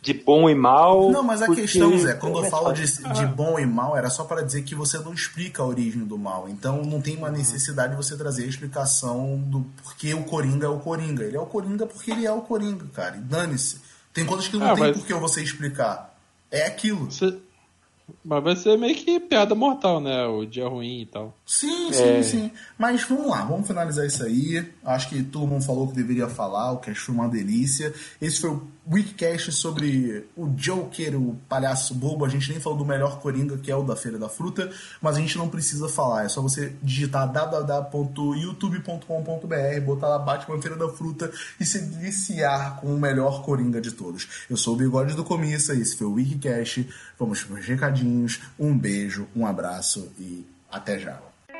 de bom e mal. Não, mas a porque... questão, Zé, quando eu falo de, de bom e mal, era só para dizer que você não explica a origem do mal. Então não tem uma necessidade de você trazer a explicação do porquê o Coringa é o Coringa. Ele é o Coringa porque ele é o Coringa, cara. E dane-se. Tem coisas que não Ah, tem mas- por que você explicar. É aquilo. Você- Mas vai ser meio que piada mortal, né? O dia ruim e tal. Sim, sim, É. sim. Mas vamos lá, vamos finalizar isso aí. Acho que todo mundo falou o que deveria falar, o cast foi uma delícia. Esse foi o Wikicast sobre o Joker, o palhaço bobo. A gente nem falou do melhor Coringa, que é o da Feira da Fruta, mas a gente não precisa falar. É só você digitar w w w ponto youtube ponto com ponto b r, botar lá Batman Feira da Fruta e se deliciar com o melhor Coringa de todos. Eu sou o Bigode do Comissa, esse foi o Wikicast. Vamos para os recadinhos. Um beijo, um abraço e até já.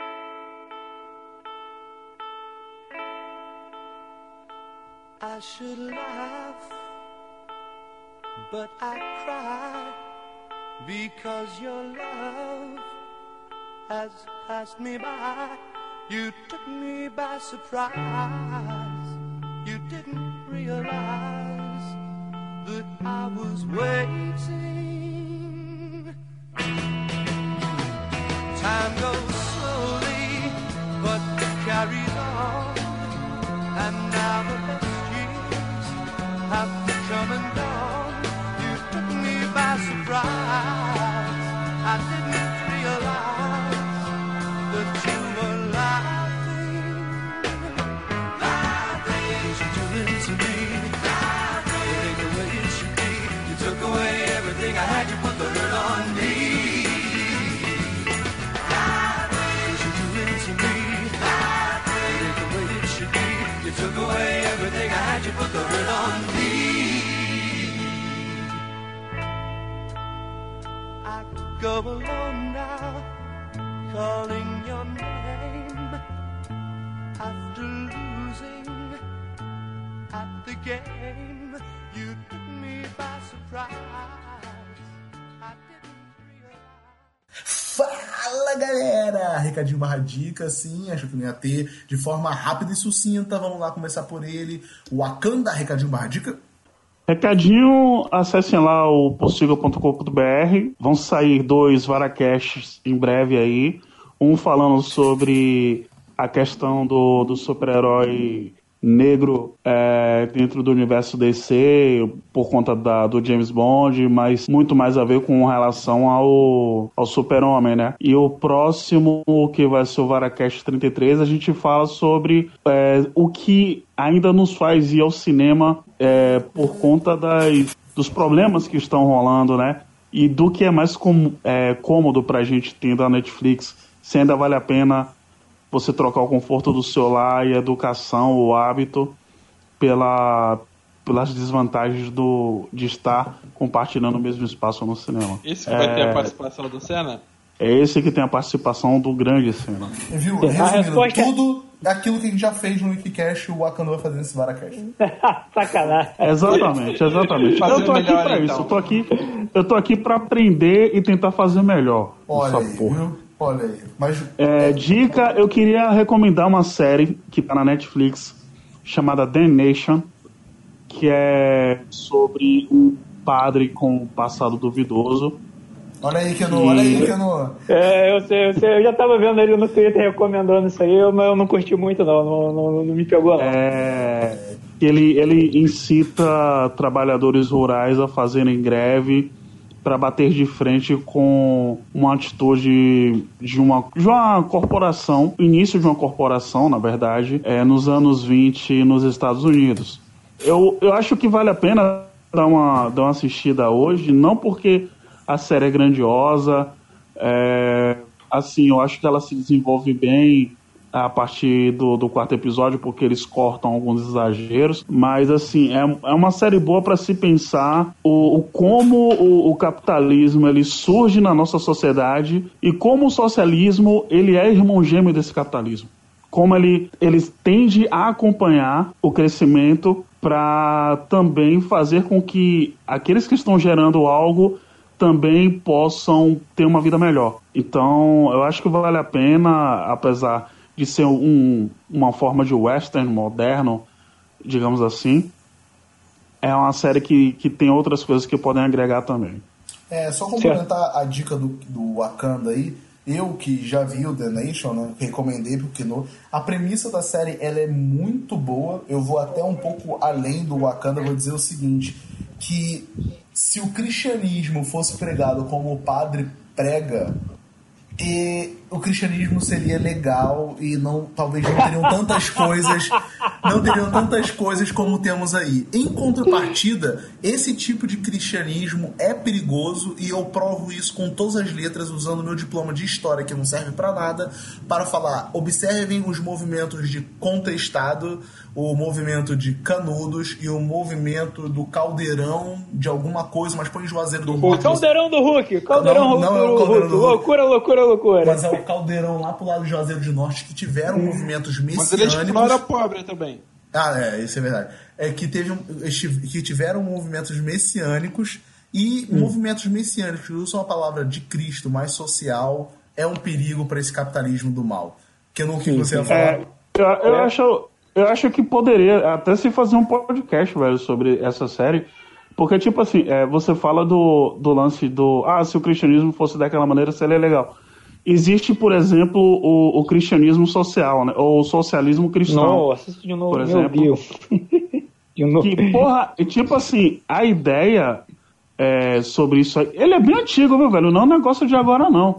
I should laugh, but I cry, because your love has passed me by. You took me by surprise. You didn't realize that I was waiting. Time goes slowly, but it carries on, and now the best years have come and gone. You took me by surprise. I didn't realize that you were laughing, laughing. What you doing to me? Laughing. It ain't the way it should be. You took away everything I had. You put the hurt on me. You took away everything I had, you put the hurt on me. I go alone now, calling your name, after losing at the game. You took me by surprise. I didn't realize. Fala, galera! Recadinho barra dica, sim, acho que não ia ter, de forma rápida e sucinta. Vamos lá começar por ele. Wakanda, recadinho barra dica. Recadinho, acessem lá o possível ponto com ponto b r. Vão sair dois Varacasts em breve aí. Um falando sobre a questão do, do super-herói negro é, dentro do universo D C por conta da, do James Bond, mas muito mais a ver com relação ao, ao Super-Homem, né? E o próximo, que vai ser o Varacast trinta e três, a gente fala sobre é, o que ainda nos faz ir ao cinema é, por conta das, dos problemas que estão rolando, né? E do que é mais com, é, cômodo pra gente tendo a Netflix, se ainda vale a pena você trocar o conforto do seu lar e a educação, o hábito, pela, pelas desvantagens do, de estar compartilhando o mesmo espaço no cinema. Esse que vai ter a participação do Senna? É esse que tem a participação do grande Senna. Viu? A Resumindo, resposta é- tudo aquilo que a gente já fez no Wikicast, o Wakanda vai fazer nesse Varacast. Sacanagem. Exatamente, exatamente. Fazer Eu tô aqui melhor, pra então. isso. Eu tô aqui, eu tô aqui pra aprender e tentar fazer melhor. Olha essa aí, porra. viu? Olha aí. Mas É, dica, eu queria recomendar uma série que tá na Netflix chamada The Nation, que é sobre um padre com um passado duvidoso. olha aí, Keno, olha aí, Keno. É, eu sei, eu sei. Eu já tava vendo ele no Twitter recomendando isso aí, mas eu não curti muito, não. Não, não, não me pegou, não. É, ele, ele incita trabalhadores rurais a fazerem greve para bater de frente com uma atitude de uma, de uma corporação, início de uma corporação, na verdade, é, nos anos vinte nos Estados Unidos. Eu, eu acho que vale a pena dar uma, dar uma assistida hoje, não porque a série é grandiosa, é, assim, eu acho que ela se desenvolve bem a partir do, do quarto episódio, porque eles cortam alguns exageros, mas assim, é, é uma série boa para se pensar o, o como o, o capitalismo ele surge na nossa sociedade e como o socialismo ele é irmão gêmeo desse capitalismo. Como ele, ele tende a acompanhar o crescimento para também fazer com que aqueles que estão gerando algo também possam ter uma vida melhor. Então, eu acho que vale a pena, apesar de ser um, uma forma de western moderno, digamos assim, é uma série que, que tem outras coisas que podem agregar também. É, só complementar a dica do, do Wakanda aí, eu que já vi o The Nation, né, recomendei pro Kino, a premissa da série ela é muito boa, eu vou até um pouco além do Wakanda, vou dizer o seguinte, que se o cristianismo fosse pregado como o padre prega, e o cristianismo seria legal e não, talvez não teriam tantas coisas não teriam tantas coisas como temos aí. Em contrapartida, esse tipo de cristianismo é perigoso e eu provo isso com todas as letras usando meu diploma de história, que não serve pra nada, para falar, observem os movimentos de Contestado, o movimento de Canudos e o movimento do Caldeirão de alguma coisa, mas põe Juazeiro do Hulk. Caldeirão do Hulk, Caldeirão não, não é o do Caldeirão do Hulk. Loucura, loucura, loucura. Mas é o Caldeirão lá pro lado de Juazeiro do Norte que tiveram movimentos Mas ele messiânicos. explora pobre também. Ah, é, isso é verdade. É que, teve, um- que tiveram movimentos messiânicos e Hum. movimentos messiânicos que usam a palavra de Cristo mais social é um perigo para esse capitalismo do mal. Que no que você ia falar. É, eu, eu, acho, eu acho que poderia até se fazer um podcast, velho, sobre essa série. Porque, tipo assim, é, você fala do, do lance do... Ah, se o cristianismo fosse daquela maneira, seria legal. Existe, por exemplo, o, o cristianismo social, né? Ou o socialismo cristão. Nossa, isso de novo, por meu exemplo. Deus. De novo. Que, porra, e tipo assim, a ideia é, sobre isso aí... Ele é bem antigo, viu, velho? Não é um negócio de agora, não.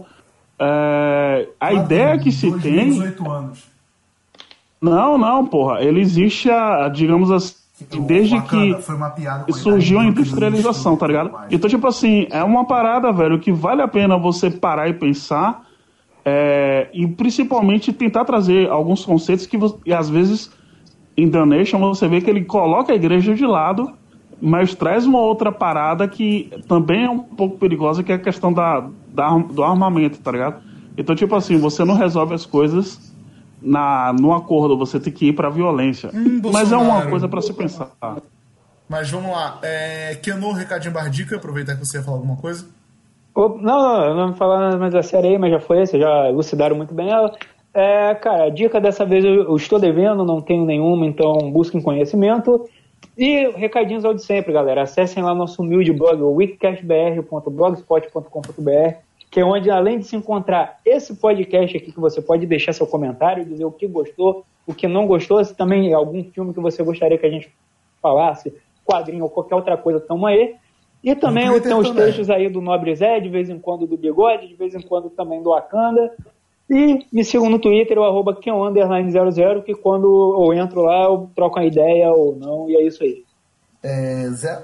É, a ideia que se tem... dezoito anos. Não, não, porra. Ele existe, a, digamos assim, desde Wakanda que foi mapeado com surgiu a idade de industrialização, tá ligado? Então, tipo assim, é uma parada, velho, que vale a pena você parar e pensar, é, e principalmente tentar trazer alguns conceitos que, vo- e às vezes, em The Nation, você vê que ele coloca a igreja de lado, mas traz uma outra parada que também é um pouco perigosa, que é a questão da, da, do armamento, tá ligado? Então, tipo assim, você não resolve as coisas na, no acordo, você tem que ir pra violência. Hum, Mas é uma Bolsonaro. coisa pra se pensar. Mas vamos lá. É, Keno, recadinho bardica, aproveitar que você ia falar alguma coisa. Ô, Não, não, eu não vou falar mais da série aí, mas já foi, vocês já elucidaram muito bem ela. É, cara, a dica dessa vez eu, eu estou devendo, não tenho nenhuma, então busquem conhecimento. E recadinhos ao de sempre, galera. Acessem lá nosso humilde blog, o wikicast b r ponto blogspot ponto com ponto b r, que é onde, além de se encontrar esse podcast aqui, que você pode deixar seu comentário, dizer o que gostou, o que não gostou, se também algum filme que você gostaria que a gente falasse, quadrinho ou qualquer outra coisa, tamo aí. E também No Twitter tem os também. textos aí do Nobre Zé, de vez em quando do Bigode, de vez em quando também do Wakanda. E me sigam no Twitter, o arroba Ken underline zero zero, que quando eu entro lá eu troco uma ideia ou não, e é isso aí. É, Zé?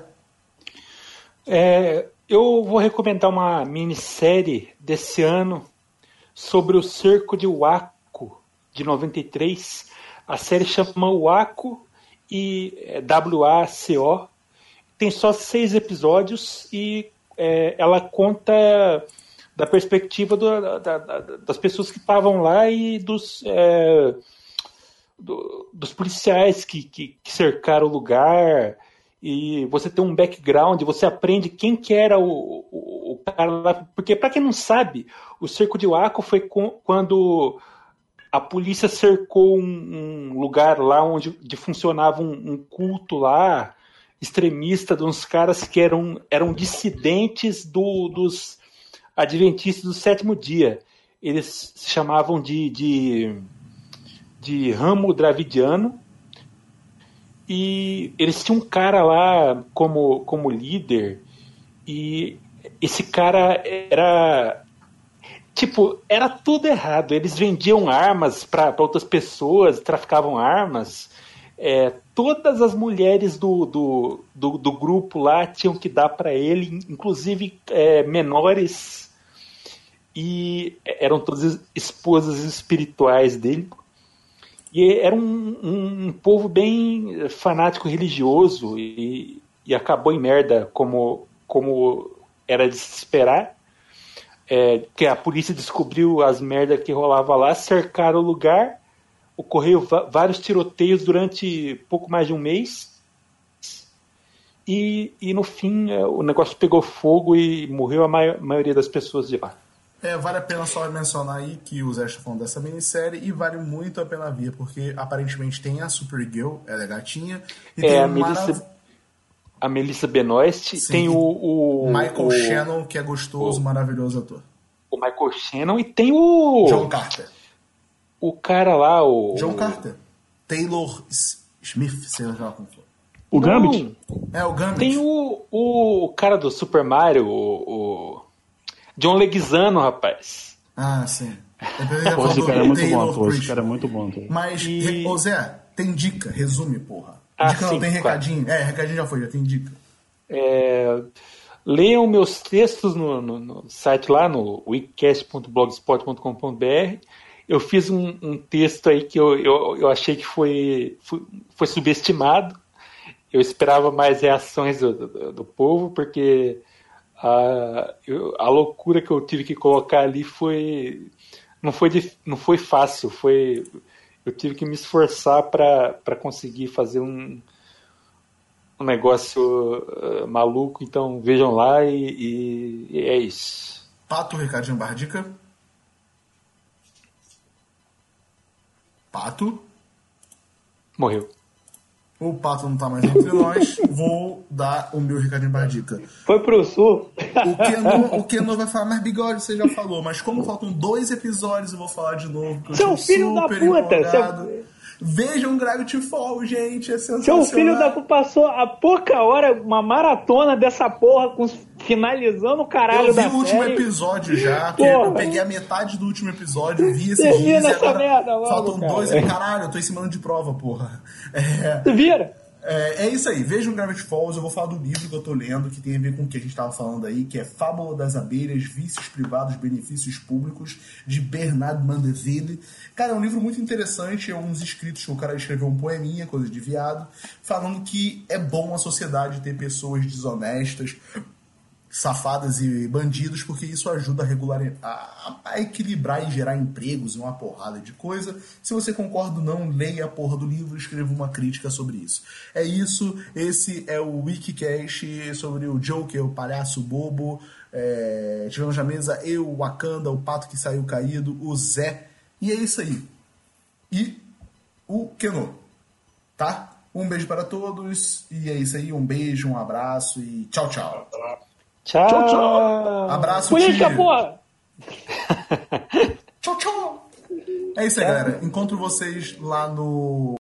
É, eu vou recomendar uma minissérie desse ano sobre o cerco de Waco, de noventa e três. A série chama Waco e é, W A C O. Tem só seis episódios e é, ela conta da perspectiva do- da- da- das pessoas que estavam lá e dos, é, do- dos policiais que, que- que cercaram o lugar. E você tem um background, você aprende quem que era o, o, o cara lá. Porque, para quem não sabe, o cerco de Waco foi com- quando a polícia cercou um, um lugar lá onde de funcionava um, um culto lá, extremista, de uns caras que eram, eram dissidentes do- dos adventistas do sétimo dia. Eles se chamavam de, de, de ramo dravidiano. E eles tinham um cara lá como, como líder, e esse cara era tipo, era tudo errado. Eles vendiam armas para outras pessoas, traficavam armas. É, todas as mulheres do, do, do, do grupo lá tinham que dar para ele, inclusive é, menores, e eram todas esposas espirituais dele. E era um, um, um povo bem fanático religioso e, e acabou em merda, como, como era de se esperar. É, que a polícia descobriu as merdas que rolava lá, cercaram o lugar, ocorreu va- vários tiroteios durante pouco mais de um mês. E, e no fim é, o negócio pegou fogo e morreu a mai- maioria das pessoas de lá. É, vale a pena só mencionar aí que o Zé está falando dessa minissérie e vale muito a pena ver, porque aparentemente tem a Supergirl, ela é gatinha, e É, tem a um Melissa, marav- a Melissa Benoist, Sim. tem o, o Michael o, Shannon, que é gostoso, o- maravilhoso ator. o Michael Shannon e tem o John Carter. o cara lá, o John Carter. Taylor S- Smith, sei lá como for. O Gambit? É, o Gambit. Tem o, o cara do Super Mario, o, o John Leguizamo, rapaz. Ah, sim. Eu pensei que ia Pô, falar esse do cara é muito Taylor bom, ator. Esse Christian. cara é muito bom, ator. Mas, E- re- ô Zé, tem dica, resume, porra. Ah, Dica não, sim, tem claro. recadinho. É, recadinho já foi, já tem dica. É, leiam meus textos no, no- no site lá, no wikicast ponto blogspot ponto com ponto b r. Eu fiz um, um texto aí que eu, eu, eu achei que foi, foi, foi subestimado. Eu esperava mais reações do, do, do povo, porque a, eu- a loucura que eu tive que colocar ali foi não foi, dif- não foi fácil. Foi, eu tive que me esforçar para conseguir fazer um, um negócio uh, maluco. Então vejam lá e, e- e é isso. Pato, recadinho, barra dica. Pato. Morreu. O Pato não tá mais entre nós. Vou dar o meu recadinho barra dica. Foi pro sul. O Keno, o Keno vai falar, mas bigode, você já falou. Mas como faltam dois episódios, eu vou falar de novo. porque eu Seu estou filho da super puta, empolgado. seu- Vejam Gravity Falls, gente. É sensacional. Seu filho da puta passou a pouca hora uma maratona dessa porra com, finalizando o caralho Eu vi da o último série. episódio já, porque Porra. eu peguei a metade do último episódio, vi esses Termina dias e essa agora merda logo, faltam cara. dois. Caralho, eu tô em cima de prova, porra. É, Tu vira? é, é isso aí, vejam Gravity Falls. Eu vou falar do livro que eu tô lendo, que tem a ver com o que a gente tava falando aí, que é Fábula das Abelhas, Vícios Privados, Benefícios Públicos, de Bernard Mandeville. Cara, é um livro muito interessante, é uns escritos que o cara escreveu um poeminha, coisa de viado, falando que é bom a sociedade ter pessoas desonestas, safadas e bandidos, porque isso ajuda a regular, a, a equilibrar e gerar empregos e uma porrada de coisa. Se você concorda ou não, leia a porra do livro e escreva uma crítica sobre isso. É isso, esse é o Wikicast sobre o Joker, o palhaço bobo. É, tivemos na mesa eu, o Wakanda, o Pato que saiu caído, o Zé, e é isso aí. E o Keno, tá? Um beijo para todos, e é isso aí, um beijo, um abraço e tchau, tchau. Tchau, Tchau, tchau. Abraço, Política, tio. porra! Tchau, tchau. É isso aí, galera. Encontro vocês lá no